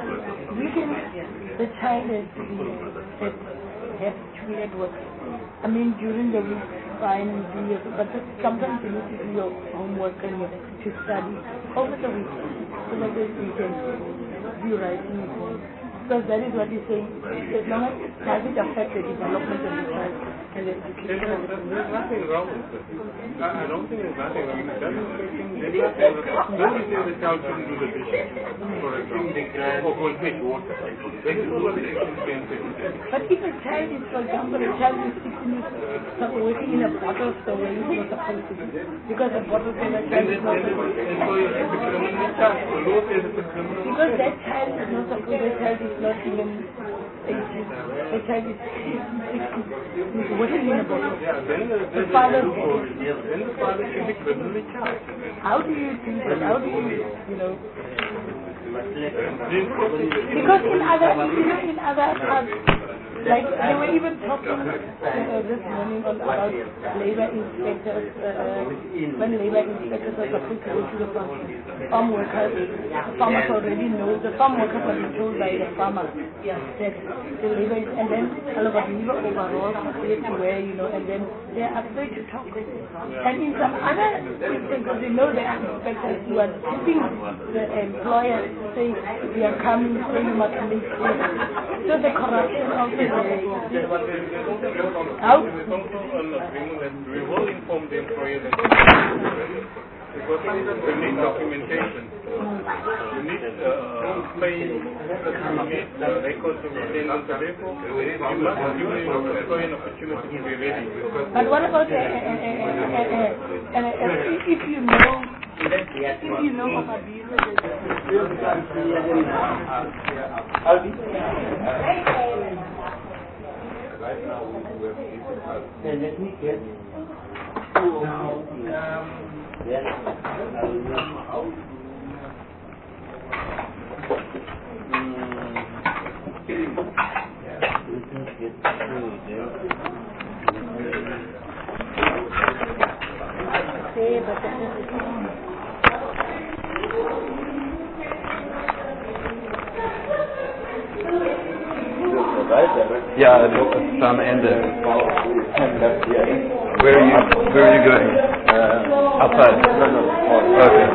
to be at work. I mean, during the week, fine, but sometimes you need to do your homework and you have to study over the week so that you can be writing at home. Because that is what he's saying. As long as it doesn't affect the development of the child and the education. There's nothing wrong with it. I don't think there's nothing wrong with it. Nobody says the child shouldn't do the dishes, for example, or go and fetch water. That is what the expense is. But if a child is, for example, a child is 16 years working in a bottle store where he's not supposed to be, because a bottle store that child is not supposed to be. And so it's a criminal charge. The law says it's a criminal charge. Because that child is not supposed, that child is not even 18. The child is 16. He's working in a bottle. Then the father should be criminally charged. How do you think that? How do you know? Because in other parts, like they were even talking this morning about labor inspectors, when labor inspectors are supposed to go to the farm workers. The farmers already know, the farm workers are told by the farmer that the labor is, and then all of a labor overalls are there to wear, and then they are afraid to talk. And in some other instances, there are inspectors who are tipping the employer to say, we are coming, so you must make sure. So the corruption also is there. How? There's also an agreement that we will inform the employer that because we need documentation. We need records of attendance. Therefore, you must give the employer an opportunity to be ready. But what about if you know of abuses? Right now, we have people. Let me get Yeah, it's done ended. Where are you going? Outside. Okay.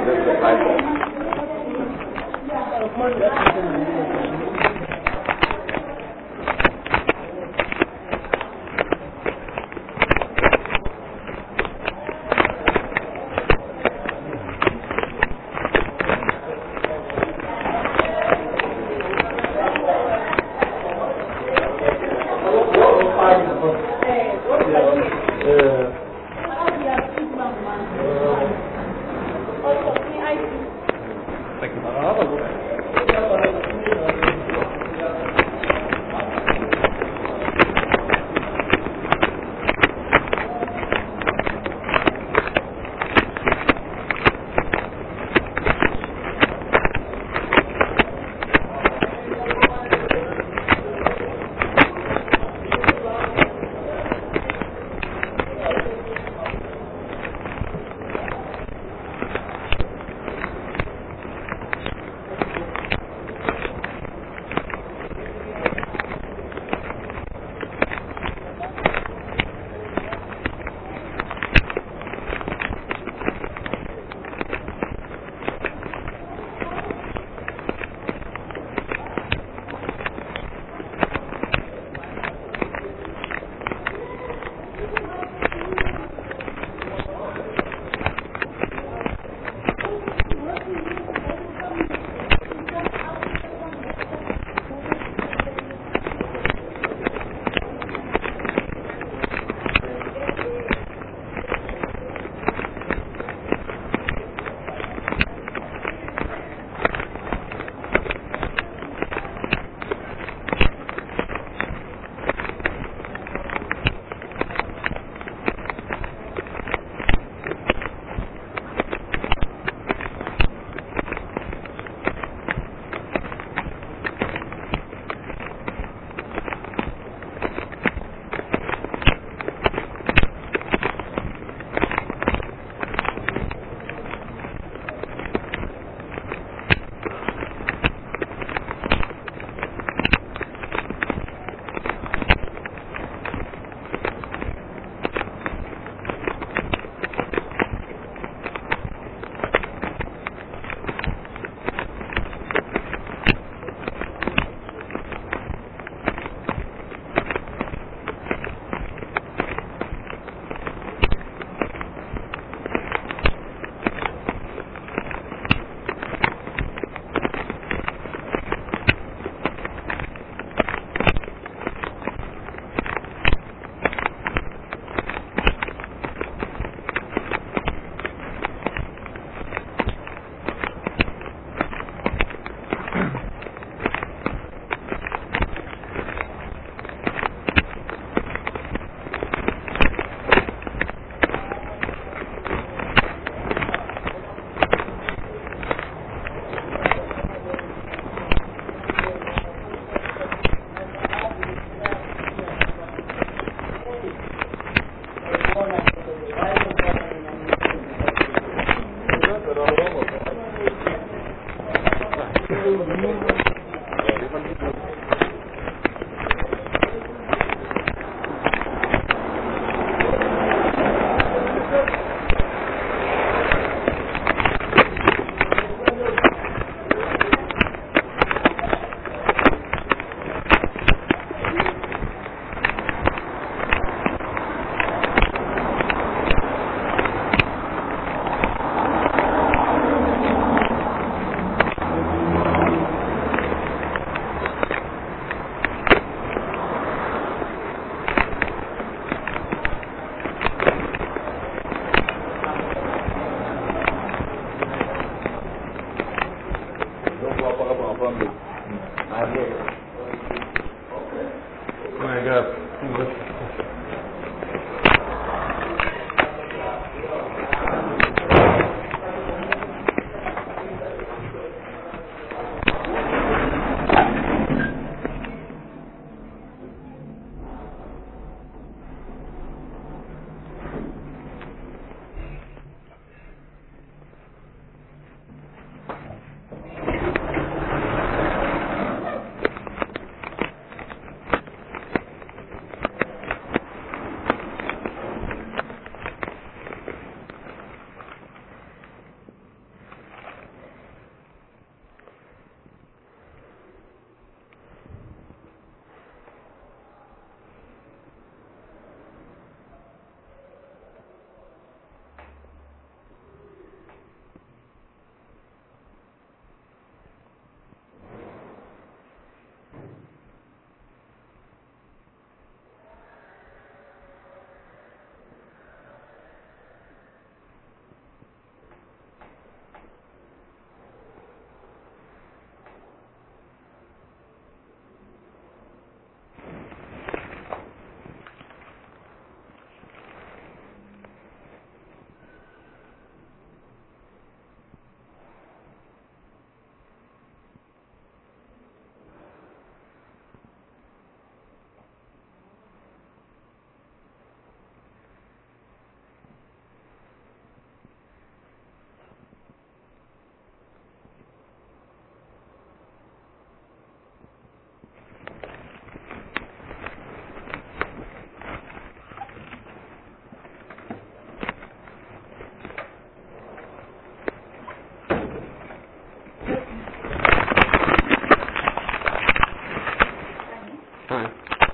Hi.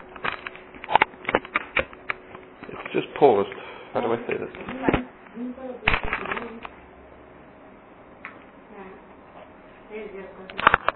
It's just paused. How do I say this?